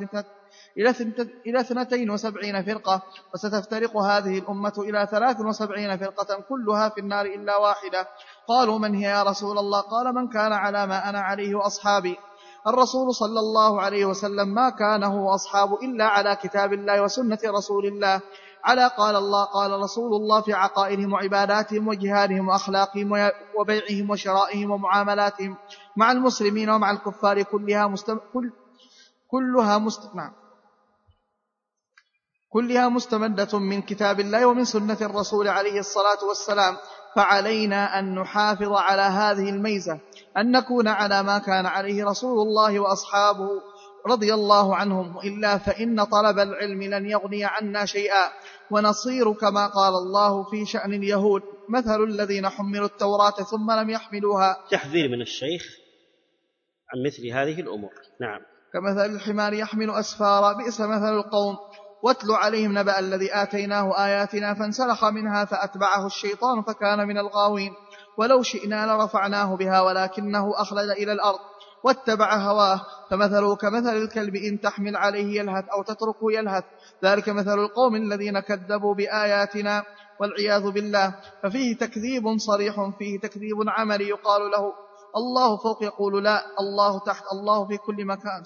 إلى اثنتين وسبعين فرقة، وستفترق هذه الأمة إلى ثلاث وسبعين فرقة كلها في النار إلا واحدة. قالوا: من هي يا رسول الله؟ قال: من كان على ما أنا عليه وأصحابي. الرسول صلى الله عليه وسلم ما كان هو وأصحابه إلا على كتاب الله وسنة رسول الله على قال الله قال رسول الله في عقائدهم وعباداتهم وجهادهم وأخلاقهم وبيعهم وشرائهم ومعاملاتهم مع المسلمين ومع الكفار كلها مستم... كل... كلها مست... نعم. كلها مستمدة من كتاب الله ومن سنة الرسول عليه الصلاة والسلام. فعلينا أن نحافظ على هذه الميزة، أن نكون على ما كان عليه رسول الله وأصحابه رضي الله عنهم، وإلا فإن طلب العلم لن يغني عنا شيئا، ونصير كما قال الله في شأن اليهود: مثل الذين حملوا التوراة ثم لم يحملوها. تحذير من الشيخ عن مثل هذه الأمور. نعم. كمثل الحمار يحمل أسفارا، بئس مثل القوم. واتل عليهم نبأ الذي آتيناه آياتنا فانسلخ منها فأتبعه الشيطان فكان من الغاوين. ولو شئنا لرفعناه بها ولكنه أخلد إلى الأرض واتبع هواه، فمثله كمثل الكلب إن تحمل عليه يلهث أو تتركه يلهث، ذلك مثل القوم الذين كذبوا بآياتنا والعياذ بالله. ففيه تكذيب صريح، فيه تكذيب عملي يقال له الله فوق، يقول لا، الله تحت، الله في كل مكان.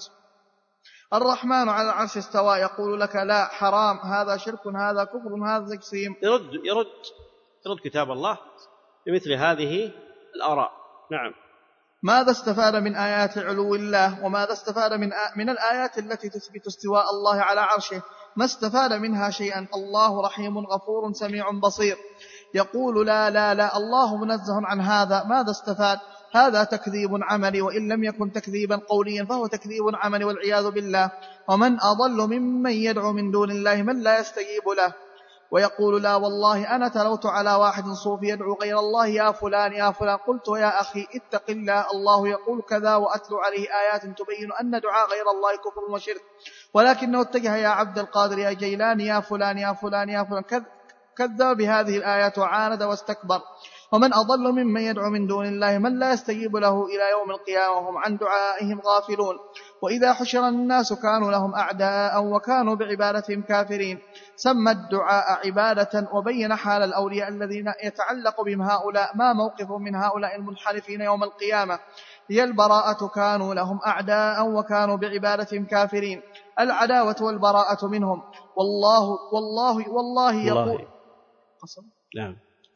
الرحمن على العرش استوى، يقول لك لا، حرام، هذا شرك، هذا كفر، هذا تجسيم. يرد يرد يرد كتاب الله بمثل هذه الآراء. نعم. ماذا استفاد من آيات علو الله؟ وماذا استفاد من, آ... من الآيات التي تثبت استواء الله على عرشه؟ ما استفاد منها شيئا. الله رحيم غفور سميع بصير. يقول لا لا لا، الله منزه عن هذا. ماذا استفاد؟ هذا تكذيب عملي، وإن لم يكن تكذيبا قوليا فهو تكذيب عملي والعياذ بالله. ومن أضل ممن يدعو من دون الله من لا يستجيب له. ويقول لا والله أنا تلوت على واحد صوفي يدعو غير الله يا فلان يا فلان، قلت يا أخي اتق الله، الله يقول كذا، وأتلو عليه آيات تبين أن دعاء غير الله كفر وشرك، ولكنه اتجه يا عبد القادر يا جيلان يا فلان يا فلان يا فلان، كذب بهذه الآيات وعاند واستكبر. ومن أضل ممن يدعو من دون الله من لا يستجيب له إلى يوم القيامة وهم عن دعائهم غافلون. وإذا حشر الناس كانوا لهم أعداء وكانوا بعبادتهم كافرين. سمى الدعاء عبادة، وبين حال الأولياء الذين يتعلق بهم هؤلاء ما موقفهم من هؤلاء المنحرفين يوم القيامة. هي البراءة، كانوا لهم أعداء وكانوا بعبادتهم كافرين. العداوة والبراءة منهم. والله والله والله يقول قسم نعم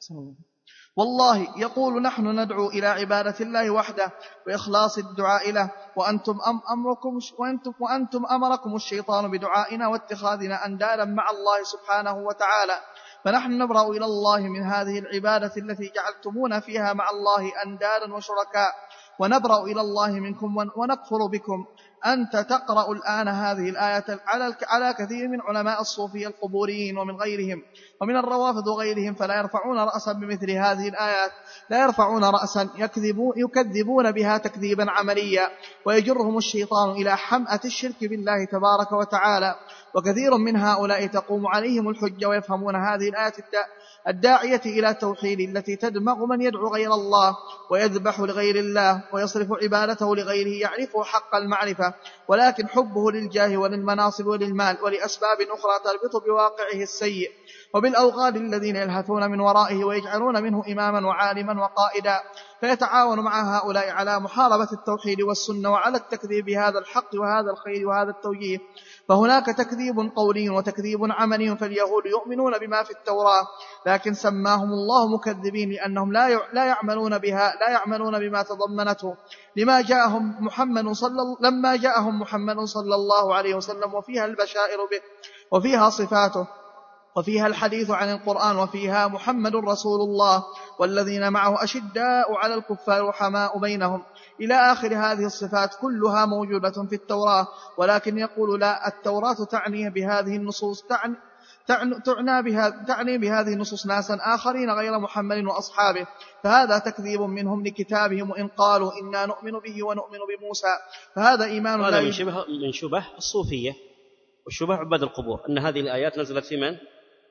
والله يقول نحن ندعو إلى عبادة الله وحده وإخلاص الدعاء له، وأنتم, أم أمركم وأنتم, وأنتم أمركم الشيطان بدعائنا واتخاذنا أندادا مع الله سبحانه وتعالى. فنحن نبرأ إلى الله من هذه العبادة التي جعلتمونا فيها مع الله أندادا وشركاء، ونبرأ إلى الله منكم ونكفر بكم. أنت تقرأ الآن هذه الآية على كثير من علماء الصوفية القبوريين ومن غيرهم ومن الروافض وغيرهم، فلا يرفعون رأسا بمثل هذه الآيات، لا يرفعون رأسا، يكذبون بها تكذيبا عمليا، ويجرهم الشيطان إلى حمأة الشرك بالله تبارك وتعالى. وكثير من هؤلاء تقوم عليهم الحجة ويفهمون هذه الآية الداعية إلى توحيد التي تدمغ من يدعو غير الله ويذبح لغير الله ويصرف عبادته لغيره، يعرفه حق المعرفة، ولكن حبه للجاه وللمناصب وللمال ولأسباب أخرى تربط بواقعه السيء وبالأوغاد الذين يلهثون من ورائه ويجعلون منه إماما وعالما وقائدا، فيتعاون مع هؤلاء على محاربة التوحيد والسنة وعلى التكذيب بهذا الحق وهذا الخير وهذا التوجيه. فهناك تكذيب قولي وتكذيب عملي. فاليهود يؤمنون بما في التوراة، لكن سماهم الله مكذبين لأنهم لا يعملون بها، لا يعملون بما تضمنته لما جاءهم محمد صلى لما جاءهم محمد صلى الله عليه وسلم، وفيها البشائر به، وفيها صفاته، وفيها الحديث عن القرآن، وفيها محمد رسول الله والذين معه أشداء على الكفار رحماء بينهم، إلى آخر هذه الصفات كلها موجودة في التوراة. ولكن يقول لا، التوراة تعني بهذه النصوص تعني تعني بها تعني بهذه النصوص ناسا آخرين غير محمد وأصحابه، فهذا تكذيب منهم لكتابهم، وإن قالوا إنا نؤمن به ونؤمن بموسى فهذا إيمان. هذا من شبه من شبه الصوفية والشبه عباد القبور، أن هذه الآيات نزلت في من؟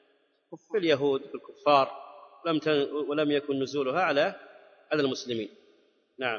في اليهود في الكفار، لم ولم يكن نزولها على على المسلمين. نعم.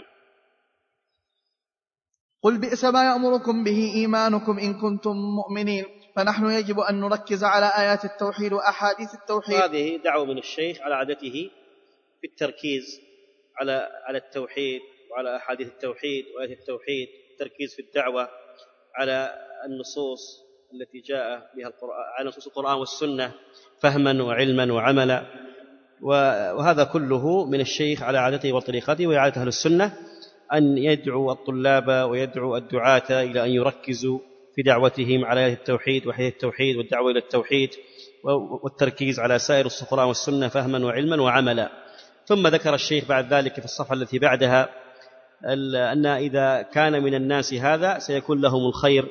قل بئس ما يأمركم به إيمانكم إن كنتم مؤمنين. فنحن يجب أن نركز على آيات التوحيد وأحاديث التوحيد. هذه دعوة من الشيخ على عادته في التركيز على على التوحيد وعلى أحاديث التوحيد وآيات التوحيد، التركيز في الدعوة على النصوص التي جاء بها القرآن على نصوص القرآن والسنة فهما وعلما وعملا، وهذا كله من الشيخ على عادته وطريقته وعادة أهل السنة، أن يدعو الطلاب ويدعو الدعاة إلى أن يركزوا في دعوتهم على التوحيد وحياة التوحيد والدعوة إلى التوحيد والتركيز على سائر القرآن والسنة فهما وعلما وعملا. ثم ذكر الشيخ بعد ذلك في الصفحة التي بعدها أن إذا كان من الناس هذا سيكون لهم الخير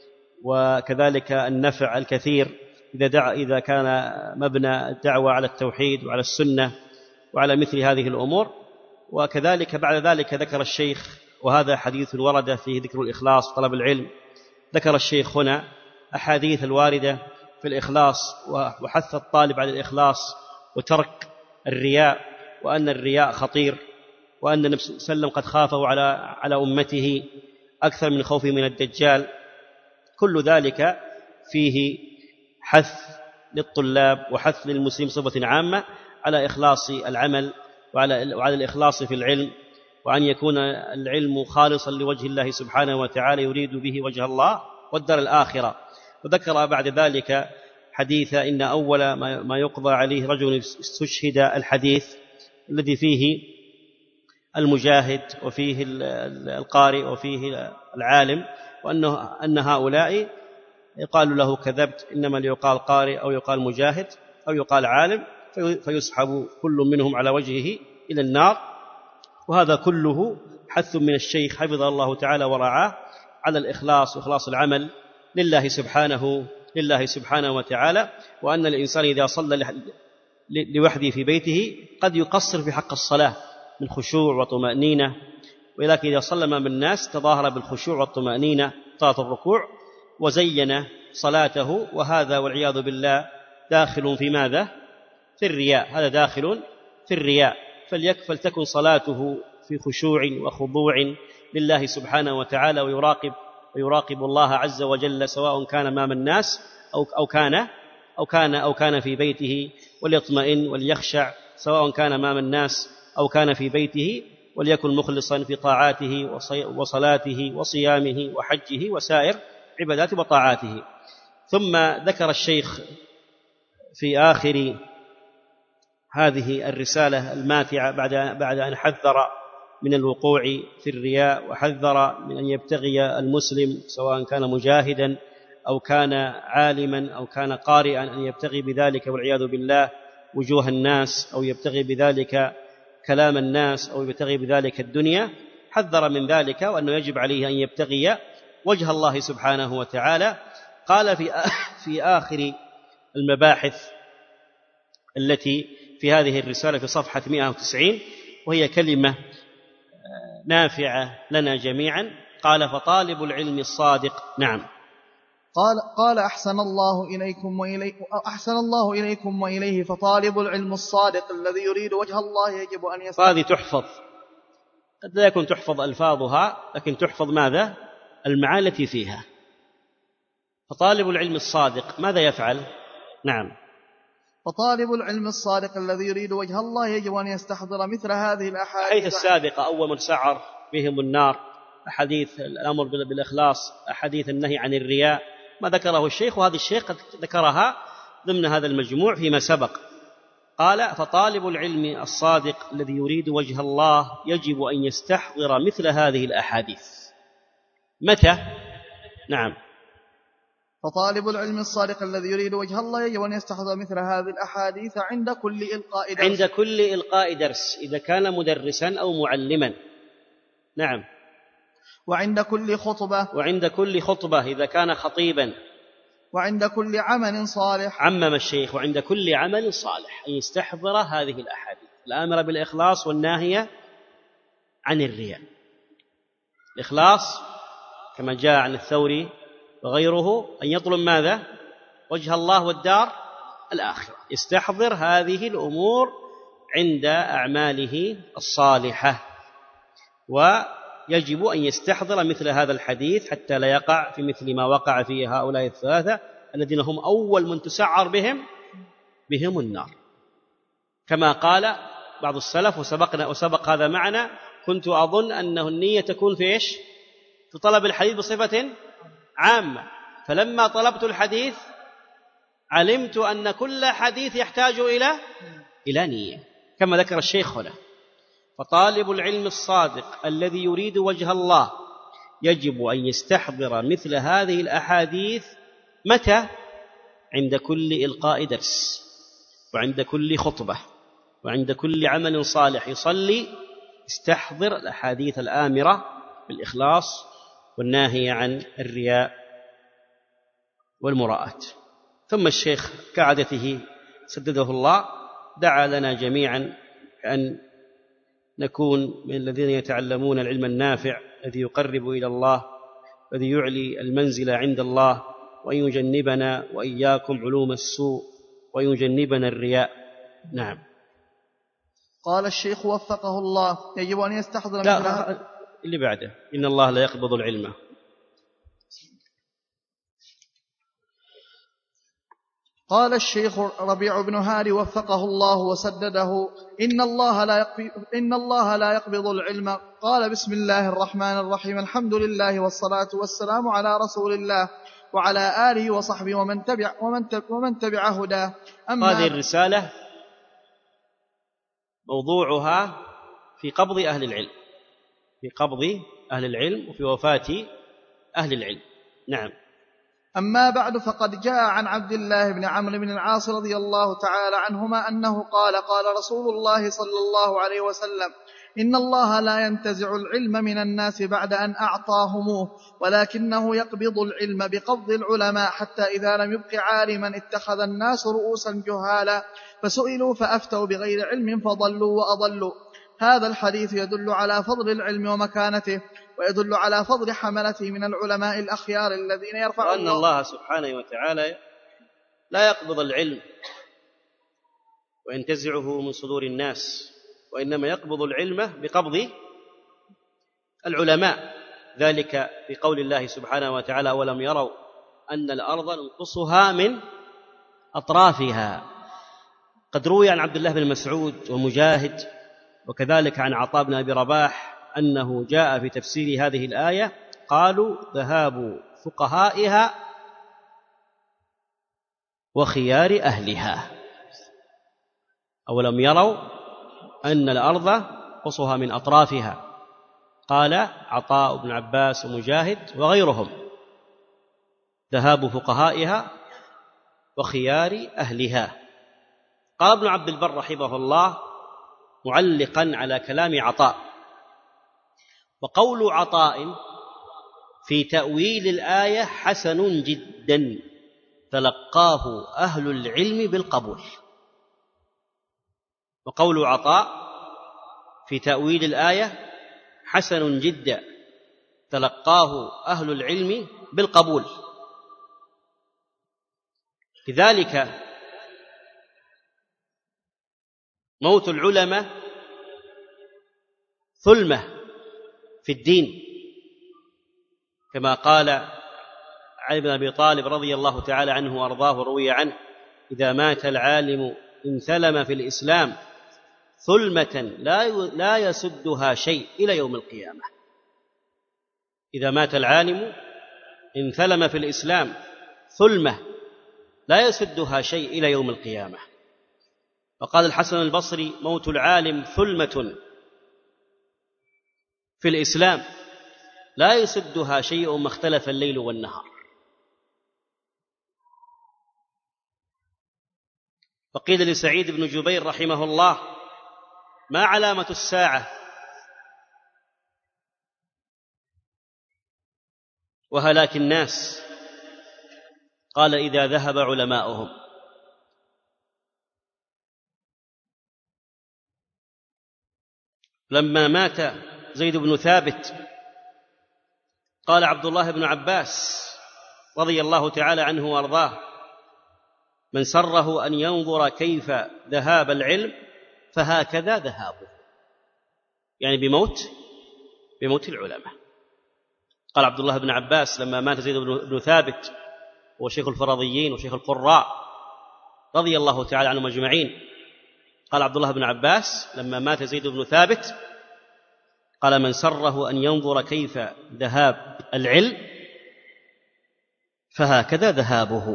وكذلك النفع الكثير إذا, دع إذا كان مبنى الدعوة على التوحيد وعلى السنة وعلى مثل هذه الأمور. وكذلك بعد ذلك ذكر الشيخ، وهذا حديث ورد فيه ذكر الإخلاص وطلب العلم، ذكر الشيخ هنا أحاديث الواردة في الإخلاص وحث الطالب على الإخلاص وترك الرياء، وأن الرياء خطير، وأن النبي صلى الله عليه وسلم قد خافه على على أمته أكثر من خوفه من الدجال. كل ذلك فيه حث للطلاب وحث للمسلمين بصفة عامة على إخلاص العمل وعلى, وعلى الإخلاص في العلم، وأن يكون العلم خالصا لوجه الله سبحانه وتعالى يريد به وجه الله والدار الآخرة. وذكر بعد ذلك حديث إن أول ما يقضى عليه رجل استشهد، الحديث الذي فيه المجاهد وفيه القارئ وفيه العالم، وأنه أن هؤلاء يقال له كذبت، إنما ليقال قارئ أو يقال مجاهد أو يقال عالم، فيسحب كل منهم على وجهه إلى النار. وهذا كله حث من الشيخ حفظه الله تعالى ورعاه على الإخلاص وإخلاص العمل لله سبحانه لله سبحانه وتعالى، وأن الإنسان إذا صلى لوحده في بيته قد يقصر في حق الصلاة من خشوع وطمأنينة، ولكن إذا صلى أمام الناس تظاهر بالخشوع والطمأنينة طاعة الركوع وزين صلاته، وهذا والعياذ بالله داخل في ماذا؟ في الرياء. هذا داخل في الرياء. فلتكن صلاته في خشوع وخضوع لله سبحانه وتعالى، ويراقب ويراقب الله عز وجل سواء كان أمام الناس أو أو كان أو كان أو كان في بيته، وليطمئن وليخشع سواء كان أمام الناس أو كان في بيته، وليكن مخلصا في طاعاته وصلاته وصيامه وحجه وسائر عباداته وطاعاته. ثم ذكر الشيخ في آخر هذه الرسالة الماتعة بعد بعد أن حذر من الوقوع في الرياء، وحذر من أن يبتغي المسلم سواء كان مجاهدا أو كان عالما أو كان قارئا أن يبتغي بذلك والعياذ بالله وجوه الناس، أو يبتغي بذلك كلام الناس، أو يبتغي بذلك الدنيا. حذر من ذلك وأنه يجب عليه أن يبتغي وجه الله سبحانه وتعالى. قال في في آخر المباحث التي في هذه الرسالة في صفحة مئة وتسعين، وهي كلمة نافعة لنا جميعا، قال: فطالب العلم الصادق. نعم. قال قال أحسن الله إليكم وإليه أحسن الله إليكم وإليه فطالب العلم الصادق الذي يريد وجه الله يجب أن يستحضر. هذه تحفظ، قد لا يكون تحفظ ألفاظها، لكن تحفظ ماذا؟ المعاني التي فيها. فطالب العلم الصادق ماذا يفعل؟ نعم. فطالب العلم الصادق الذي يريد وجه الله يجب أن يستحضر مثل هذه الأحاديث الحديث السابقة أول من سعر بهم النار، أحاديث الأمر بالإخلاص، أحاديث النهي عن الرياء، ما ذكره الشيخ، وهذه الشيخ قد ذكرها ضمن هذا المجموع فيما سبق. قال: فطالب العلم الصادق الذي يريد وجه الله يجب أن يستحضر مثل هذه الأحاديث. متى؟ نعم. فطالب العلم الصادق الذي يريد وجه الله يجب أن يستحضر مثل هذه الأحاديث عند كل إلقاء درس. عند كل إلقاء درس إذا كان مدرسا أو معلما. نعم. وعند كل خطبة. وعند كل خطبة إذا كان خطيبا. وعند كل عمل صالح. عمم الشيخ: وعند كل عمل صالح، أن يستحضر هذه الأحاديث الآمرة بالإخلاص والناهية عن الرياء. الإخلاص كما جاء عن الثوري وغيره أن يطلب ماذا؟ وجه الله والدار الآخرة. يستحضر هذه الأمور عند أعماله الصالحة، ويجب أن يستحضر مثل هذا الحديث حتى لا يقع في مثل ما وقع فيه هؤلاء الثلاثة الذين هم أول من تسعر بهم بهم النار. كما قال بعض السلف وسبقنا وسبق هذا معنا: كنت أظن أنه النية تكون في إيش؟ في طلب الحديث بصفة عامة، فلما طلبت الحديث علمت أن كل حديث يحتاج إلى إلى نية كما ذكر الشيخ هنا. فطالب العلم الصادق الذي يريد وجه الله يجب أن يستحضر مثل هذه الأحاديث متى؟ عند كل إلقاء درس، وعند كل خطبة، وعند كل عمل صالح يصلي، استحضر الأحاديث الآمرة بالإخلاص والناهية عن الرياء والمراءة. ثم الشيخ كعادته سدده الله دعا لنا جميعا أن نكون من الذين يتعلمون العلم النافع الذي يقرب إلى الله، الذي يعلي المنزلة عند الله، وأن يجنبنا وإياكم علوم السوء، وأن يجنبنا الرياء. نعم. قال الشيخ وفقه الله يجب أن يستحضر لا اللي بعده إن الله لا يقبض العلم. قال الشيخ ربيع بن هادي وفقه الله وسدده إن الله لا يقبض, إن الله لا يقبض العلم. قال بسم الله الرحمن الرحيم الحمد لله والصلاة والسلام على رسول الله وعلى آله وصحبه ومن تبع, ومن تبع, ومن تبع هداه. هذه الرسالة موضوعها في قبض أهل العلم، في قبض أهل العلم وفي وفاة أهل العلم. نعم. أما بعد فقد جاء عن عبد الله بن عمرو بن العاص رضي الله تعالى عنهما أنه قال قال رسول الله صلى الله عليه وسلم إن الله لا ينتزع العلم من الناس بعد أن أعطاهموه، ولكنه يقبض العلم بقبض العلماء حتى إذا لم يبق عالما اتخذ الناس رؤوسا جهالا فسئلوا فأفتوا بغير علم فضلوا وأضلوا. هذا الحديث يدل على فضل العلم ومكانته، ويدل على فضل حملته من العلماء الأخيار الذين يرفعون وأن الله سبحانه وتعالى لا يقبض العلم وينتزعه من صدور الناس، وإنما يقبض العلم بقبض العلماء. ذلك في قول الله سبحانه وتعالى ولم يروا أن الأرض ننقصها من أطرافها. قد روي عن عبد الله بن مسعود ومجاهد وكذلك عن عطاء بن أبي رباح أنه جاء في تفسير هذه الآية قالوا ذهاب فقهائها وخيار أهلها. أولم يروا أن الأرض قصها من أطرافها. قال عطاء بن عباس ومجاهد وغيرهم ذهاب فقهائها وخيار أهلها. قال ابن عبد البر رحمه الله معلقا على كلام عطاء: وقول عطاء في تأويل الآية حسن جدا تلقاه أهل العلم بالقبول. وقول عطاء في تأويل الآية حسن جدا تلقاه أهل العلم بالقبول. لذلك موت العلماء ثلمة في الدين، كما قال علي بن أبي طالب رضي الله تعالى عنه وأرضاه وروي عنه: إذا مات العالم انثلم في الإسلام ثلمة لا يسدها شيء إلى يوم القيامة. إذا مات العالم انثلم في الإسلام ثلمة لا يسدها شيء إلى يوم القيامة. وقال الحسن البصري: موت العالم ثلمة في الإسلام لا يسدها شيء ما اختلف الليل والنهار. وقيل لسعيد بن جبير رحمه الله: ما علامة الساعة؟ وهلاك الناس؟ قال: إذا ذهب علماؤهم. لما مات زيد بن ثابت قال عبد الله بن عباس رضي الله تعالى عنه وارضاه: من سره أن ينظر كيف ذهاب العلم فهكذا ذهابه، يعني بموت بموت العلماء. قال عبد الله بن عباس لما مات زيد بن ثابت هو شيخ الفرضيين وشيخ القراء رضي الله تعالى عنهم أجمعين، قال عبد الله بن عباس لما مات زيد بن ثابت قال: من سره أن ينظر كيف ذهاب العلم فهكذا ذهابه.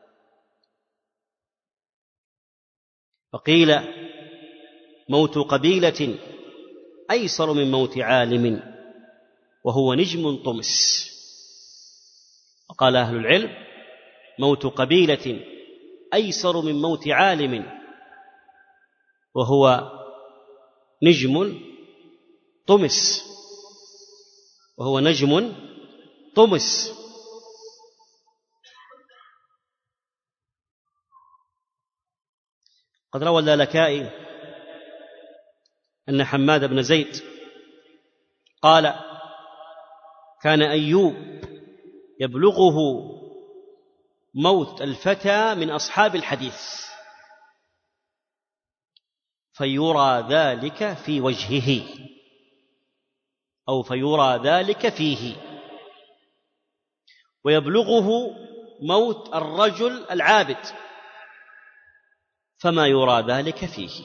فقيل موت قبيلة أيسر من موت عالم وهو نجم طمس. وقال أهل العلم موت قبيلة أيسر من موت عالم وهو نجم طمس وهو نجم طمس. قد روى اللالكائي أن حماد بن زيد قال كان أيوب يبلغه موت الفتى من أصحاب الحديث فيرى ذلك في وجهه أو فيرى ذلك فيه، ويبلغه موت الرجل العابد فما يرى ذلك فيه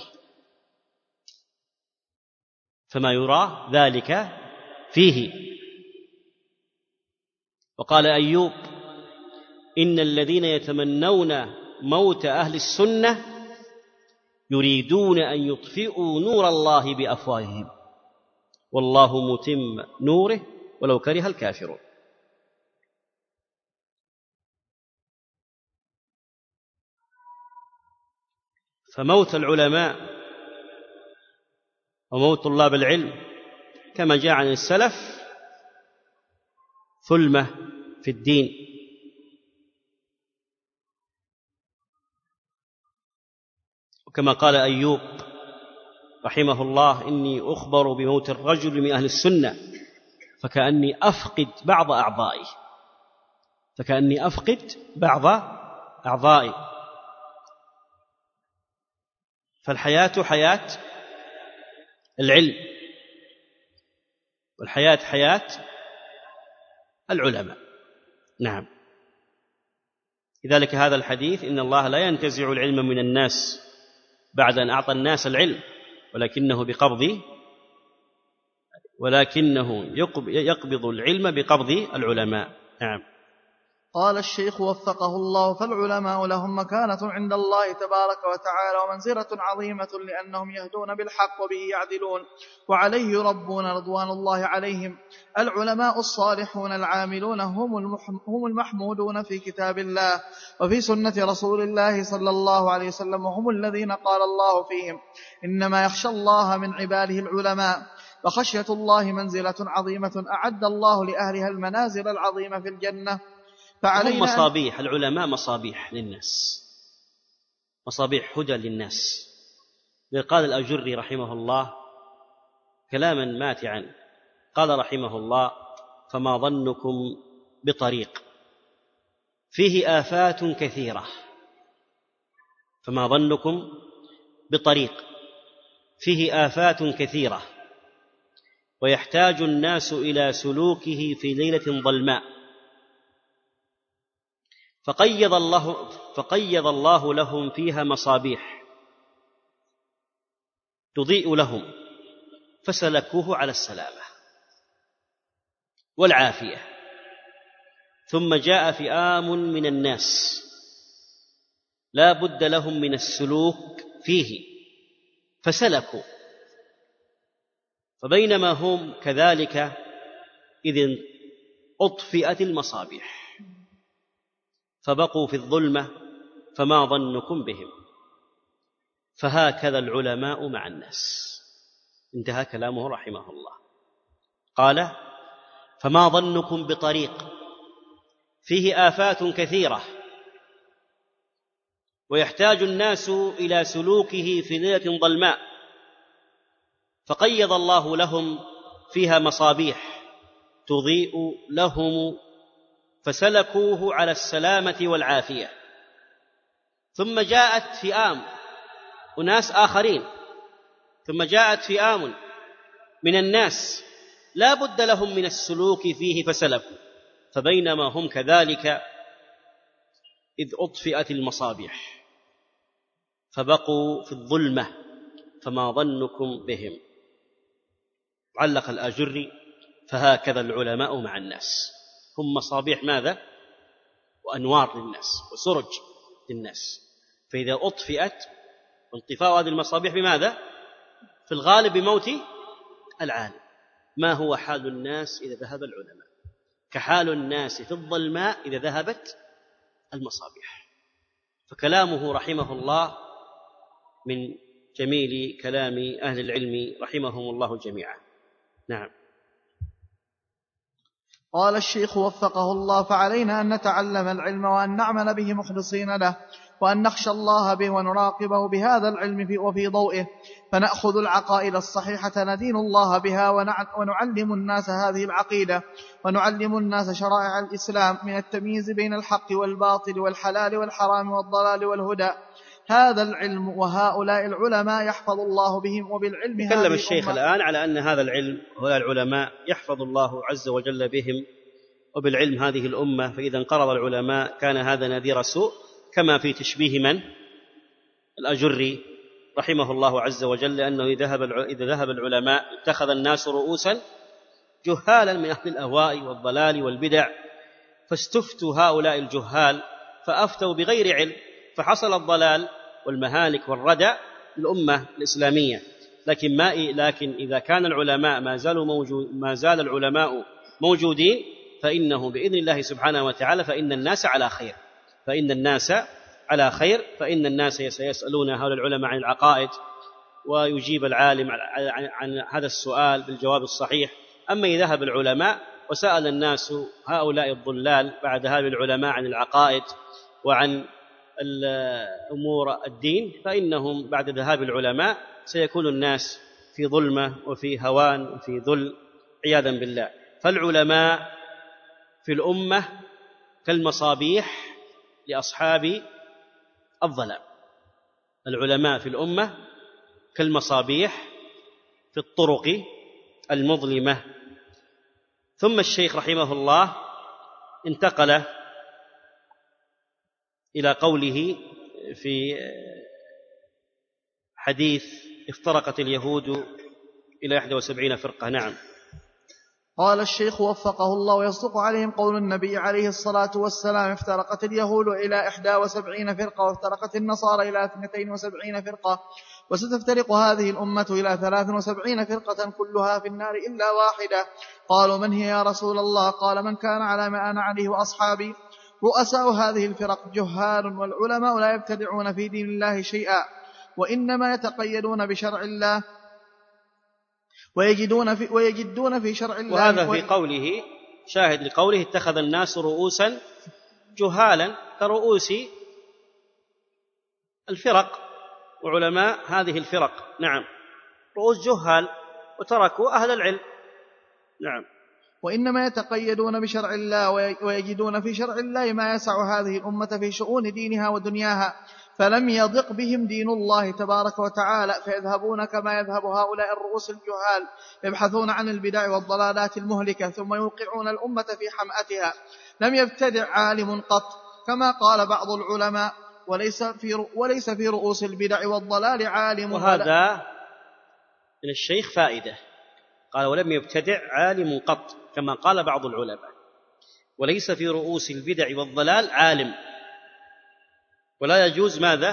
فما يرى ذلك فيه. وقال أيوب إن الذين يتمنون موت أهل السنة يريدون أن يطفئوا نور الله بأفواههم والله متم نوره ولو كره الكافرون. فموت العلماء وموت طلاب العلم كما جاء عن السلف ثلمة في الدين. وكما قال أيوب رحمه الله إني أخبر بموت الرجل من أهل السنة فكأني أفقد بعض أعضائي فكأني أفقد بعض أعضائي. فالحياة حياة العلم والحياة حياة العلماء. نعم. لذلك هذا الحديث إن الله لا ينتزع العلم من الناس بعد أن أعطى الناس العلم ولكنه بقبض ولكنه يقبض العلم بقبض العلماء. نعم. قال الشيخ وفقه الله فالعلماء لهم مكانة عند الله تبارك وتعالى ومنزلة عظيمة لأنهم يهدون بالحق وبه يعدلون وعليه يربون رضوان الله عليهم. العلماء الصالحون العاملون هم المحمودون في كتاب الله وفي سنة رسول الله صلى الله عليه وسلم وهم الذين قال الله فيهم إنما يخشى الله من عباده العلماء. وخشية الله منزلة عظيمة أعد الله لأهلها المنازل العظيمة في الجنة. هم مصابيح العلماء مصابيح للناس مصابيح هدى للناس. قال الأجري رحمه الله كلاما ماتعا قال رحمه الله فما ظنكم بطريق فيه آفات كثيرة فما ظنكم بطريق فيه آفات كثيرة ويحتاج الناس إلى سلوكه في ليلة ظلماء فقيض الله, فقيض الله لهم فيها مصابيح تضيء لهم فسلكوه على السلامة والعافية. ثم جاء فئام من الناس لا بد لهم من السلوك فيه فسلكوا فبينما هم كذلك إذ أطفئت المصابيح فبقوا في الظلمة فما ظنكم بهم. فهكذا العلماء مع الناس. انتهى كلامه رحمه الله. قال فما ظنكم بطريق فيه آفات كثيرة ويحتاج الناس إلى سلوكه في ليلة ظلماء فقيض الله لهم فيها مصابيح تضيء لهم فسلكوه على السلامة والعافية. ثم جاءت فئام أناس آخرين ثم جاءت فئام من الناس لا بد لهم من السلوك فيه فسلكوا فبينما هم كذلك إذ أطفئت المصابيح فبقوا في الظلمة فما ظنكم بهم. علق الآجري فهكذا العلماء مع الناس هم مصابيح ماذا؟ وأنوار للناس وسرج للناس. فإذا أطفئت وانطفاء هذه المصابيح بماذا؟ في الغالب بموت العالم. ما هو حال الناس إذا ذهب العلماء؟ كحال الناس في الظلماء إذا ذهبت المصابيح. فكلامه رحمه الله من جميل كلام أهل العلم رحمهم الله جميعا. نعم. قال الشيخ وفقه الله: فعلينا أن نتعلم العلم وأن نعمل به مخلصين له، وأن نخشى الله به ونراقبه بهذا العلم وفي ضوئه، فنأخذ العقائد الصحيحة ندين الله بها ونعلم الناس هذه العقيدة، ونعلم الناس شرائع الإسلام من التمييز بين الحق والباطل والحلال والحرام والضلال والهدى. هذا العلم وهؤلاء العلماء يحفظ الله بهم، وبالعلم يتكلم الشيخ الآن على أن هذا العلم وهؤلاء العلماء يحفظ الله عز وجل بهم وبالعلم هذه الأمة. فإذا انقرض العلماء كان هذا نذير سوء، كما في تشبيه من؟ الأجري رحمه الله عز وجل أنه إذا ذهب العلماء اتخذ الناس رؤوسا جهالا من أهل الأهواء والضلال والبدع، فاستفتوا هؤلاء الجهال فأفتوا بغير علم، فحصل الضلال والمهالك والردى للأمة الإسلامية. لكن ما لكن إذا كان العلماء ما زالوا موجود ما زال العلماء موجودين فإنه بإذن الله سبحانه وتعالى فإن الناس على خير فإن الناس على خير فإن الناس سيسألون هؤلاء العلماء عن العقائد، ويجيب العالم عن هذا السؤال بالجواب الصحيح. أما إذا ذهب العلماء وسأل الناس هؤلاء الضلال بعد هؤلاء العلماء عن العقائد وعن أمور الدين، فإنهم بعد ذهاب العلماء سيكون الناس في ظلمة وفي هوان وفي ذل عياذا بالله. فالعلماء في الأمة كالمصابيح لأصحاب الظلام. العلماء في الأمة كالمصابيح في الطرق المظلمة. ثم الشيخ رحمه الله انتقل إلى قوله في حديث افترقت اليهود إلى إحدى وسبعين فرقة. نعم. قال الشيخ وفقه الله: ويصدق عليهم قول النبي عليه الصلاة والسلام: افترقت اليهود إلى إحدى وسبعين فرقة، وافترقت النصارى إلى اثنتين وسبعين فرقة، وستفترق هذه الأمة إلى ثلاث وسبعين فرقة كلها في النار إلا واحدة. قالوا: من هي يا رسول الله؟ قال: من كان على ما أنا عليه وأصحابي. رؤساء هذه الفرق جهال، والعلماء لا يبتدعون في دين الله شيئا، وإنما يتقيدون بشرع الله ويجدون في, ويجدون في شرع الله. وهذا في قوله شاهد لقوله: اتخذ الناس رؤوسا جهالا، كرؤوس الفرق وعلماء هذه الفرق. نعم، رؤوس جهال وتركوا أهل العلم. نعم. وإنما يتقيدون بشرع الله ويجدون في شرع الله ما يسع هذه الأمة في شؤون دينها ودنياها، فلم يضق بهم دين الله تبارك وتعالى، فيذهبون كما يذهب هؤلاء الرؤوس الجهال، يبحثون عن البدع والضلالات المهلكة ثم يوقعون الأمة في حمأتها. لم يبتدع عالم قط، كما قال بعض العلماء: وليس في, وليس في رؤوس البدع والضلال عالم. وهذا من الشيخ فائدة، قال: ولم يبتدع عالم قط، كما قال بعض العلماء. وليس في رؤوس البدع والضلال عالم، ولا يجوز ماذا؟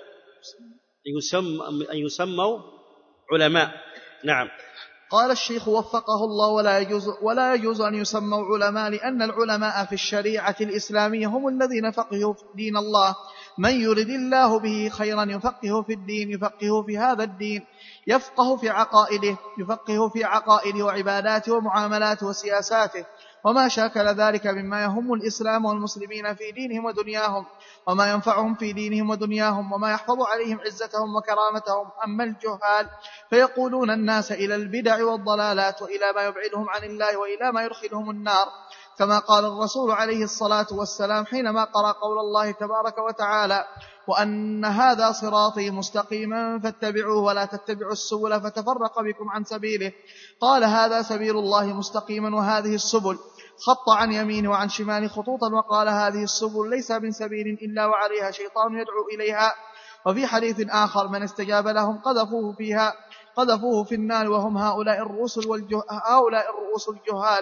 أن يسموا علماء. نعم. قال الشيخ وفقه الله: ولا يجوز, ولا يجوز أن يسموا علماء، لأن العلماء في الشريعة الإسلامية هم الذين فقهوا في دين الله. من يرد الله به خيرا يفقهه في الدين، يفقهه في هذا الدين، يفقه في عقائده، يفقهه في عقائده وعباداته ومعاملاته وسياساته، وما شاكل ذلك مما يهم الإسلام والمسلمين في دينهم ودنياهم، وما ينفعهم في دينهم ودنياهم، وما يحفظ عليهم عزتهم وكرامتهم. أما الجهال فيقولون الناس إلى البدع والضلالات، وإلى ما يبعدهم عن الله، وإلى ما يدخلهم النار، كما قال الرسول عليه الصلاة والسلام حينما قرأ قول الله تبارك وتعالى: وأن هذا صراطي مستقيما فاتبعوه ولا تتبعوا السبل فتفرق بكم عن سبيله. قال: هذا سبيل الله مستقيما، وهذه السبل. خط عن يمينه وعن شماله خطوطا، وقال: هذه السبل ليس من سبيل إلا وعليها شيطان يدعو إليها. وفي حديث آخر: من استجاب لهم قذفوه فيها قذفوه في النار، وهم هؤلاء الرؤوس والجه... هؤلاء الرؤوس الجهال.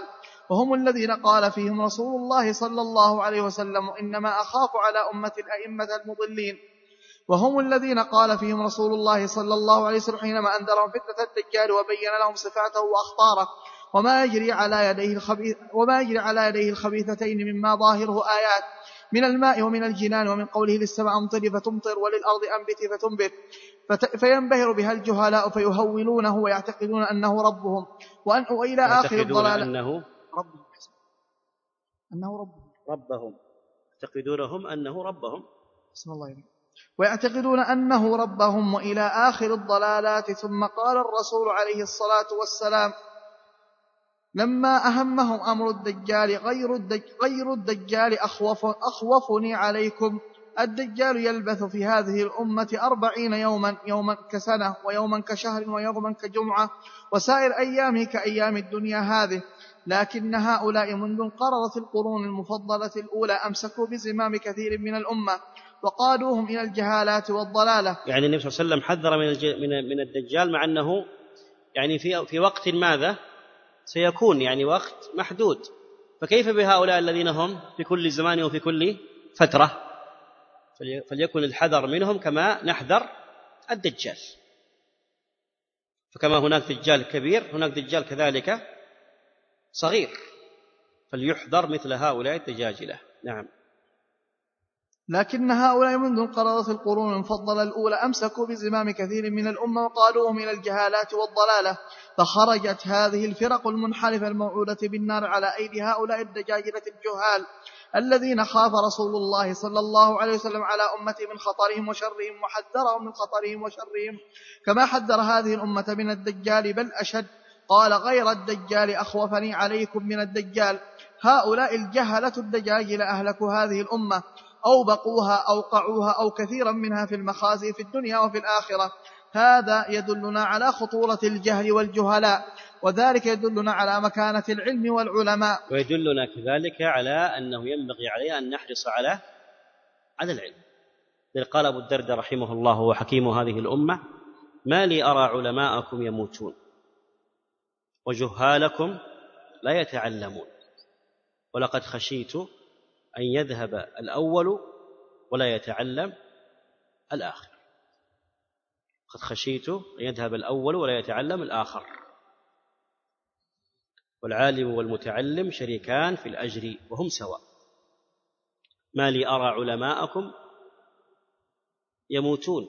وهم الذين قال فيهم رسول الله صلى الله عليه وسلم إنما أخاف على أمة الأئمة المضلين. وهم الذين قال فيهم رسول الله صلى الله عليه وسلم حينما أنذرهم فتنة الدجال وبين لهم صفاته وأخطاره وما يجري على يديه الخبيث وما يجري على يديه الخبيثتين مما ظاهره آيات من الماء ومن الجنان، ومن قوله للسماء أمطري فتمطر وللأرض أنبتي فتنبت، فينبهر بها الجهلاء فيهولونه ويعتقدون أنه ربهم وأن إلى آخر الضلال أنه ربهم أنه ربهم ربهم يعتقدونهم أنه ربهم بسم الله عليك. ويعتقدون أنه ربهم وإلى آخر الضلالات. ثم قال الرسول عليه الصلاة والسلام لما أهمهم أمر الدجال غير, الدج غير الدجال أخوف أخوفني عليكم. الدجال يلبث في هذه الأمة أربعين يوما، يوما كسنة ويوما كشهر ويوما كجمعة، وسائر أيامه كأيام الدنيا هذه. لكن هؤلاء منذ انقرضت القرون المفضلة الأولى أمسكوا بزمام كثير من الأمة وقادوهم إلى الجهالات والضلالة. يعني النبي صلى الله عليه وسلم حذر من من الدجال، مع أنه يعني في في وقت ماذا سيكون، يعني وقت محدود، فكيف بهؤلاء الذين هم في كل زمان وفي كل فترة؟ فليكن الحذر منهم كما نحذر الدجال. فكما هناك دجال كبير هناك دجال كذلك صغير، فليحذر مثل هؤلاء الدجاجلة. نعم. لكن هؤلاء منذ انقرضت القرون المفضلة الأولى أمسكوا بزمام كثير من الأمة وقالوهم إلى الجهالات والضلالة، فخرجت هذه الفرق المنحرفة الموعودة بالنار على أيدي هؤلاء الدجاجلة الجهال الذين خاف رسول الله صلى الله عليه وسلم على أمته من خطرهم وشرهم، وحذرهم من خطرهم وشرهم كما حذر هذه الأمة من الدجال، بل أشد. قال غير الدجال أخوفني عليكم من الدجال. هؤلاء الجهلة الدجاجل أهلكوا هذه الأمة، أو بقوها أوقعوها أو كثيرا منها في المخازي في الدنيا وفي الآخرة. هذا يدلنا على خطورة الجهل والجهلاء، وذلك يدلنا على مكانة العلم والعلماء، ويدلنا كذلك على أنه ينبغي علينا أن نحرص على على العلم. قال أبو الدرداء رحمه الله هو حكيم هذه الأمة: ما لي أرى علماءكم يموتون وجهالكم لا يتعلمون، ولقد خشيت أن يذهب الأول ولا يتعلم الآخر. قد خشيت أن يذهب الأول ولا يتعلم الآخر. والعالم والمتعلم شريكان في الأجر وهم سواء. ما لي أرى علماءكم يموتون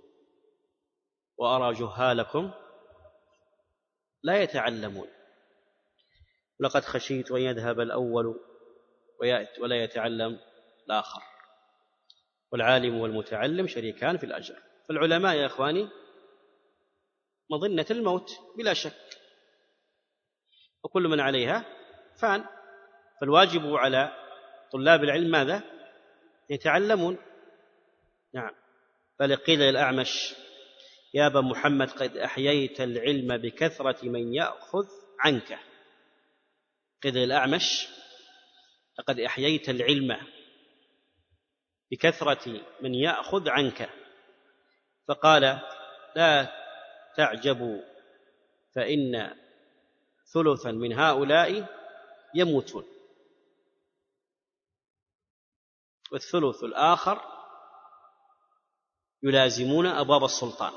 وأرى جهالكم لا يتعلمون، لقد خشيت أن يذهب الأول ولا يتعلم الآخر. والعالم والمتعلم شريكان في الأجر. فالعلماء يا إخواني مظنة الموت بلا شك، وكل من عليها فان. فالواجب على طلاب العلم ماذا؟ يتعلمون. نعم. بل قيل للأعمش: يا أبا محمد قد أحييت العلم بكثرة من يأخذ عنك. قيل للأعمش: لقد أحييت العلم بكثرة من يأخذ عنك. فقال: لا تعجبوا فإن ثلثا من هؤلاء يموتون، والثلث الآخر يلازمون أبواب السلطان،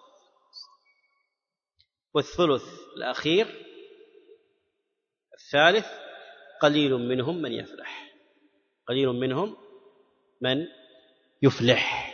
والثلث الأخير الثالث قليل منهم من يفلح، قليل منهم من يفلح.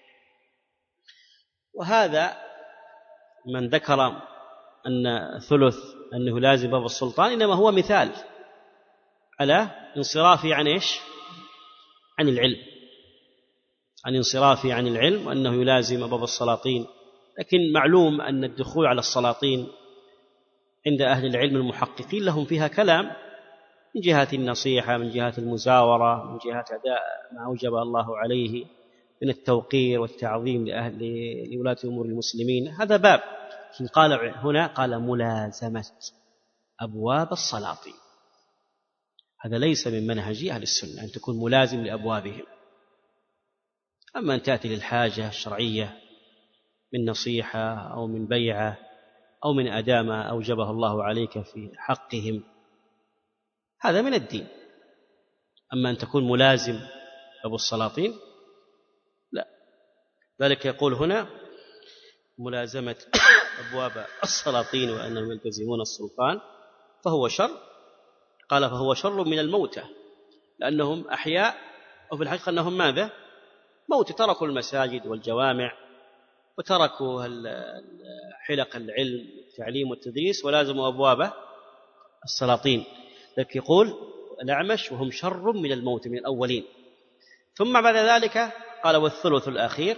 وهذا من ذكر أن ثلث أنه لازم باب السلطان إنما هو مثال على انصرافه عن إيش؟ عن العلم، عن انصرافه عن العلم، وأنه يلازم باب السلاطين. لكن معلوم أن الدخول على السلاطين عند أهل العلم المحققين لهم فيها كلام، من جهة النصيحة، من جهة المزاورة، من جهة أداء ما أوجب الله عليه من التوقير والتعظيم لأهل لولاة أمور المسلمين. هذا باب. قال هنا قال ملازمة أبواب السلاطين. هذا ليس من منهج أهل السنة أن تكون ملازم لأبوابهم. أما أن تأتي للحاجة الشرعية من نصيحة أو من بيعة أو من أداء ما أوجبه الله عليك في حقهم، هذا من الدين. أما أن تكون ملازم أبو السلاطين لا. ذلك يقول هنا ملازمة أبواب السلاطين وأنهم يلتزمون السلطان فهو شر. قال فهو شر من الموتى لأنهم أحياء، وفي الحقيقة أنهم ماذا؟ موت. تركوا المساجد والجوامع وتركوا حلق العلم والتعليم والتدريس ولازموا أبواب السلاطين. لذلك يقول الأعمش وهم شر من الموت من الأولين. ثم بعد ذلك قال والثلث الأخير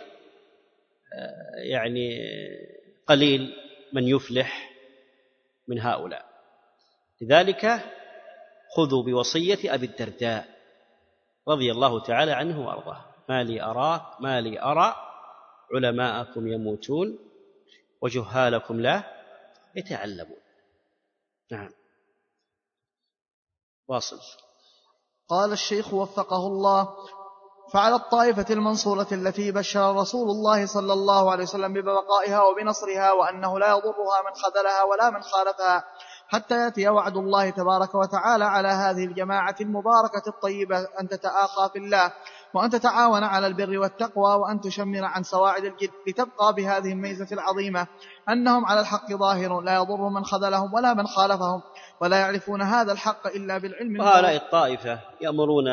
يعني قليل من يفلح من هؤلاء. لذلك خذوا بوصية أبي الدرداء رضي الله تعالى عنه وأرضاه ما لي أرى ما لي أرى علماءكم يموتون وجهالكم لا يتعلمون. نعم واصل. قال الشيخ وفقه الله: فعلى الطائفة المنصورة التي بشر رسول الله صلى الله عليه وسلم ببقائها وبنصرها وأنه لا يضرها من خذلها ولا من خالفها حتى يأتي وعد الله تبارك وتعالى على هذه الجماعة المباركة الطيبة أن تتآخى في الله وأن تتعاون على البر والتقوى وأن تشمر عن سواعد الجد لتبقى بهذه الميزة العظيمة أنهم على الحق ظاهر لا يضر من خذلهم ولا من خالفهم ولا يعرفون هذا الحق إلا بالعلم. وهؤلاء الطائفة يأمرون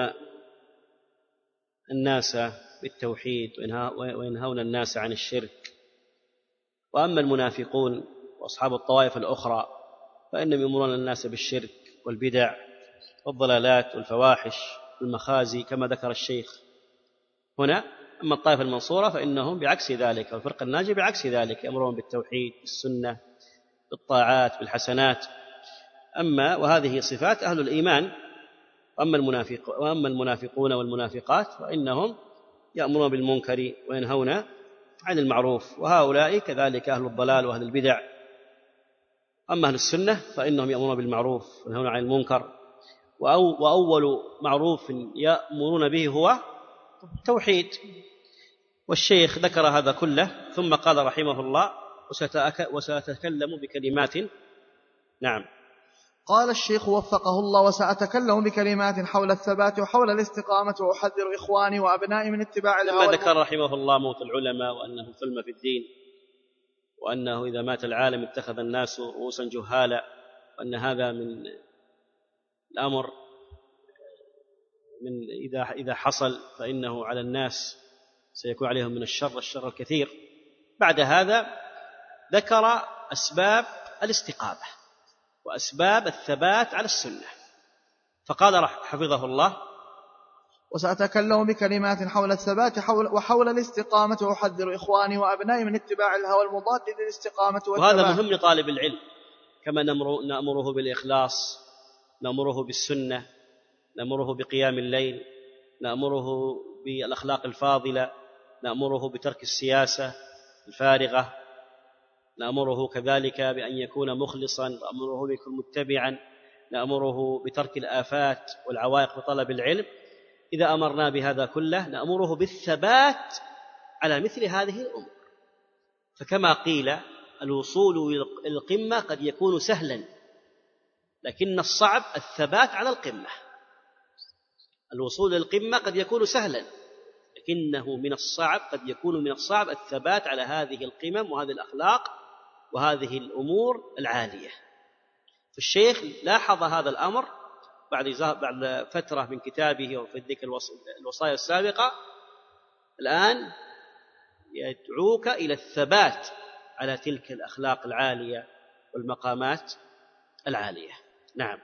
الناس بالتوحيد وينهون الناس عن الشرك. وأما المنافقون وأصحاب الطوائف الأخرى فإنهم يأمرون الناس بالشرك والبدع والضلالات والفواحش والمخازي كما ذكر الشيخ هنا. أما الطائفة المنصورة فإنهم بعكس ذلك، والفرقة الناجية بعكس ذلك، يأمرون بالتوحيد بالسنة بالطاعات بالحسنات. أما وهذه صفات أهل الإيمان. وأما المنافق وأما المنافقون والمنافقات فإنهم يأمرون بالمنكر وينهون عن المعروف، وهؤلاء كذلك أهل الضلال وأهل البدع. أما أهل السنة فإنهم يأمرون بالمعروف وينهون عن المنكر، وأول معروف يأمرون به هو التوحيد. والشيخ ذكر هذا كله ثم قال رحمه الله: وسأتكلم بكلمات. نعم. قال الشيخ وفقه الله: وسأتكلم بكلمات حول الثبات وحول الاستقامة وأحذر إخواني وأبنائي من اتباع الهوى. لما ذكر رحمه الله موت العلماء وأنه ثلم في الدين، وأنه إذا مات العالم اتخذ الناس رؤوسا جهالا، وأن هذا من الأمر من إذا إذا حصل فإنه على الناس سيكون عليهم من الشر الشر الكثير. بعد هذا ذكر أسباب الاستقامة وأسباب الثبات على السنة، فقال حفظه الله: وسأتكلم بكلمات حول الثبات حول وحول الاستقامة وأحذر إخواني وأبنائي من اتباع الهوى المضاد للاستقامة والثبات. وهذا مهم لطالب العلم، كما نأمره بالإخلاص، نأمره بالسنة، نأمره بقيام الليل، نأمره بالأخلاق الفاضلة، نأمره بترك السياسة الفارغة، نأمره كذلك بأن يكون مخلصا، نأمره بأن يكون متبعا، نأمره بترك الآفات والعوائق بطلب العلم. إذا أمرنا بهذا كله نأمره بالثبات على مثل هذه الأمور. فكما قيل الوصول إلى القمة قد يكون سهلا، لكن الصعب الثبات على القمة. الوصول إلى القمة قد يكون سهلا، لكنه من الصعب قد يكون من الصعب الثبات على هذه القمم وهذه الأخلاق وهذه الأمور العالية. فالشيخ لاحظ هذا الأمر بعد بعد فترة من كتابه وفي ذيك الوصايا السابقة. الآن يدعوك إلى الثبات على تلك الأخلاق العالية والمقامات العالية. نعم.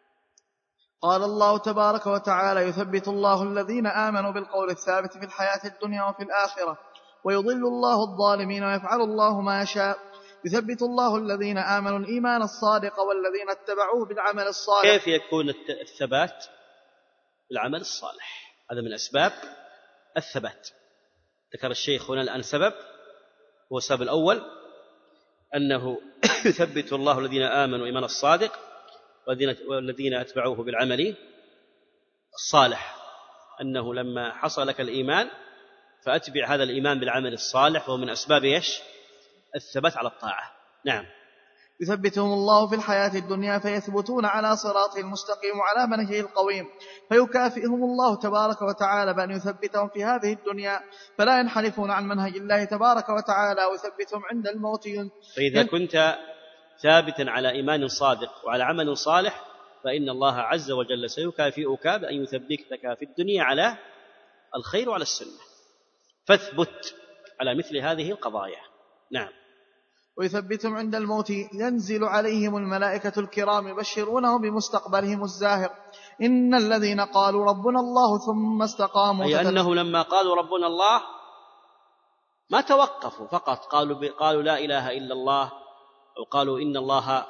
قال الله تبارك وتعالى: يثبت الله الذين آمنوا بالقول الثابت في الحياة الدنيا وفي الآخرة ويضل الله الظالمين ويفعل الله ما يشاء. يثبت الله الذين آمنوا الإيمان الصادق والذين اتبعوه بالعمل الصالح. كيف يكون الثبات؟ بالعمل الصالح، هذا من أسباب الثبات. ذكر الشيخ هنا الآن سبب، هو السبب الأول أنه يثبت الله الذين آمنوا إيمان الصادق والذين اتبعوه بالعمل الصالح، أنه لما حصل لك الإيمان فأتبع هذا الإيمان بالعمل الصالح، وهو من أسباب إيش؟ الثبات على الطاعة. نعم. يثبتهم الله في الحياة الدنيا فيثبتون على صراطه المستقيم وعلى منهجه القويم، فيكافئهم الله تبارك وتعالى بأن يثبتهم في هذه الدنيا فلا ينحرفون عن منهج الله تبارك وتعالى، ويثبتهم عند الموت. فإذا كنت ثابتا على إيمان صادق وعلى عمل صالح فإن الله عز وجل سيكافئك بأن يثبتك في الدنيا على الخير وعلى السنة، فاثبت على مثل هذه القضايا. نعم. ويثبتهم عند الموت ينزل عليهم الملائكة الكرام يبشرونهم بمستقبلهم الزاهر. إن الذين قالوا ربنا الله ثم استقاموا، أي أنه لما قالوا ربنا الله ما توقفوا فقط قالوا, قالوا لا إله إلا الله أو قالوا إن الله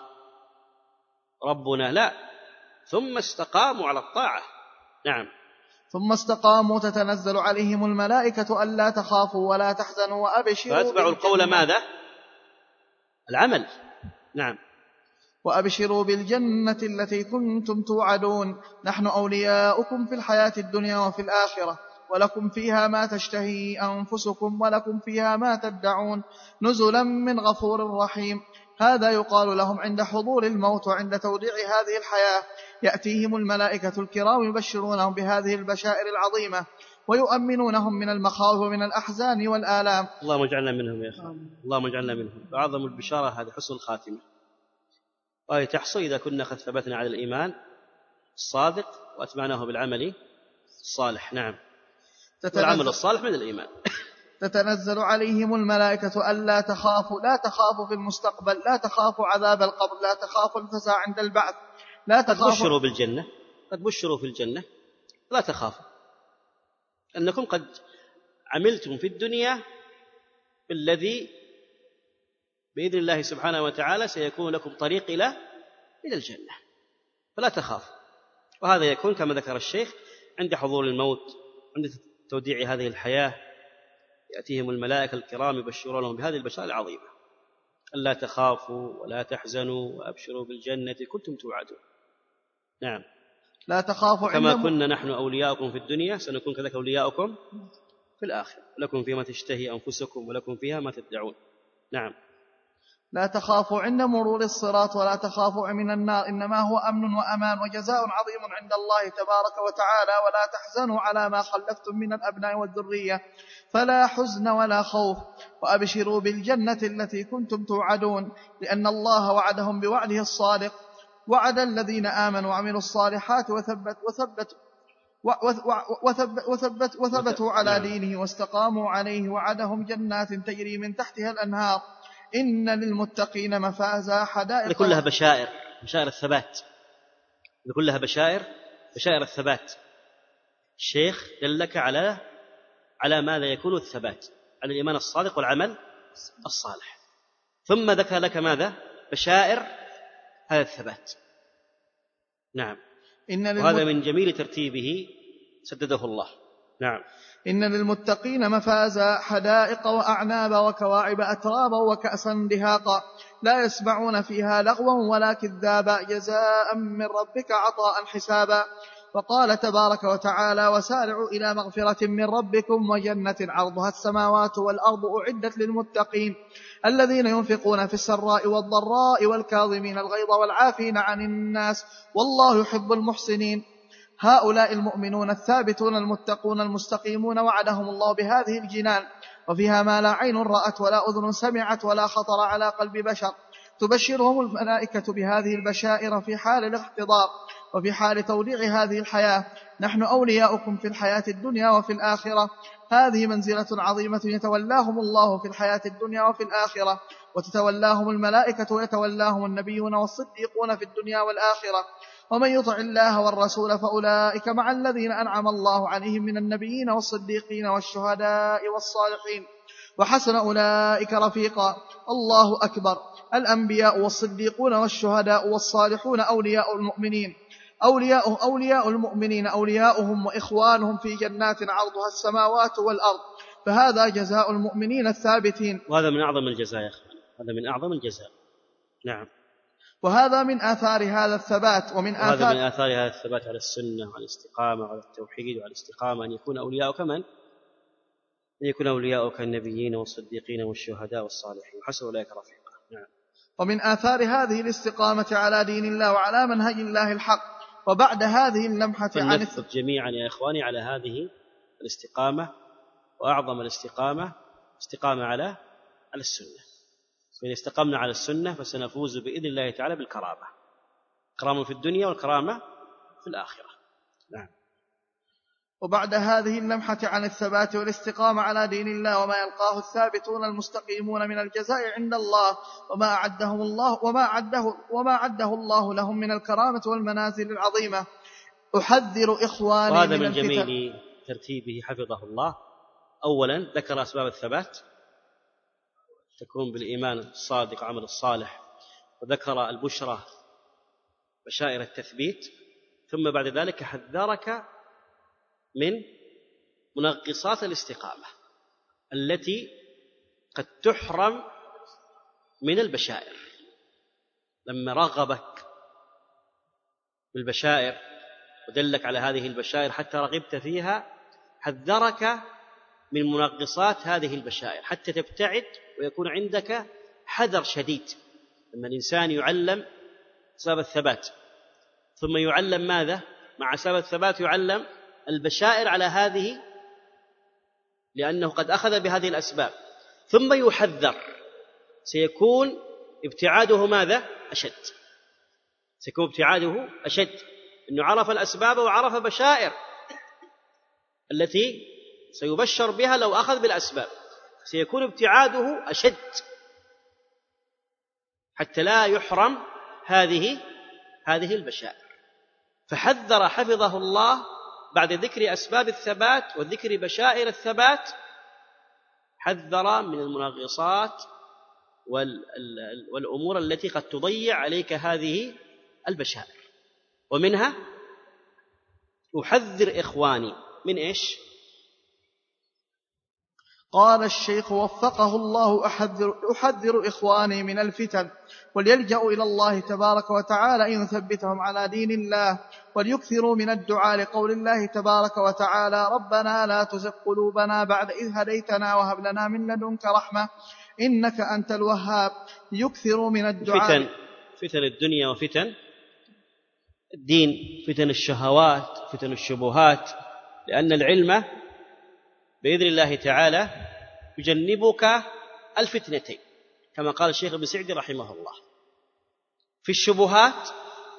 ربنا، لا، ثم استقاموا على الطاعة. نعم. ثم استقاموا تتنزل عليهم الملائكة ألا تخافوا ولا تحزنوا وأبشروا، فأتبعوا القول ماذا؟ العمل. نعم. وأبشروا بالجنة التي كنتم توعدون، نحن أولياؤكم في الحياة الدنيا وفي الآخرة، ولكم فيها ما تشتهي أنفسكم ولكم فيها ما تدعون، نزلا من غفور رحيم. هذا يقال لهم عند حضور الموت وعند توديع هذه الحياة، يأتيهم الملائكة الكرام يبشرونهم بهذه البشائر العظيمة ويؤمنونهم من المخاوف ومن الأحزان والآلام. اللهم اجعلنا منهم يا أخي، اللهم اجعلنا منهم. فأعظم البشارة هذه حسن الخاتمة، وهي تحصل إذا كنا قد ثبتنا على الإيمان الصادق وأتبعناه بالعمل الصالح. نعم. والعمل الصالح من الإيمان. تتنزل عليهم الملائكة ألا تخافوا، لا تخافوا في المستقبل، لا تخافوا عذاب القبر، لا تخافوا الفزع عند البعث، لا تخافوا. قد بشروا بالجنة، قد بشروا في الجنة، لا تخافوا أنكم قد عملتم في الدنيا بالذي بإذن الله سبحانه وتعالى سيكون لكم طريق إلى إلى الجنة، فلا تخافوا. وهذا يكون كما ذكر الشيخ عند حضور الموت، عند توديع هذه الحياة، يأتيهم الملائكة الكرام يبشرونهم بهذه البشارة العظيمة، ألا تخافوا ولا تحزنوا وأبشروا بالجنة كنتم توعدون. نعم. لا تخافوا كما كنا نحن أولياؤكم في الدنيا سنكون كذلك أولياؤكم في الآخرة، لكم فيما تشتهي أنفسكم ولكم فيها ما تدعون. نعم. لا تخافوا عند مرور الصراط ولا تخافوا من النار، إنما هو أمن وأمان وجزاء عظيم عند الله تبارك وتعالى. ولا تحزنوا على ما خلفتم من الأبناء والذرية، فلا حزن ولا خوف. وأبشروا بالجنة التي كنتم توعدون، لأن الله وعدهم بوعده الصادق، وعد الذين آمنوا وعملوا الصالحات وثبت وثبت وثبت وثبت وثبتوا على دينه واستقاموا عليه، وعدهم جنات تجري من تحتها الأنهار، إن للمتقين مفازا حدائق. كلها بشائر، بشائر الثبات، كلها بشائر بشائر الثبات. الشيخ دلك على على ماذا يكون الثبات، على الإيمان الصادق والعمل الصالح، ثم ذكر لك ماذا؟ بشائر هذا الثبات. نعم. إن وهذا من جميل ترتيبه سدده الله. نعم. إن للمتقين مفازا حدائق وأعناب وكواعب أترابا وكأسا دهاقا، لا يسمعون فيها لغوا ولا كذابا، جزاء من ربك عطاء حسابا. وقال تبارك وتعالى: وسارعوا إلى مغفرة من ربكم وجنة عرضها السماوات والأرض أعدت للمتقين الذين ينفقون في السراء والضراء والكاظمين الغيظ والعافين عن الناس والله يحب المحسنين. هؤلاء المؤمنون الثابتون المتقون المستقيمون وعدهم الله بهذه الجنان، وفيها ما لا عين رأت ولا أذن سمعت ولا خطر على قلب بشر. تبشرهم الملائكة بهذه البشائر في حال الاحتضار وفي حال توديع هذه الحياة. نحن أولياؤكم في الحياة الدنيا وفي الآخرة. هذه منزلة عظيمة يتولاهم الله في الحياة الدنيا وفي الآخرة، وتتولاهم الملائكة ويتولاهم النبيون والصديقون في الدنيا والآخرة. ومن يطع الله والرسول فأولئك مع الذين أنعم الله عليهم من النبيين والصديقين والشهداء والصالحين، وحسن أولئك رفيقا. الله أكبر. الأنبياء والصديقون والشهداء والصالحون أولياء المؤمنين، أولياء, أولياء المؤمنين أولياؤهم وإخوانهم في جنات عرضها السماوات والأرض، فهذا جزاء المؤمنين الثابتين. وهذا من أعظم الجزاء يا أخي، هذا من أعظم الجزاء. نعم. وهذا من آثار هذا الثبات، ومن آثار من آثار هذا الثبات على السنة وعلى الاستقامة وعلى التوحيد وعلى الاستقامة أن يكون أولياؤك من؟ أن يكون أولياؤك النبيين والصديقين والشهداء والصالحين، وحسن أولئك رفيقا. نعم. ومن آثار هذه الاستقامة على دين الله وعلى منهج الله الحق. وبعد هذه اللمحة عن فلنثبت جميعا يا إخواني على هذه الاستقامة، وأعظم الاستقامة استقامة على على السنة. فإذا استقمنا على السنة فسنفوز بإذن الله تعالى بالكرامة، كرامة في الدنيا والكرامة في الآخرة. نعم. وبعد هذه اللمحة عن الثبات والاستقامة على دين الله وما يلقاه الثابتون المستقيمون من الجزاء عند الله وما أعدهم الله وما أعده وما أعده الله لهم من الكرامة والمنازل العظيمة، أحذر إخواني وهذا من, من الفتن. جميل ترتيبه حفظه الله. أولا ذكر أسباب الثبات تكون بالإيمان الصادق عمل الصالح، وذكر البشرى بشائر التثبيت، ثم بعد ذلك حذرك من منغصات الاستقامة التي قد تحرم من البشائر. لما رغبك بالبشائر ودلك على هذه البشائر حتى رغبت فيها، حذرك من منغصات هذه البشائر حتى تبتعد ويكون عندك حذر شديد. لما الإنسان يعلم سبب الثبات ثم يعلم ماذا؟ مع سبب الثبات يعلم البشائر على هذه، لأنه قد أخذ بهذه الأسباب، ثم يحذر، سيكون ابتعاده ماذا؟ أشد. سيكون ابتعاده أشد، أنه عرف الأسباب وعرف بشائر التي سيبشر بها لو أخذ بالأسباب، سيكون ابتعاده أشد حتى لا يحرم هذه هذه البشائر. فحذر حفظه الله بعد ذكر أسباب الثبات وذكر بشائر الثبات، حذر من المنغصات والأمور التي قد تضيع عليك هذه البشائر. ومنها أحذر إخواني من إيش؟ قال الشيخ وفقه الله أحذر, أحذر إخواني من الفتن، وليلجأوا إلى الله تبارك وتعالى إن يثبتهم على دين الله، وليكثروا من الدعاء لقول الله تبارك وتعالى ربنا لا تزغ قلوبنا بعد إذ هديتنا وهب لنا من لدنك رحمة إنك أنت الوهاب. يكثروا من الدعاء. فتن فتن الدنيا وفتن الدين، فتن الشهوات، فتن الشبهات، لأن العلم بإذن الله تعالى يجنبك الفتنتين كما قال الشيخ ابن سعدي رحمه الله، في الشبهات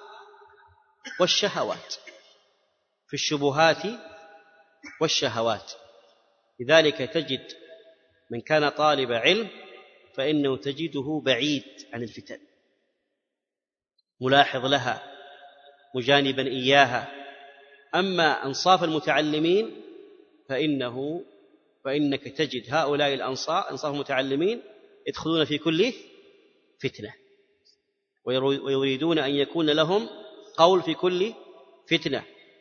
والشهوات، في الشبهات والشهوات. لذلك تجد من كان طالب علم فإنه تجده بعيد عن الفتن، ملاحظ لها، مجانبا إياها. أما أنصاف المتعلمين فإنه فإنك تجد هؤلاء الأنصاف أنصاف المتعلمين يدخلون في كل فتنة، ويريدون أن يكون لهم قول في كل فتنة،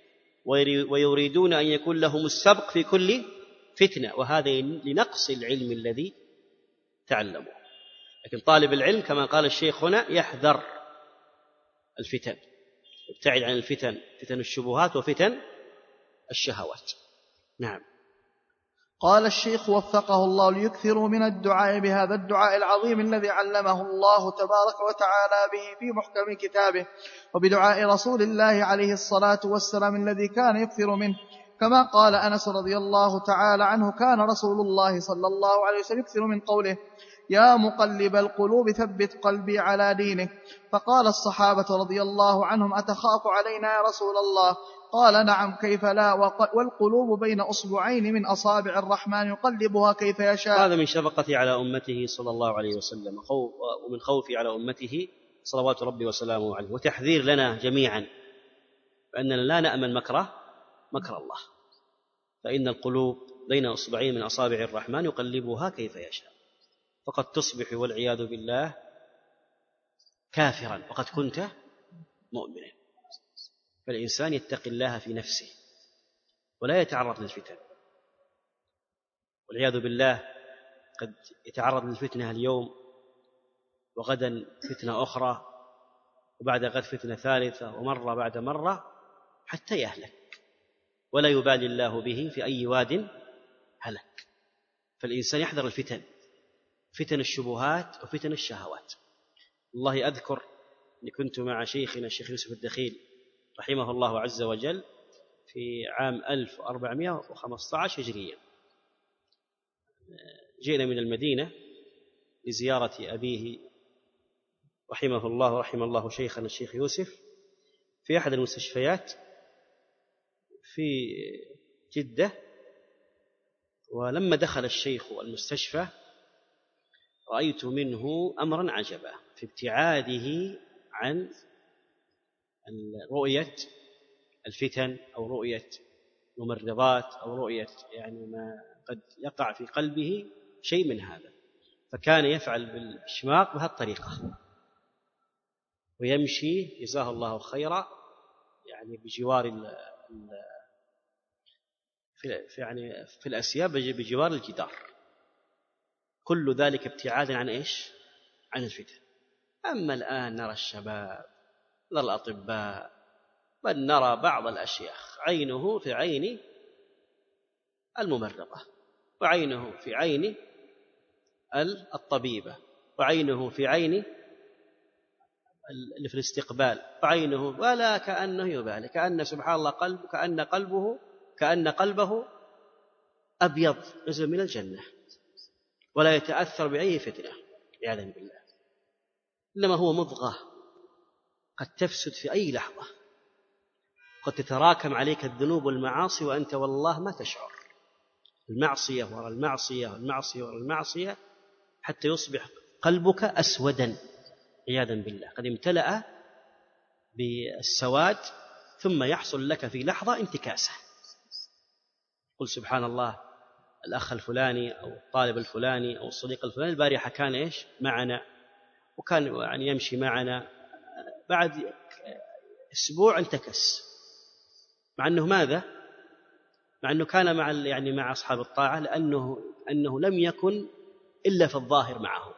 ويريدون أن يكون لهم السبق في كل فتنة، وهذا لنقص العلم الذي تعلمه. لكن طالب العلم كما قال الشيخ هنا يحذر الفتن، يبتعد عن الفتن، فتن الشبهات وفتن الشهوات. نعم. قال الشيخ وفقه الله ليكثروا من الدعاء بهذا الدعاء العظيم الذي علمه الله تبارك وتعالى به في محكم كتابه، وبدعاء رسول الله عليه الصلاة والسلام الذي كان يكثر منه، كما قال أنس رضي الله تعالى عنه كان رسول الله صلى الله عليه وسلم يكثر من قوله يا مقلب القلوب ثبت قلبي على دينك. فقال الصحابة رضي الله عنهم أتخاف علينا يا رسول الله؟ قال نعم كيف لا، والقلوب بين أصبعين من أصابع الرحمن يقلبها كيف يشاء. هذا من شفقته على أمته صلى الله عليه وسلم، ومن خوفه على أمته صلوات ربي وسلامه عليه، وتحذير لنا جميعا فأننا لا نأمن مكره مكر الله، فإن القلوب بين أصبعين من أصابع الرحمن يقلبها كيف يشاء، فقد تصبح والعياذ بالله كافرا وقد كنت مؤمنا. فالإنسان يتقي الله في نفسه ولا يتعرض للفتن، والعياذ بالله قد يتعرض للفتنة اليوم وغدا فتنة أخرى وبعد غد فتنة ثالثة ومرة بعد مرة حتى يهلك، ولا يبالي الله به في أي واد هلك. فالإنسان يحذر الفتن، فتن الشبهات وفتن الشهوات، والله أذكر أني كنت مع شيخنا الشيخ يوسف الدخيل رحمه الله عز وجل في عام ألف وأربعمائة وخمسة عشر هجريا، جئنا من المدينة لزيارة أبيه رحمه الله رحم الله شيخنا الشيخ يوسف في أحد المستشفيات في جدة. ولما دخل الشيخ المستشفى رأيت منه أمرا عجبا في ابتعاده عن رؤية الفتن أو رؤية ممرضات أو رؤية يعني ما قد يقع في قلبه شيء من هذا، فكان يفعل بالإشماق بهذه الطريقة ويمشي جزاه الله خيرا يعني بجوار ال في يعني في الأسياب بجوار الجدار، كل ذلك ابتعادا عن إيش؟ عن الفتن. أما الآن نرى الشباب، نرى الأطباء، بل نرى بعض الأشياخ عينه في عين الممرضة، وعينه في عين الطبيبة، وعينه في عين اللي في الاستقبال، وعينه ولا كأنه يبالي، كأن سبحان الله قلب كأن قلبه كأن قلبه أبيض نزل من الجنة ولا يتأثر بأي فتنة عياذا بالله، إنما هو مضغة قد تفسد في أي لحظة، قد تتراكم عليك الذنوب والمعاصي وأنت والله ما تشعر، المعصية وراء المعصية والمعصية وراء المعصية حتى يصبح قلبك أسودا عياذا بالله، قد امتلأ بالسواد ثم يحصل لك في لحظة انتكاسة. قل سبحان الله الأخ الفلاني أو الطالب الفلاني أو الصديق الفلاني البارحة كان إيش معنا وكان يعني يمشي معنا، بعد أسبوع انتكس، مع أنه ماذا؟ مع أنه كان مع يعني مع أصحاب الطاعة، لأنه أنه لم يكن إلا في الظاهر معه،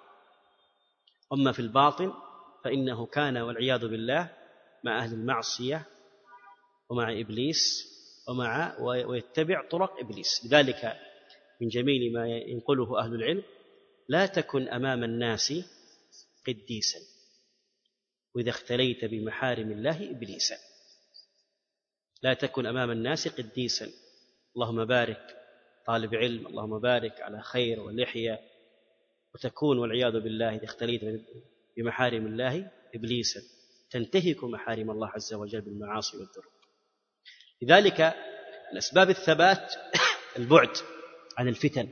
أما في الباطن فإنه كان والعياذ بالله مع أهل المعصية ومع إبليس ومع ويتبع طرق إبليس. لذلك من جميل ما ينقله أهل العلم لا تكن أمام الناس قديسا وإذا اختليت بمحارم الله إبليسا، لا تكن أمام الناس قديسا، اللهم بارك طالب علم، اللهم بارك على خير ولحية، وتكون والعياذ بالله إذا اختليت بمحارم الله إبليسا تنتهك محارم الله عز وجل بالمعاصي والذنوب. لذلك من أسباب الثبات البعد عن الفتن،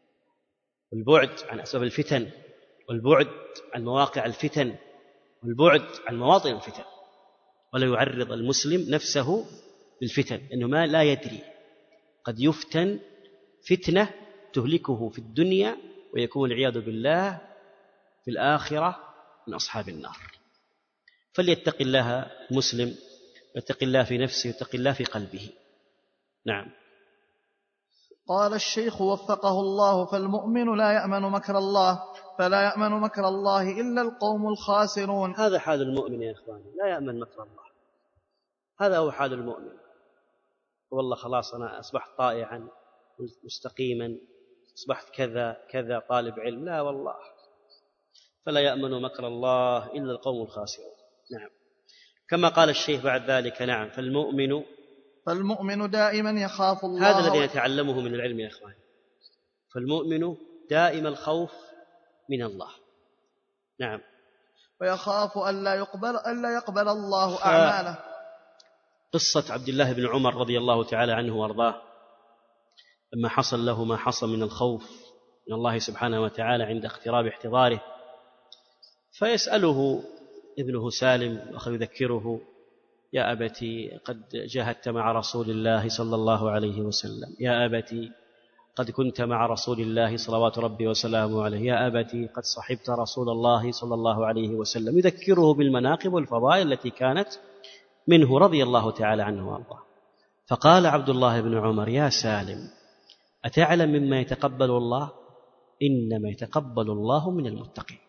والبعد عن أسباب الفتن، والبعد عن مواقع الفتن، والبعد عن مواطن الفتن، ولا يعرض المسلم نفسه للفتن، إنه ما لا يدري قد يفتن فتنة تهلكه في الدنيا ويكون العياذ بالله في الآخرة من أصحاب النار. فليتق الله مسلم، يتق الله في نفسه، يتق الله في قلبه. نعم. قال الشيخ وفقه الله: فالمؤمن لا يأمن مكر الله، فلا يأمن مكر الله إلا القوم الخاسرون. هذا حال المؤمن يا إخواني، لا يأمن مكر الله، هذا هو حال المؤمن. والله خلاص أنا أصبحت طائعا مستقيما، أصبحت كذا كذا طالب علم، لا والله، فلا يأمن مكر الله إلا القوم الخاسرون. نعم. كما قال الشيخ بعد ذلك: نعم، فالمؤمن فالمؤمن دائما يخاف الله. هذا الذي نتعلمه من العلم يا إخواني، فالمؤمن دائم الخوف من الله. نعم. ويخاف ألا يقبل, ألا يقبل الله أعماله. قصة عبد الله بن عمر رضي الله تعالى عنه وارضاه لما حصل له ما حصل من الخوف من الله سبحانه وتعالى عند اقتراب احتضاره، فيسأله ابنه سالم وأخذ يذكره: يا أبتي قد جاهدت مع رسول الله صلى الله عليه وسلم، يا أبتي قد كنت مع رسول الله صلوات ربي وسلامه عليه، يا أبتي قد صحبت رسول الله صلى الله عليه وسلم، يذكره بالمناقب والفضائل التي كانت منه رضي الله تعالى عنه وارضاه. فقال عبد الله بن عمر: يا سالم، أتعلم مما يتقبل الله؟ إنما يتقبل الله من المتقين.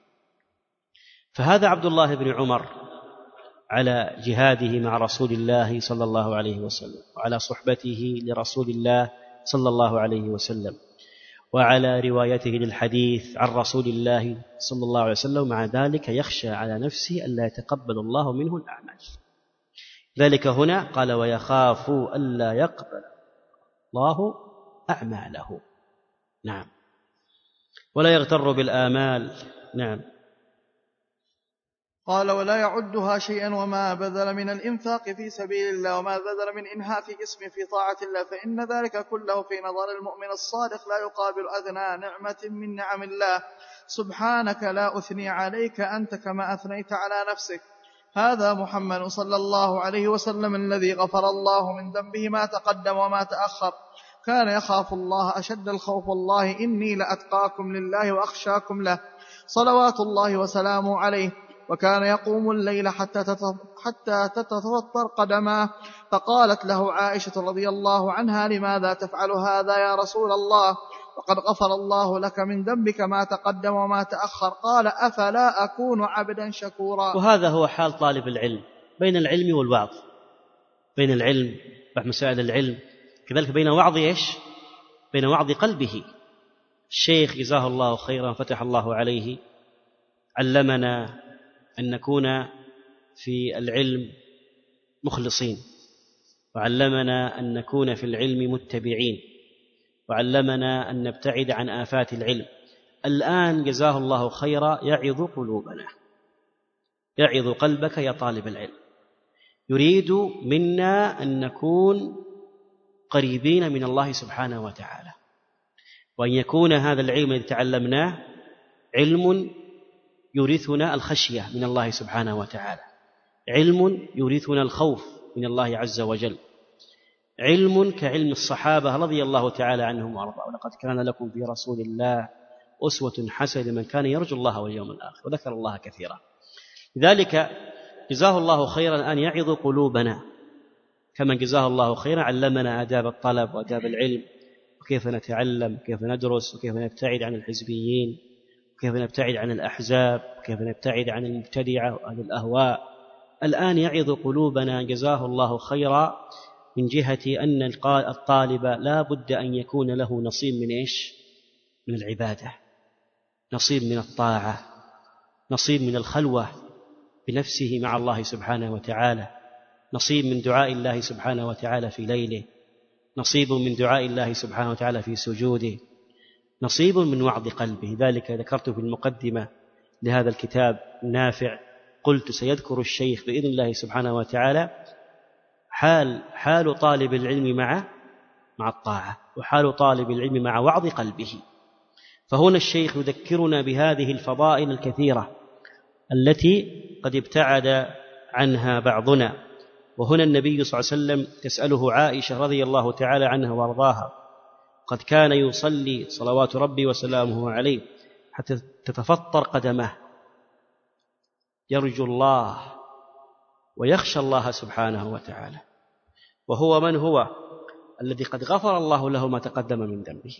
فهذا عبد الله بن عمر على جهاده مع رسول الله صلى الله عليه وسلم، وعلى صحبته لرسول الله صلى الله عليه وسلم، وعلى روايته للحديث عن رسول الله صلى الله عليه وسلم، مع ذلك يخشى على نفسه ألا يتقبل الله منه الأعمال. ذلك هنا قال ويخاف ألا يقبل الله أعماله. نعم. ولا يغتر بالآمال. نعم. قال ولا يعدها شيئا وما بذل من الإنفاق في سبيل الله وما بذل من إنهاك جسم في طاعة الله، فإن ذلك كله في نظر المؤمن الصادق لا يقابل أدنى نعمة من نعم الله. سبحانك لا أثني عليك أنت كما أثنيت على نفسك. هذا محمد صلى الله عليه وسلم الذي غفر الله من ذنبه ما تقدم وما تأخر، كان يخاف الله أشد الخوف، والله إني لأتقاكم لله وأخشاكم له، صلوات الله وسلامه عليه. وكان يقوم الليل حتى حتى تتفطر قدماه، فقالت له عائشة رضي الله عنها لماذا تفعل هذا يا رسول الله وقد غفر الله لك من ذنبك ما تقدم وما تأخر؟ قال أفلا أكون عبدا شكورا. وهذا هو حال طالب العلم بين العلم والوعظ، بين العلم ومسائل العلم، كذلك بين وعظ إيش؟ بين وعظ قلبه. الشيخ جزاه الله خيرا فتح الله عليه علمنا أن نكون في العلم مخلصين، وعلمنا أن نكون في العلم متبعين، وعلمنا أن نبتعد عن آفات العلم. الآن جزاه الله خيرا يعظ قلوبنا، يعظ قلبك يا طالب العلم، يريد منا أن نكون قريبين من الله سبحانه وتعالى، وأن يكون هذا العلم الذي تعلمناه علم يورثنا الخشية من الله سبحانه وتعالى، علم يورثنا الخوف من الله عز وجل، علم كعلم الصحابة رضي الله تعالى عنهم وارضاهم. ولقد كان لكم في رسول الله أسوة حسنة لمن كان يرجو الله واليوم الآخر وذكر الله كثيرا. لذلك جزاه الله خيرا أن يعظ قلوبنا، كما جزاه الله خيرا علمنا آداب الطلب وآداب العلم، وكيف نتعلم وكيف ندرس وكيف نبتعد عن الحزبيين وكيف نبتعد عن الأحزاب وكيف نبتعد عن المبتدعة وأهل الأهواء. الآن يعظ قلوبنا جزاه الله خيرا من جهة أن الطالب لا بد أن يكون له نصيب من إيش؟ من العبادة، نصيب من الطاعة، نصيب من الخلوة بنفسه مع الله سبحانه وتعالى، نصيب من دعاء الله سبحانه وتعالى في ليله، نصيب من دعاء الله سبحانه وتعالى في سجوده، نصيب من وعظ قلبه. ذلك ذكرت في المقدمة لهذا الكتاب النافع، قلت سيذكر الشيخ بإذن الله سبحانه وتعالى حال حال طالب العلم مع مع الطاعة، وحال طالب العلم مع وعظ قلبه. فهنا الشيخ يذكرنا بهذه الفضائل الكثيرة التي قد ابتعد عنها بعضنا. وهنا النبي صلى الله عليه وسلم تسأله عائشة رضي الله تعالى عنها وارضاها، قد كان يصلي صلوات ربي وسلامه عليه حتى تتفطر قدمه، يرجو الله ويخشى الله سبحانه وتعالى. وهو من هو؟ الذي قد غفر الله له ما تقدم من ذنبه.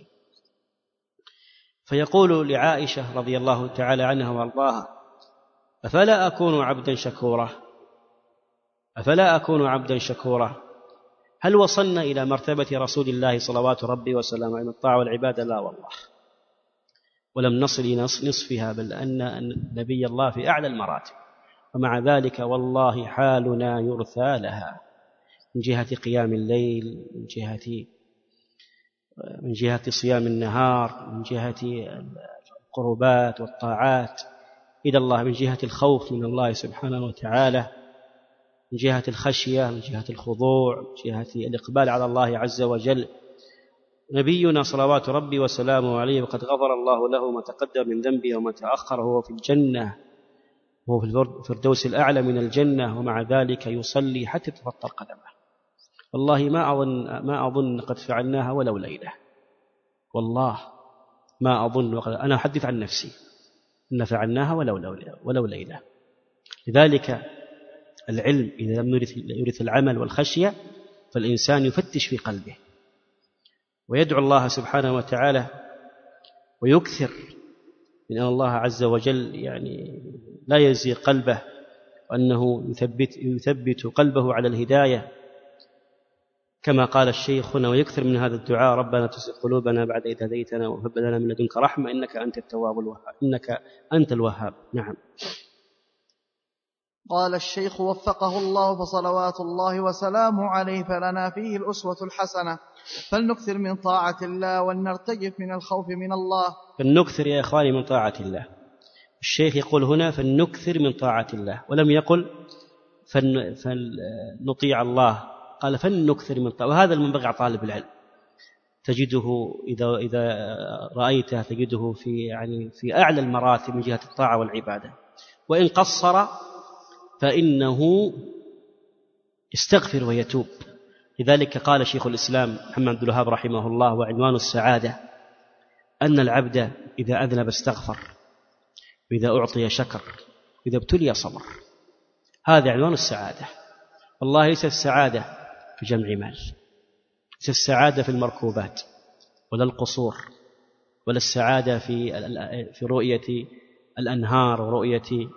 فيقول لعائشة رضي الله تعالى عنها وارضاها أفلا أكون عبدا شكورا، أفلا أكون عبدا شكورا. هل وصلنا إلى مرتبة رسول الله صلوات ربي وسلامه عليه الطاعة والعبادة؟ لا والله، ولم نصل إلى نصفها، بل أن نبي الله في أعلى المراتب. ومع ذلك والله حالنا يرثى لها من جهة قيام الليل، من جهة من جهة صيام النهار، من جهة القربات والطاعات إلى الله، من جهة الخوف من الله سبحانه وتعالى، من جهة الخشية، من جهة الخضوع، من جهة الإقبال على الله عز وجل. نبينا صلوات ربي وسلامه عليه وقد غفر الله له ما تقدم من ذنبه وما تأخر، وهو في الجنة، وهو في الفردوس الأعلى من الجنة، ومع ذلك يصلي حتى تفطر قدمه. والله ما أظن ما أظن قد فعلناها ولو ليلة، والله ما أظن، أنا أحدث عن نفسي أن فعلناها ولو ولو ليلة. لذلك العلم إذا لم يورث العمل والخشية فالإنسان يفتش في قلبه ويدعو الله سبحانه وتعالى ويكثر من أن الله عز وجل يعني لا يزيغ قلبه، وأنه يثبت, يثبت قلبه على الهداية كما قال الشيخ هنا: ويكثر من هذا الدعاء: ربنا تزغ قلوبنا بعد إذ هديتنا وهب لنا من لدنك رحمة إنك أنت التواب الوهاب إنك أنت الوهاب. نعم. قال الشيخ وفقه الله: فصلوات الله وسلامه عليه فلنا فيه الأسوة الحسنة، فلنكثر من طاعة الله ولنرتجف من الخوف من الله. فلنكثر يا إخواني من طاعة الله. الشيخ يقول هنا فلنكثر من طاعة الله، ولم يقل فلنطيع الله، قال فلنكثر من طاعة. وهذا المنبغي على طالب العلم، تجده إذا إذا رأيته تجده في يعني في أعلى المراتب من جهة الطاعة والعبادة، وإن قصر فإنه يستغفر ويتوب. لذلك قال شيخ الإسلام محمد بن عبد الوهاب رحمه الله: وعنوان السعادة أن العبد إذا أذنب استغفر، وإذا أعطي شكر، وإذا ابتلي صبر. هذا عنوان السعادة. والله ليس السعادة في جمع مال، ليس السعادة في المركوبات ولا القصور، ولا السعادة في في رؤية الأنهار ورؤية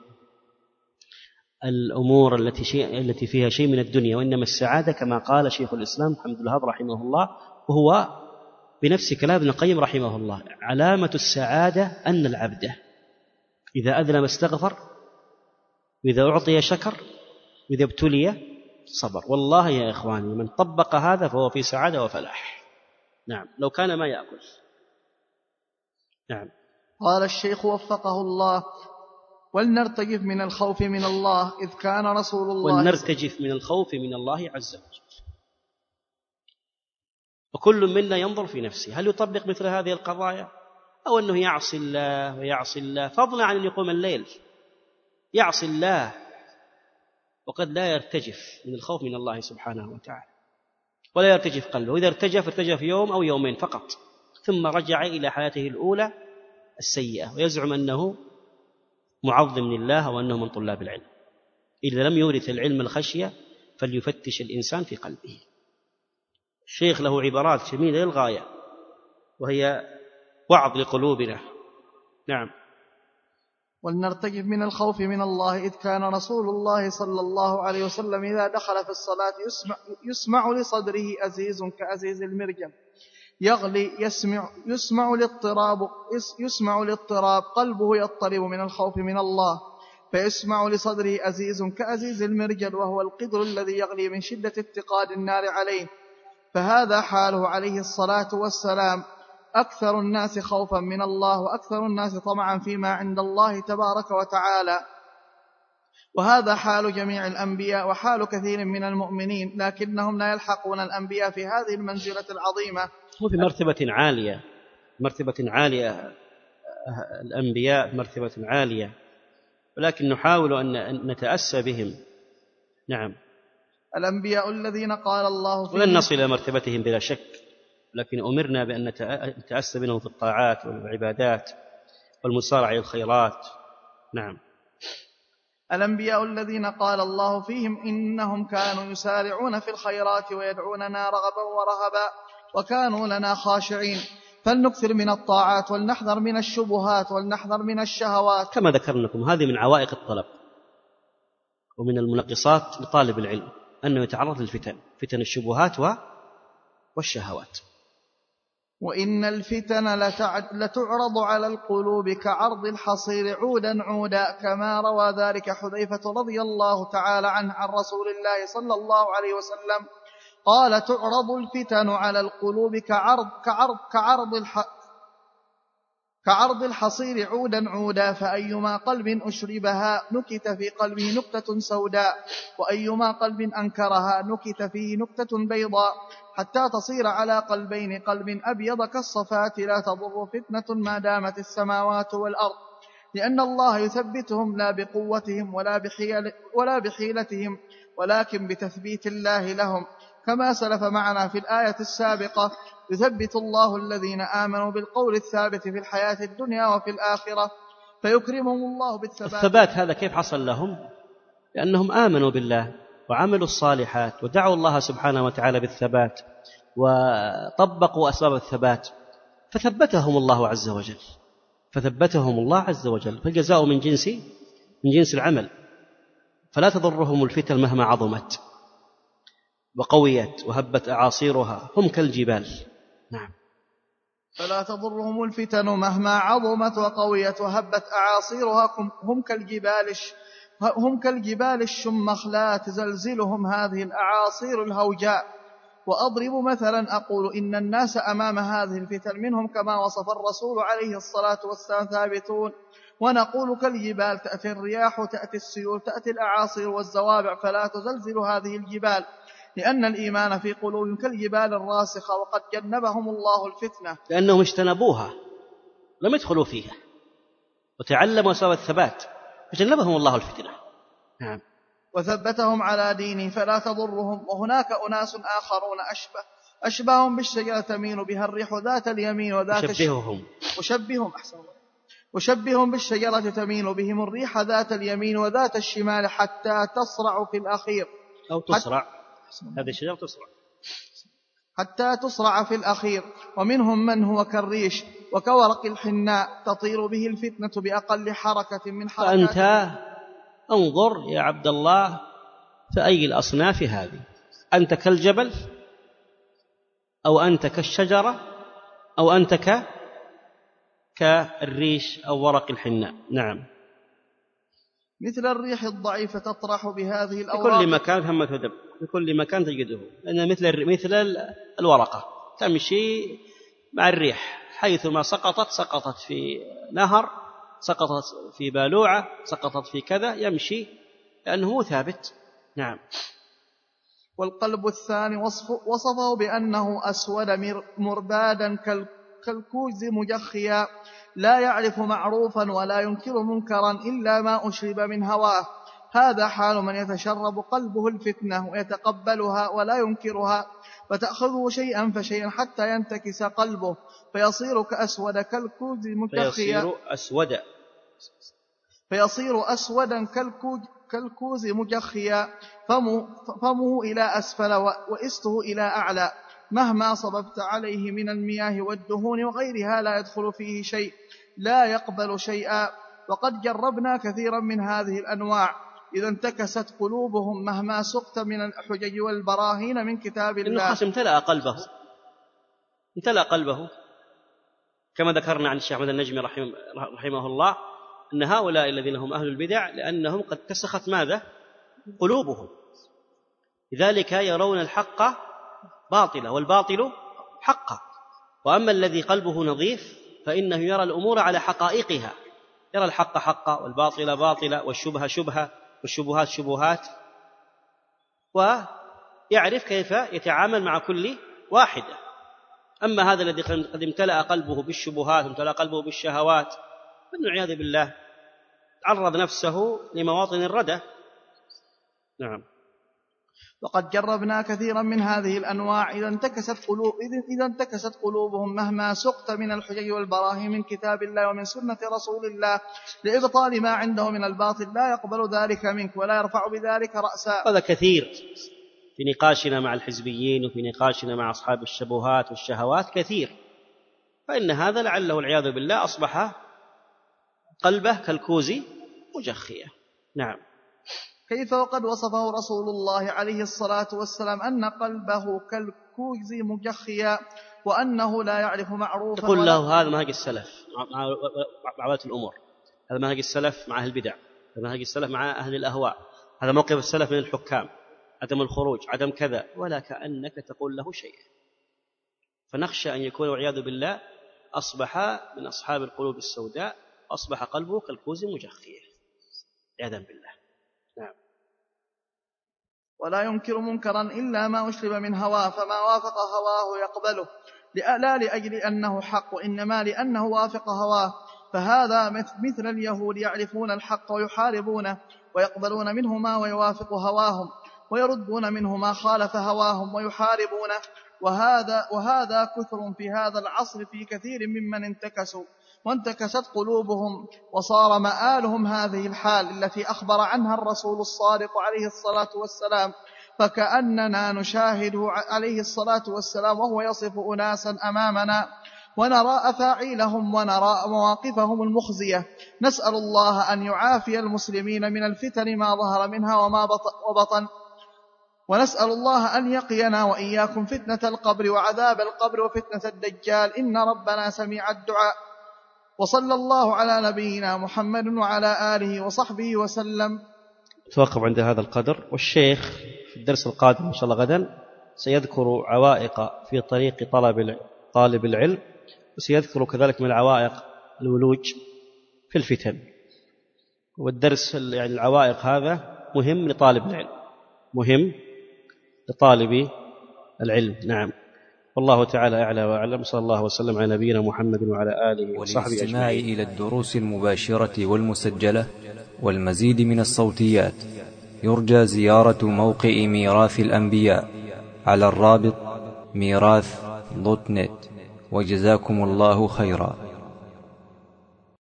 الأمور التي شيء التي فيها شيء من الدنيا، وإنما السعادة كما قال شيخ الإسلام محمد بن الوهاب رحمه الله، وهو بنفس كلام ابن القيم رحمه الله: علامة السعادة أن العبد إذا أذنب استغفر، وإذا أعطي شكر، وإذا ابتلي صبر. والله يا إخواني من طبق هذا فهو في سعادة وفلاح. نعم، لو كان ما يأكل. نعم. قال الشيخ وفقه الله: ولنرتجف من الخوف من الله إذ كان رسول الله ولنرتجف من الخوف من الله عز وجل. وكل منا ينظر في نفسه هل يطبق مثل هذه القضايا، أو أنه يعصي الله ويعصي الله، فضلا عن أن يقوم الليل يعصي الله وقد لا يرتجف من الخوف من الله سبحانه وتعالى، ولا يرتجف قلبه. وإذا ارتجف ارتجف يوم أو يومين فقط، ثم رجع إلى حياته الأولى السيئة، ويزعم أنه معظم لله وأنه من طلاب العلم. إذا لم يورث العلم الخشية فليفتش الإنسان في قلبه. الشيخ له عبارات جميلة للغاية، وهي وعظ لقلوبنا. نعم. ولنرتجف من الخوف من الله إذ كان رسول الله صلى الله عليه وسلم إذا دخل في الصلاة يسمع, يسمع لصدره أزيز كأزيز المرجل يغلي، يسمع, يسمع الاضطراب يسمع الاضطراب قلبه يضطرب من الخوف من الله، فيسمع لصدره أزيز كأزيز المرجل، وهو القدر الذي يغلي من شدة اتقاد النار عليه. فهذا حاله عليه الصلاة والسلام: أكثر الناس خوفا من الله وأكثر الناس طمعا فيما عند الله تبارك وتعالى. وهذا حال جميع الأنبياء وحال كثير من المؤمنين، لكنهم لا يلحقون الأنبياء في هذه المنزلة العظيمة. وفي مرتبة عالية، مرتبة عالية الأنبياء مرتبة عالية، ولكن نحاول أن نتأسى بهم. نعم. الأنبياء الذين قال الله فيهم، ولن نصل إلى مرتبتهم بلا شك، لكن أمرنا بأن نتأسى بهم في الطاعات والعبادات والمسارعة إلى الخيرات. نعم. الأنبياء الذين قال الله فيهم إنهم كانوا يسارعون في الخيرات ويدعوننا رغبا ورهبا وكانوا لنا خاشعين. فلنكثر من الطاعات ولنحذر من الشبهات ولنحذر من الشهوات. كما ذكرنا لكم هذه من عوائق الطلب ومن المنقصات لطالب العلم أنه يتعرض للفتن، فتن الشبهات والشهوات. وإن الفتن لتعرض على القلوب كعرض الحصير عودا عودا، كما روى ذلك حذيفة رضي الله تعالى عنه عن رسول الله صلى الله عليه وسلم قال: تعرض الفتن على القلوب كعرض, كعرض, كعرض, الح كعرض الحصير عودا عودا، فأيما قلب أشربها نكت في قلبه نكتة سوداء، وأيما قلب أنكرها نكت فيه نكتة بيضاء، حتى تصير على قلبين: قلب أبيض كالصفات لا تضر فتنة ما دامت السماوات والأرض، لأن الله يثبتهم لا بقوتهم ولا, بحيل ولا بحيلتهم ولكن بتثبيت الله لهم، كما سلف معنا في الآية السابقة: يثبت الله الذين آمنوا بالقول الثابت في الحياة الدنيا وفي الآخرة فيكرمهم الله بالثبات. الثبات هذا كيف حصل لهم؟ لأنهم آمنوا بالله وعملوا الصالحات ودعوا الله سبحانه وتعالى بالثبات وطبقوا أسباب الثبات، فثبتهم الله عز وجل فثبتهم الله عز وجل فالجزاء من جنس من جنس العمل، فلا تضرهم الفتن مهما عظمت. وقويت وهبت أعاصيرها هم كالجبال. نعم. فلا تضرهم الفتن مهما عظمت وقويت وهبت أعاصيرها هم كالجبال هم كالجبال الشمخ لا تزلزلهم هذه الأعاصير الهوجاء. وأضرب مثلا أقول إن الناس أمام هذه الفتن منهم كما وصف الرسول عليه الصلاة والسلام ثابتون، ونقول كالجبال تأتي الرياح تأتي السيول تأتي الأعاصير والزوابع فلا تزلزل هذه الجبال، لأن الإيمان في قلوبهم كالجبال الراسخة وقد جنبهم الله الفتنة لأنهم اجتنبوها لم يدخلوا فيها وتعلموا سوى الثبات فجنبهم الله الفتنة. نعم. وثبتهم على دينه فلا تضرهم. وهناك أناس آخرون أشبه أشبههم بالشجرة تميل بها الريح ذات اليمين وذات أشبههم أشبههم أحسن أشبههم بالشجرة تميل بهم الريح ذات اليمين وذات الشمال حتى تصرع في الأخير أو تسرع هذه الشجرة تسرع حتى تصرع في الأخير. ومنهم من هو كالريش وكورق الحناء تطير به الفتنة بأقل حركة من حركات. فأنت انظر يا عبد الله فأي الأصناف هذه؟ أنت كالجبل أو أنت كالشجرة أو أنت ك كالريش أو ورق الحناء. نعم. مثل الريح الضعيفة تطرح بهذه الأوراق في كل مكان هم تدب في كل مكان تجده، لأن مثل مثل الورقة تمشي مع الريح حيثما سقطت سقطت في نهر سقطت في بالوعة سقطت في كذا يمشي لأنه ثابت. نعم. والقلب الثاني وصف وصفه بأنه أسود مربادا كالكوز مجخيا لا يعرف معروفا ولا ينكر منكرا إلا ما أشرب من هواه. هذا حال من يتشرب قلبه الفتنة ويتقبلها ولا ينكرها فتأخذه شيئا فشيئا حتى ينتكس قلبه فيصير كأسود كالكوز مجخيا فيصير أسود فيصير أسودا كالكوز كالكوز مجخيا فمه, فمه إلى أسفل وإسته إلى أعلى مهما صببت عليه من المياه والدهون وغيرها لا يدخل فيه شيء لا يقبل شيئا. وقد جربنا كثيرا من هذه الأنواع إذا انتكست قلوبهم مهما سقت من الحجج والبراهين من كتاب الله. النخاس امتلأ قلبه امتلأ قلبه كما ذكرنا عن الشيخ أحمد النجمي رحمه, رحمه الله أن هؤلاء الذين هم أهل البدع لأنهم قد كسخت ماذا؟ قلوبهم، لذلك يرون الحق باطلا والباطل حقا. وأما الذي قلبه نظيف فإنه يرى الأمور على حقائقها، يرى الحق حقا والباطل باطلا والشبهة شبهة والشبهات شبهات، ويعرف كيف يتعامل مع كل واحدة. أما هذا الذي قد امتلأ قلبه بالشبهات امتلأ قلبه بالشهوات والعياذ بالله عرض نفسه لمواطن الردى. نعم. وقد جربنا كثيرا من هذه الأنواع إذا انتكست, قلوب إذا انتكست قلوبهم مهما سقت من الحجج والبراهين من كتاب الله ومن سنة رسول الله لإبطال ما عنده من الباطل لا يقبل ذلك منك ولا يرفع بذلك رأسا. هذا كثير في نقاشنا مع الحزبيين وفي نقاشنا مع أصحاب الشبهات والشهوات كثير، فإن هذا لعله العياذ بالله أصبح قلبه كالكوز مجخية. نعم. كيف وقد وصفه رسول الله عليه الصلاة والسلام أن قلبه كالكوز مجخيا وأنه لا يعرف معروفا. تقول له هذا منهج السلف مع ولاة الأمور، هذا منهج السلف مع أهل البدع، هذا منهج السلف مع أهل الأهواء، هذا موقف السلف من الحكام، عدم الخروج، عدم كذا، ولا كأنك تقول له شيء. فنخشى أن يكون والعياذ بالله أصبح من أصحاب القلوب السوداء، أصبح قلبه كالكوز مجخية عياذا بالله. نعم. ولا ينكر منكرا إلا ما أشرب من هواه فما وافق هواه يقبله لا لأجل أنه حق وإنما لأنه وافق هواه. فهذا مثل اليهود يعرفون الحق ويحاربونه ويقبلون منه ما ويوافق هواهم ويردون منه ما خالف هواهم ويحاربونه. وهذا, وهذا كثر في هذا العصر في كثير ممن انتكسوا وانتكست قلوبهم وصار مآلهم هذه الحال التي أخبر عنها الرسول الصادق عليه الصلاة والسلام. فكأننا نشاهده عليه الصلاة والسلام وهو يصف أناسا أمامنا ونرى أفاعيلهم ونرى مواقفهم المخزية. نسأل الله أن يعافي المسلمين من الفتن ما ظهر منها وما بطن ونسأل الله أن يقينا وإياكم فتنة القبر وعذاب القبر وفتنة الدجال، إن ربنا سميع الدعاء. وصلى الله على نبينا محمد وعلى آله وصحبه وسلم. توقف عند هذا القدر، والشيخ في الدرس القادم إن شاء الله غدا سيذكر عوائق في طريق طلب طالب العلم، وسيذكر كذلك من العوائق الولوج في الفتن. والدرس يعني العوائق هذا مهم لطالب العلم، مهم لطالب العلم. نعم، والله تعالى أعلى وأعلم. صلى الله وسلم على نبينا محمد وعلى آله وصحبه أجمعين. والاستماع إلى الدروس المباشرة والمسجلة والمزيد من الصوتيات يرجى زيارة موقع ميراث الأنبياء على الرابط ميراث دوت نت. وجزاكم الله خيرا.